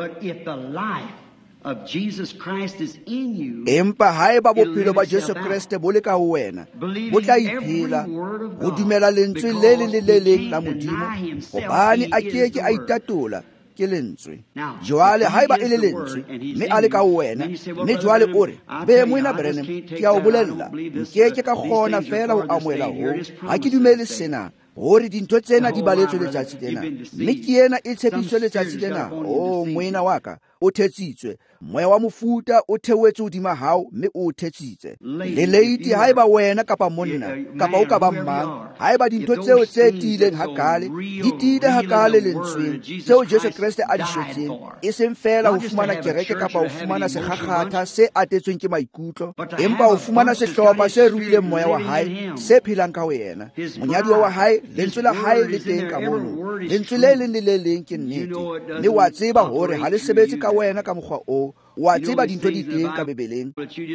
Of Jesus Christ is in you, empa haeba bophelo ba Jesu Kriste bo le ka ho wena bo tla iphela ho dumela lentswe le le leng la modimo hobane a keke a itatola ke lentswe. Jwale haeba e le lentswe mme a le ka ho wena mme jwale o re be Moena Branham ke a o bolella nkeke ka kgona fela ho amohela ho ha ke dumele sena hore dintho tsena di baletswe letsatsi lena mme ke yena e tshepiswe letsatsi lena. O moena wa ka o thetsitswe moya wa mofuta o theoetse hodima hao mme o thetsitse le leiti haeba wena kapa monna kapa o ka ba mmang haeba dintho tseo tse tiileng hakale di tiile hakale lentsweng tseo Jesu Kriste a di shwetseng e seng fela ho fumana kereke kapa ho fumana sekgakgatha se atetsweng ke maikutlo empa ho fumana sehlopha se ruileng moya wa hae se phelang ka ho yena. Monyaduwa wa hae lentswe la hae le teng ka mono lentswe le leng le le leng ke nnete mme wa tseba hore ha le sebetse ka wena ka mokgwa o wa tseba dintho di teng ka bebeleng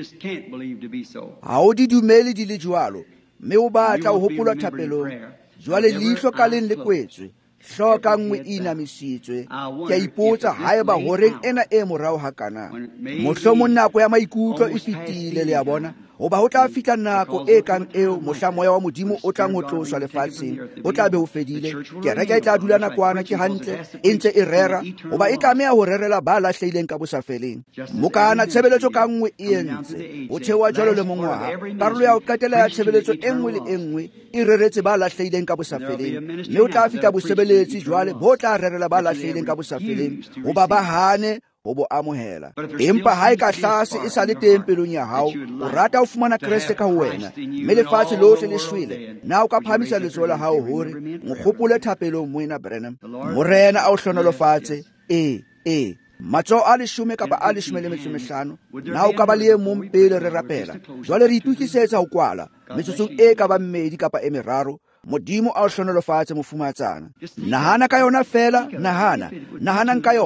ha o di dumele di le jwalo mme o batla ho hopolwa thapelong. Jwale leihlo ka leng le kwetswe hloka nngwe e inamisitswe. Ke a ipotsa haeba horeng ena e morao hakana mohlomong nako ya maikutlo e fetile le a bona hoba ho tla fihla nako e kang eo mohla moya wa modimo o tlang ho tloswa lefatsheng o tla be ho fedile. Kereke e tla dula nakwana ke hantle e ntse e rera hoba e tlameha ho rerela ba lahlehileng ka bosafeleng. Mokana tshebeletso ka nngwe e entse o theoha jwalo le mongwaha. Karolo ya ho qetela ya tshebeletso e nngwe le e nngwe e reretse ba lahlehileng ka bosafeleng mme o tla fihla bosebeletsi jwale bo tla rerela ba lahlehileng ka bosafeleng hoba ba hane ho bo amohela. Empa ha e ka hlase e sa le teng pelong ya hao o rata ho fumana Kriste ka ho wena mme lefatshe lohle le shwele na o ka phamisa letsoho la hao hore nkgopole thapelong Moena Branham. Morena a o hlonolofatse matsoho a 10 kapa a 15 na o ka ba le e mong pele re rapela. Jwale re itukisetsa ho kwala metsotsong e ka ba 2 kapa 3 modimo a o hlonolofatse mofumatsana. Nahana ka yona fela nahanang ka yona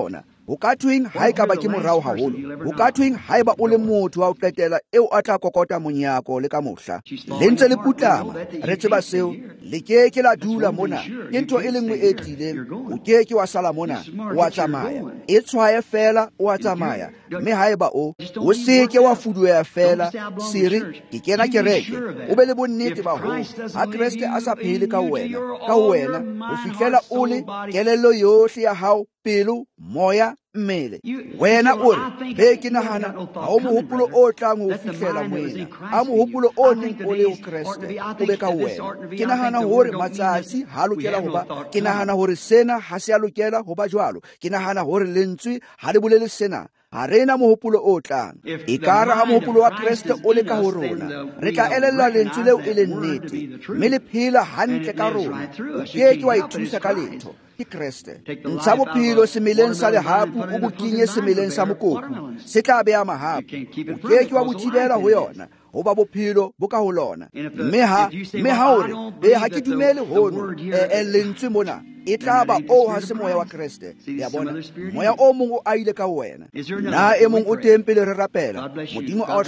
o ka thweng ha e ka ba ke morao haholo, o ka thweng ha e ba o le motho wa ho qetela eo a tla kokota monyako le ka mohla. Le ntse le putlama, re tseba seo, le ke ke la dula mona, ke ntho e le nngwe e tileng, o ke ke wa sala mona, wa tsamaya, e tshwaye fela wa tsamaya, mme ha e ba o se ke wa fuduwa fela, siri, ke kena kereke, o be le bonnete ba ho, ha Kriste a sa phele ka wena, ho fihlela o le kelello yohle ya hao, pelo, moya, mmele. Wena o re, be ke nahana, ha o mohopolo o tlang ho fihlela moena, a mohopolo o neng o le ho Kriste, o be ka wena. Ke nahana hore matsatsi ha lokela hoba, ke nahana hore sena ha se a lokela hoba jwalo, ke nahana hore lentswe ha le bolele sena. Ha rena mohopolo o tlang. E kare ha mohopolo wa Kriste o le ka ho rona, re tla elellwa lentswe leo e leng nnete, mme le phela hantle ka rona, o ke ke wa ithusa ka letho. Ke Kriste. Ntsha bophelo semeleng sa lehapu o bo kenye semeleng sa mokopu, se tla beha mahapu, o ke ke wa bo thibela ho yona, hoba bophelo bo ka ho lona. Mme ha o re, ha ke dumele hono, lentswe mona, e tla ba o ha se moya wa Kriste. Ya bona, moya o mong o a ile ka wena. Na e mong o teng pele re rapela, Modimo a o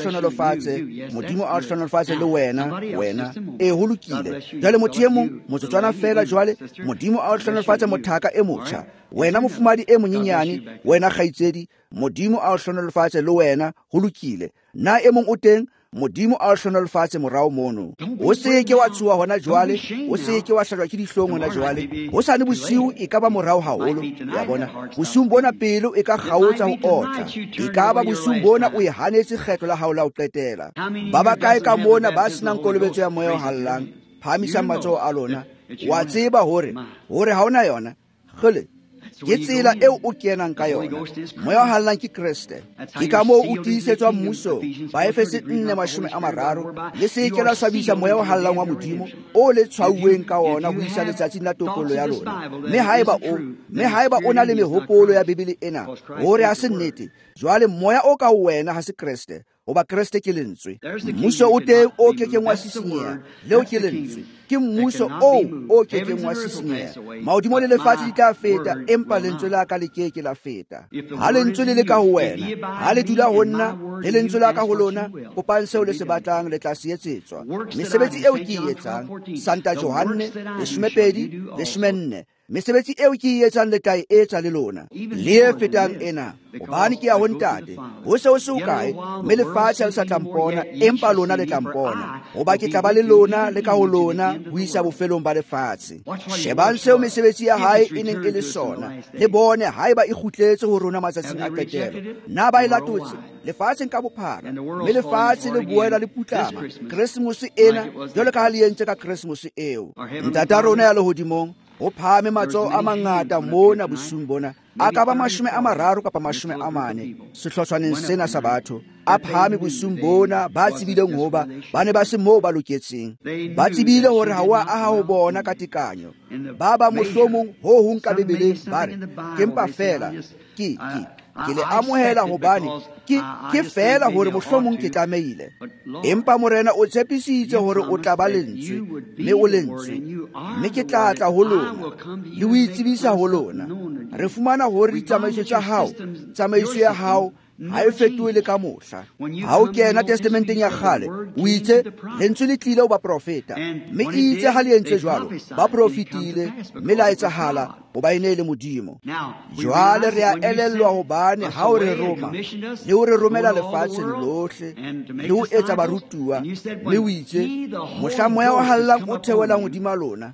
hlonolofatse le wena, ho lokile. Jwale motho e mong, motsotswana fela jwale, Modimo a o hlonolofatse mothaka e motjha. Wena mofumadi e monyenyane, wena kgaitsedi, Modimo a o hlonolofatse le wena, ho lokile. Na e mong o teng, Modimo a o hlonolofatse morao mono. O se ke wa tshuwa hona jwale, o se ke wa hlajwa ke dihlong hona jwale. Ho sane bosiu e ka ba morao haholo, ya bona. Bosiu bona pelo e ka kgaotsa ho otla. E ka ba bosiu bona o e hanetse kgetlo la hao la ho qetela. Ba ba kae ka mona ba senang kolobetso ya moya o hallang, phamisa matsoho a lona. Wa tseba hore ha ona yona, khole ke tsela eo o kenang ka yona. Moya o hallang ke Kriste. Ke ka moo o tiisetswa mmuso, Baefese 4:30, le se ke la swabisa moya o hallang wa Modimo o le tshwauweng ka ona ho isa letsatsing la tokolo ya lona. Mme haeba o na le mehopolo ya Bibele ena hore ha se nnete, jwale moya o ka wena ha se Kriste, hoba Kriste ke lentswe. Mmuso o teng o kekeng wa sisinyeha, leo ke lentswe. Ke mmuso o kekeng wa sisinyeha. Mahodimo le lefatshe di tla feta, empa lentswe la ka le keke la feta. Ha lentswe le le ka ho wena, ha le dula ho nna, le lentswe la ka ho lona, kopang seo le se batlang le tla se etsetswa. Mesebetsi eo ke e etsang, Santa Johanne 2:4. Mesebetsi eo ke e etsang le tla e etsa le lona, le e fetang ena, hobane ke ya ho Ntate. Ho se o se o kae, mme lefatshe le sa tla mpona, empa lona le tla mpona, hoba ke tla ba le lona le ka ho lona ho isa bofelong ba lefatshe. Shebang seo mesebetsi ya hae e neng e le sona, le bone haeba e kgutletse ho rona matsatsing a qetelo. Na ba e latotse lefatsheng ka bophara, mme lefatshe le boela le putlama Keresemose ena, jwalo ka ha le entse ka Keresemose eo. Ntate a rona ya lehodimong, o phahame matsoho a mangata mona bosiung bona, a ka ba 30 kapa 40 sehlotshwaneng sena sa batho. A phahame bosiung bona, ba tsebileng hoba ba ne ba se moo ba loketseng. Ba tsebile hore ha wa aha ho bona ka tekanyo. Ba ba mohlomong ho hong ka Bibeleng ba re, ke mpa fela, ke le amohela hobane ke fela hore mohlomong ke tlamehile. Empa Morena o tshepisitse hore o tla ba lentswe, mme o lentswe, mme ke tla ho lona le ho itsebisa ho lona. Re fumana hore ditsamaiso tsa hao, tsamaiso ya hao ha e fetohe le ka mohla. Ha o kena testamenteng ya kgale, o itse lentswe le tlile ho ba profeta, mme e itse ha le entse jwalo, ba profetile, mme la etsahala ho ba ene le Modimo. Jwale re a elellwa hobane ha o re Roma, le o re romela lefatsheng lohle, le ho etsa barutuwa, mme o itse mohla moya o hallang o thewelang hodima lona,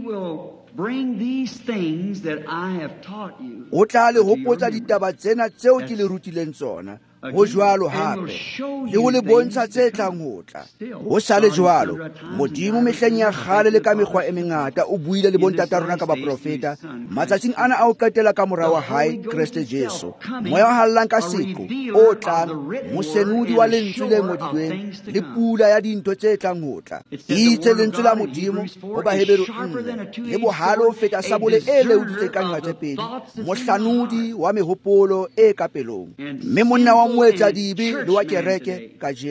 bring these things that I have taught you. O tla le hopotsa ditaba tsena tseo ke le rutileng tsona. Ho jwalo hape le ho le bontsha tse tlang ho tla. Ho sa le jwalo, Modimo mehleng ya kgale le ka mekgwa e mengata o buile le bontata rona ka baprofeta. Matsatsing ana a o qetela ka morao wa hae Kriste Jesu, moya o hallang ka seqo o tlang, mosenudi wa lentswe le ngodilweng le pula ya dintho tse tlang ho tla. Itse lentswe la Modimo ho Bahebero 4 le bohalo ho feta sabole e leuditse ka nqa tse pedi, mohlanudi wa mehopolo e ka pelong. Mme monna wa moetsa dibe le wa kereke ka jeno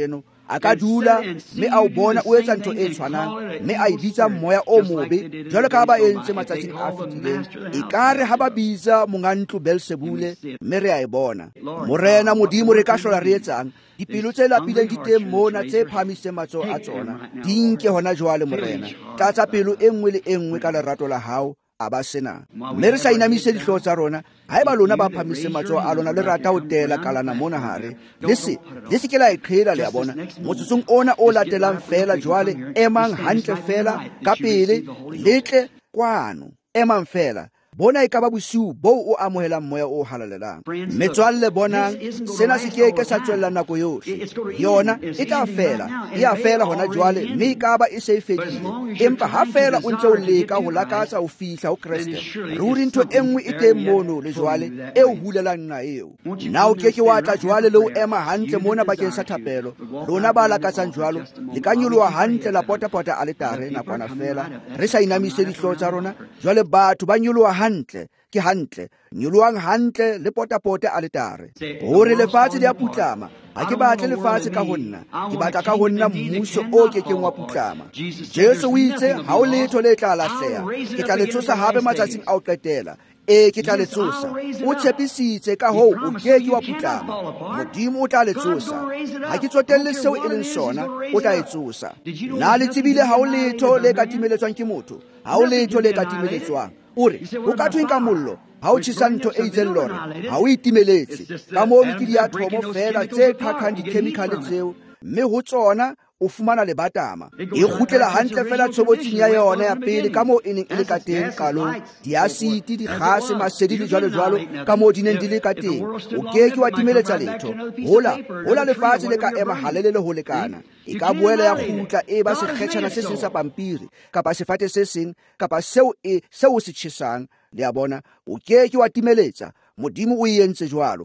a ka dula mme a o bona o etsa ntho e tshwanang mme a ibitsa moya o mobe jwalo ka ba entse matsatsing a fetileng e kare ha ba bitsa monga ntlo Beelzebule mme re a e bona. Morena Modimo re ka hlola re etsang dipelo tse lapileng di teng mona tse phamiseng matsoho a tsona di nke hona jwale Morena tlatsa pelo e nngwe le e nngwe ka lerato la hao a ba sena mme re sa inamise dihlooho tsa rona haeba lona ba phamise matsoho a lona le rata ho tela kalana mona hare le se ke la e qhela le a bona motsotsong ona o latelang fela jwale emang hantle fela ka pele letle kwano emang fela bona e ka ba bosiu bo o amohelang moya o halalelang metswalle bonang sena se ke sa tswella nako yohle yona e tla fela e a fela hona jwale mme ka ba e se e fedile empa ha fela o ntse o leka ho lakatsa ho fihla ho Kriste ruri ntho e nngwe e teng mono le jwale e o hulelang na eo na o ke wa tla jwale le o ema hantle mona bakeng sa thapelo lona ba lakatsang jwalo le ka nyoloha hantle la potapota altare nakwana fela re sa inamise dihlooho tsa rona jwale batho ba nyoloha hantle ke hantle nyoloang hantle le potapote altare hore lefatshe le a putlama ha ke batle lefatshe ka ho nna ke batla ka ho nna mmuso o kekeng wa putlama Jesu o itse ha o letho le tla lahleha ke tla le tsosa hape matsatsing a o qetela ke tla le tsosa o tshepisitse ka hoo o keke wa putlama Modimo o tla le tsosa ha ke tsotelle seo e leng sona o tla e tsosa na le tsebile ha o letho le ka timeletswang ke motho ha o letho le ka timeletswang ore o ka thweng ka mollo ha o tjhesa ntho e itseng lore ha o itimeletse ka moo ke diathomo fela tse qhaqhang dikhemikhale tseo mme ho tsona o fumana le batama e kgutlela hantle fela tshobotsing ya yona ya pele ka moo e neng e le ka teng qalong diasiti dikgase masedi le jwalo ka moo di neng di le ka teng o keke wa timeletsa letho hola lefatshe le ka ema halelele ho lekana e ka boela ya kgutla e ba sekgetjhana se seng sa pampiri kapa sefate se seng kapa seo o se tjhesang le a bona o keke wa timeletsa Modimo o entse jwalo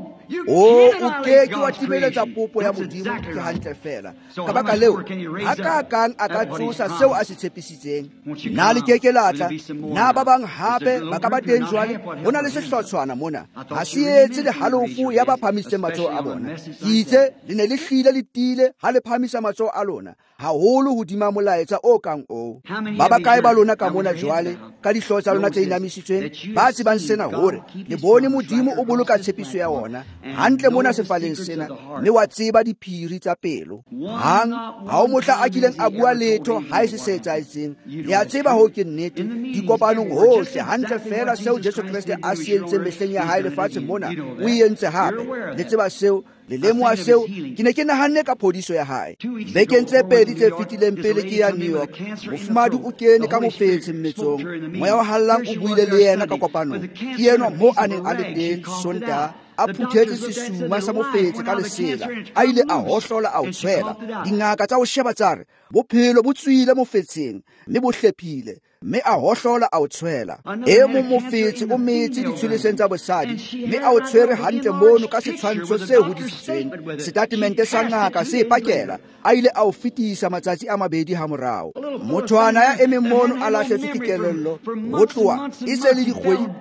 o keke wa timeletsa popo ya Modimo ke hantle fela ka baka leo ha ka kang a ka tsosa seo a se tshepisitseng na le keke latla na ba bang hape ba ka ba teng jwale ho na le sehlotshwana mona ha se etse le halofu ya ba phamisitseng matsoho a bona ke itse le ne le hlile le tile ha le phamisa matsoho a lona haholo hodima molaetsa o kang o ba ba kae ba lona ka mona jwale ka dihlooho tsa lona tse inamisitsweng ba tsebang sena hore le bone Modimo o boloka tshepiso ya ona hantle mona sefaleng sena mme wa tseba diphiri tsa pelo hang ha o motla a kileng a bua letho ha e se se etsaetseng le a tseba ho ke nnete dikopanong hohle hantle fela seo Jesu Kriste a se entseng mehleng ya hae lefatshe mona o entse hape le tseba seo le lemoa seo ke ne ke nahanne ka phodiso ya hae bekeng tse pedi tse fetileng pele ke ya New York mofumadi o kene ka mofetse mmetsong moya wa hallang o buile le yena ka kopanong ke enwa mo a neng a le teng Sontaha a phuthetse sesuma sa mofetse ka lesela a ile a hohlola a o tshwela dingaka tsa o sheba tsare bophelo bo tswile mofetseng mme bo hlephile mme a hohlola a o tshwela mo mofetse o metse ditshweleseng tsa bosadi mme a o tshwere hantle mono ka setshwantsho se hodisitsweng setatemente sa ngaka se pakela a ile a o fetisa matsatsi a mabedi ha morao mothwana ya emeng mono a lahletswe ke kelello ho tloha e se le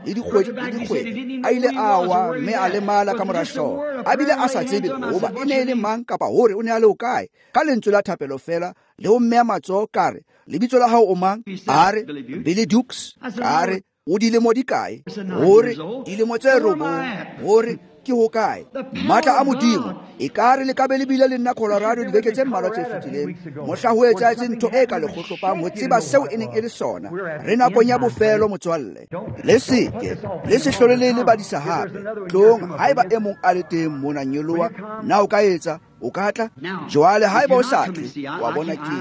dikgwedi a ile a wa mme a lemala ka mora hlooho a bile a sa tsebe hoba e ne e le mang kapa hore o ne a le hokae ka lentswe la thapelo fela le ho mmeha matsoho kare lebitso la hao o mang a re Billy Dukes ka re o dilemo di kae hore dilemo tse 9 hore ke hokae matla a Modimo e kare le ka be le bile le nna Colorado dibeke tse mmalwa tse fetileng mohla ho etsahetse ntho e ka le kgohlopang ho tseba seo e neng e le sona re nakong ya bofelo motswalle le seke le se hlolele le badisa hape tlong haeba e mong a le teng mona nyoloa na o ka etsa o katla jwale haeba o satle wa bona ke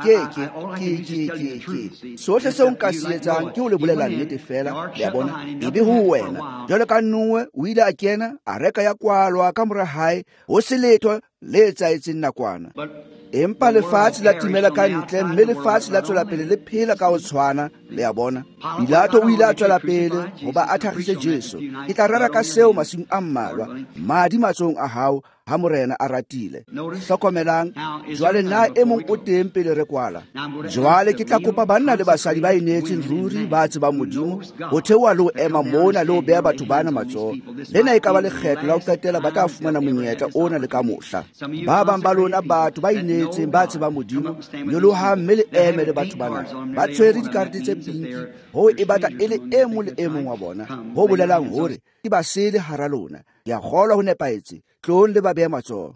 sohle seo nka se etsang ke ho le bolela nnete fela le a bona ebe ho wena jwale ka Noe o ile a kena a reka ya kwalwa ka mora hae ho se letho le etsaetseng nakwana empa lefatshe la timela ka ntle mme lefatshe la tswela pele le phela ka ho tshwana le a bona Pilato o ile a tswela pele hoba a thakgise Jesu ke tla rara ka seo masimo a mmalwa madi matsohong a hao ha morena a ratile. Hlokomelang, jwale na e mong o teng pele re kwala. Jwale ke tla kopa banna le basadi ba inetseng ruri ba tsebang Modimo ho theoha le ho ema mona le ho beha batho bana matsoho. Lena e ka ba lekgetlo la ho qetela ba tla fumana monyetla ona le ka mohla. Ba bang ba lona batho ba inetseng ba tsebang Modimo, nyolohang mme le eme le batho bana ba tshwere dikarete tse pinki ho e batla e le e mong le e mong wa bona, ho bolelang hore ke basele hara lona. Ke a kgolwa ho nepaetse, tlong le ba beha matsoho.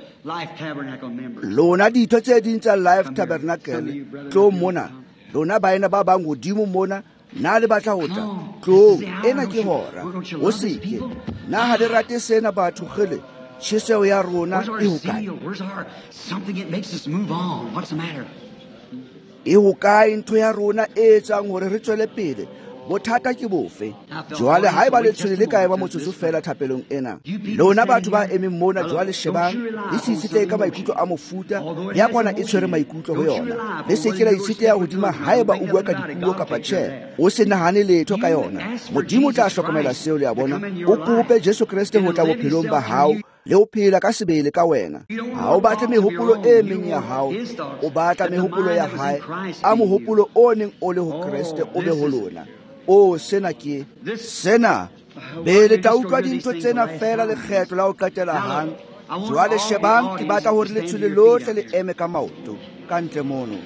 Lona ditho tse ding tsa Life Tabernacle, tlong mona. Lona baena ba bang hodimo mona, na le batla ho tla, tlong, ena ke hora, o seke. Na ha le rate sena batho kgele, tjheseho ya rona e hokae? E hokae ntho ya rona e etsang hore re tswele pele? Bothata ke bofe? Jwale ha eba le tshwele le kae ba motsotso fela thapelong ena. Lona batho ba emeng mona jwale shebang, le se itshetle ka maikutlo a mofuta ya kwana e tshwere maikutlo ho yona. Le se ke la itshetle ya hodima ha eba o bua ka dipuo kapa tjhe, o se nahane letho ka yona. Modimo tla hlokomela seo le a bona. O kope Jesu Kriste ho tla bophelong ba hao le ho phela ka sebele ka wena. Ha o batle mehopolo e meng ya hao, o batla mehopolo ya hae, a mohopolo o neng o le ho Kriste o be ho lona. O sena ke sena bele ta utlwa dintho tsena fela lekgetlo la ho qetela hang. Jwale shebang, ke batla hore le tshwele lohle le eme ka maoto ka ntle mono.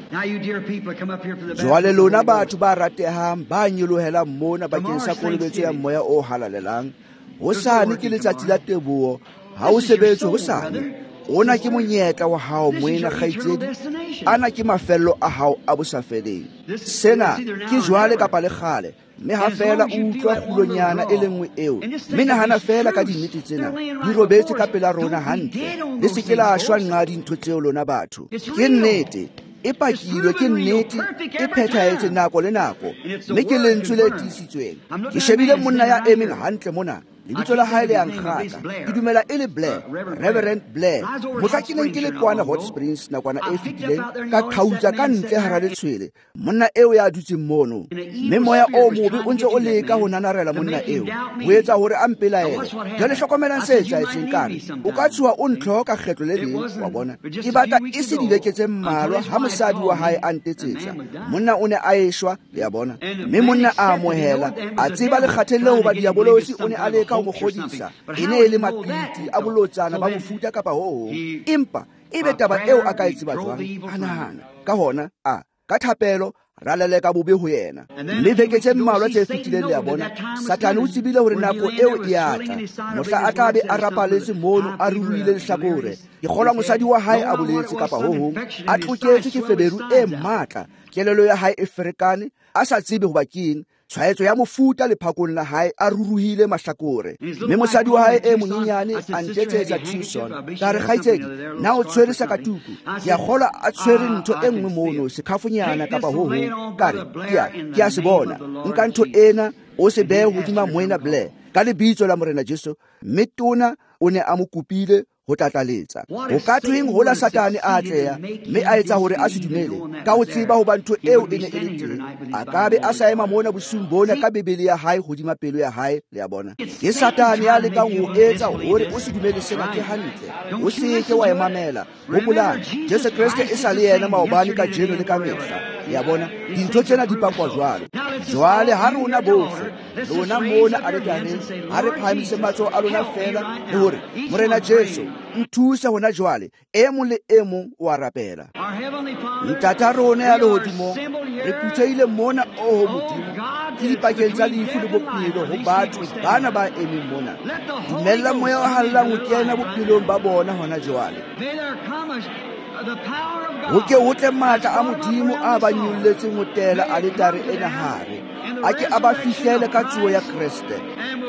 Jwale lona batho ba ratehang ba nyelohelang mona bakeng sa kolobetso ya moya o halalelang. Hosane ke letsatsi la teboho, ha o sebetse hosane. Ona ke monyetla wa hao moena kgaitsedi, ana ke mafello a hao a bosafeleng. Sena ke jwale kapa le kgale, mme ha fela o utlwa kgulonyana e le nngwe eo, mme nahana fela ka dinnete tsena, di robetse ka pela rona hantle. Le se ke la shwa nqa dintho tseo lona batho. Ke nnete, e pakilwe, ke nnete, e phethahetse nako le nako, mme ke lentswe le tiisitsweng. Ke shebile monna ya emeng hantle mona, lebitso la hae le a nkgaka. Ke dumela e le Blair, Reverend Blair. Mohla ke neng ke le kwana Hot Springs nakwana e fetileng, ka qhautsa ka ntle hara letshwele monna eo ya dutseng mono, mme moya o mobe o ntse o leka ho nanarela monna eo ho etsa hore a mpelaele. Jwale hlokomelang se etsahetseng kare o ka tshoha o ntlhoka kgetlo le leng, wa bona. E batla e se dibeke tse mmalwa ha mosadi wa hae a ntetsetsa. Monna o ne a eshwa, le a bona, mme monna a amohela, a tseba le kgathelle ho ba diabolosi o ne a leka ho mo kgodisa. E ne e le maqiti a bolotsana ba mofuta kapa ho hong. Empa ebe taba eo a ka e tseba jwang? A nahana ka hona ka thapelo ra leleka bobe ho yena. Mme beke tse mmalwa tse fetileng, le a bona, Satane o tsebile hore nako eo e a tla. Mohla a tla be a rapaletse mono a ruruhile lehlakore. Ke kgolwa mosadi wa hae a boletse kapa ho hong, a tloketswe ke feberu e matla, kelelo ya hae e ferekane, a sa tsebe ho ba keng. Tshwaetso ya mofuta lephakong la hae a ruruhile mahlakore. Mme mosadi wa hae e monyenyane a ntetsetsa Tucson, ka re kgaitsedi, na o tshwere sakatuku? Ke a kgolwa a tshwere ntho e nngwe mono, sekhafunyana kapa ho hong. Kare ke a se bona, nka ntho ena o se behe hodima moena Blair ka lebitso la morena Jesu. Mme tona o ne a mo kopile ho tlatlaletsa. Ho ka thweng hola Satane a atleha, mme a etsa hore a se dumele ka ho tseba ho ba ntho eo e ne e le teng. A ka be a sa ema mona bosung bona ka bebele ya hae hodima pelo ya hae, le a bona. Ke Satane ya lekang ho etsa hore o se dumele sena ke hantle. O se ke wa emamela. Hopolang, Jesu Kriste e sa le yena maobane ka jeno le ka mehla. Ya bona, dintho tsena di pakwa jwalo. Jwale ha rona bohle, lona mona a le tlareng, ha re phahamise matsoho a lona fela le hore morena Jesu nthuse hona jwale, e mong le e mong wa rapela. Ntata rona ya lehodimo, re puthehile mona o ho Modimo, ke dipakeng tsa lefu le bophelo ho batho bana ba emeng mona. Dumella moya wa hallang ho kena bophelong ba bona hona jwale. Ho ke ho tle matla a Modimo a ba nyolletseng ho tela alitare ena hare, a ke a ba fihlele ka tsuo ya Kriste.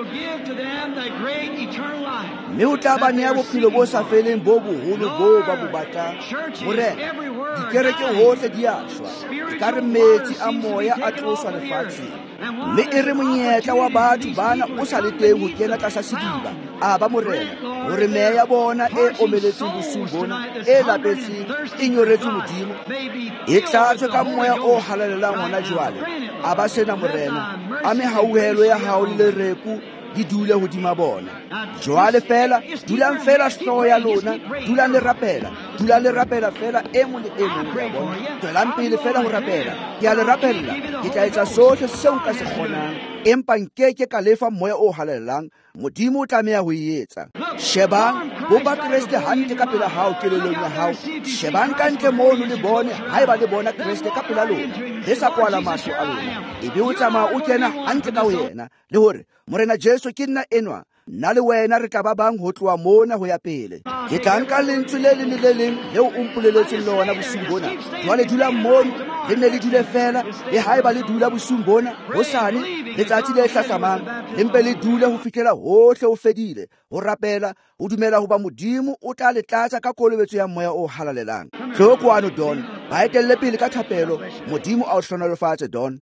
Mme o tla ba nea bophelo bo sa feleng bo boholo bo ba bo batlang. Morena, dikereke hohle di a shwa, ka re metsi a moya a tloswa lefatsheng. Mme e re monyetla wa batho bana o sa le teng ho kena tlasa sediba a ba morena, hore meya ya bona e omeletseng bosung bona, e lapetseng, e nyoretse Modimo, e tlatswe ka moya o halalelang hona jwale. A ba sena morena, a mehauhelo ya hao le lereku di dule hodima bona. Jwale fela dulang fela hlooho ya lona, dulang le rapela fela e mong le e mong ya bona. Tswelang pele fela ho rapela. Ke a le rapella, ke tla etsa sohle seo nka se kgonang, empa nkeke ka lefa moya o halalelang. Modimo o tlameha ho etsa. Shebang bopa Kriste hantle ka pela hao kelellong ya hao. Shebang ka ntle mono le bone haeba le bona Kriste ka pela lona, le sa kwala mahlo a lona. Ebe o tsamaya o kena hantle ka ho yena, le hore Morena Jesu ke nna enwa, nna le wena re tla ba bang ho tloha mona ho ya pele. Ke tla nka lentswe le leng le leng leo o mpoleletseng lona bosiung bona. Jwale dula mono, le nne le dule fela, le haeba le dula bosiung bona, hosane letsatsi le hlahlamang, le mpe le dule ho fihlela hohle ho fedile, ho rapela, ho dumela hoba Modimo o tla le tlatsa ka kolobetso ya moya o halalelang. Hloko ano Don, ba etelle pele ka thapelo, Modimo a o hlonolofatse Don.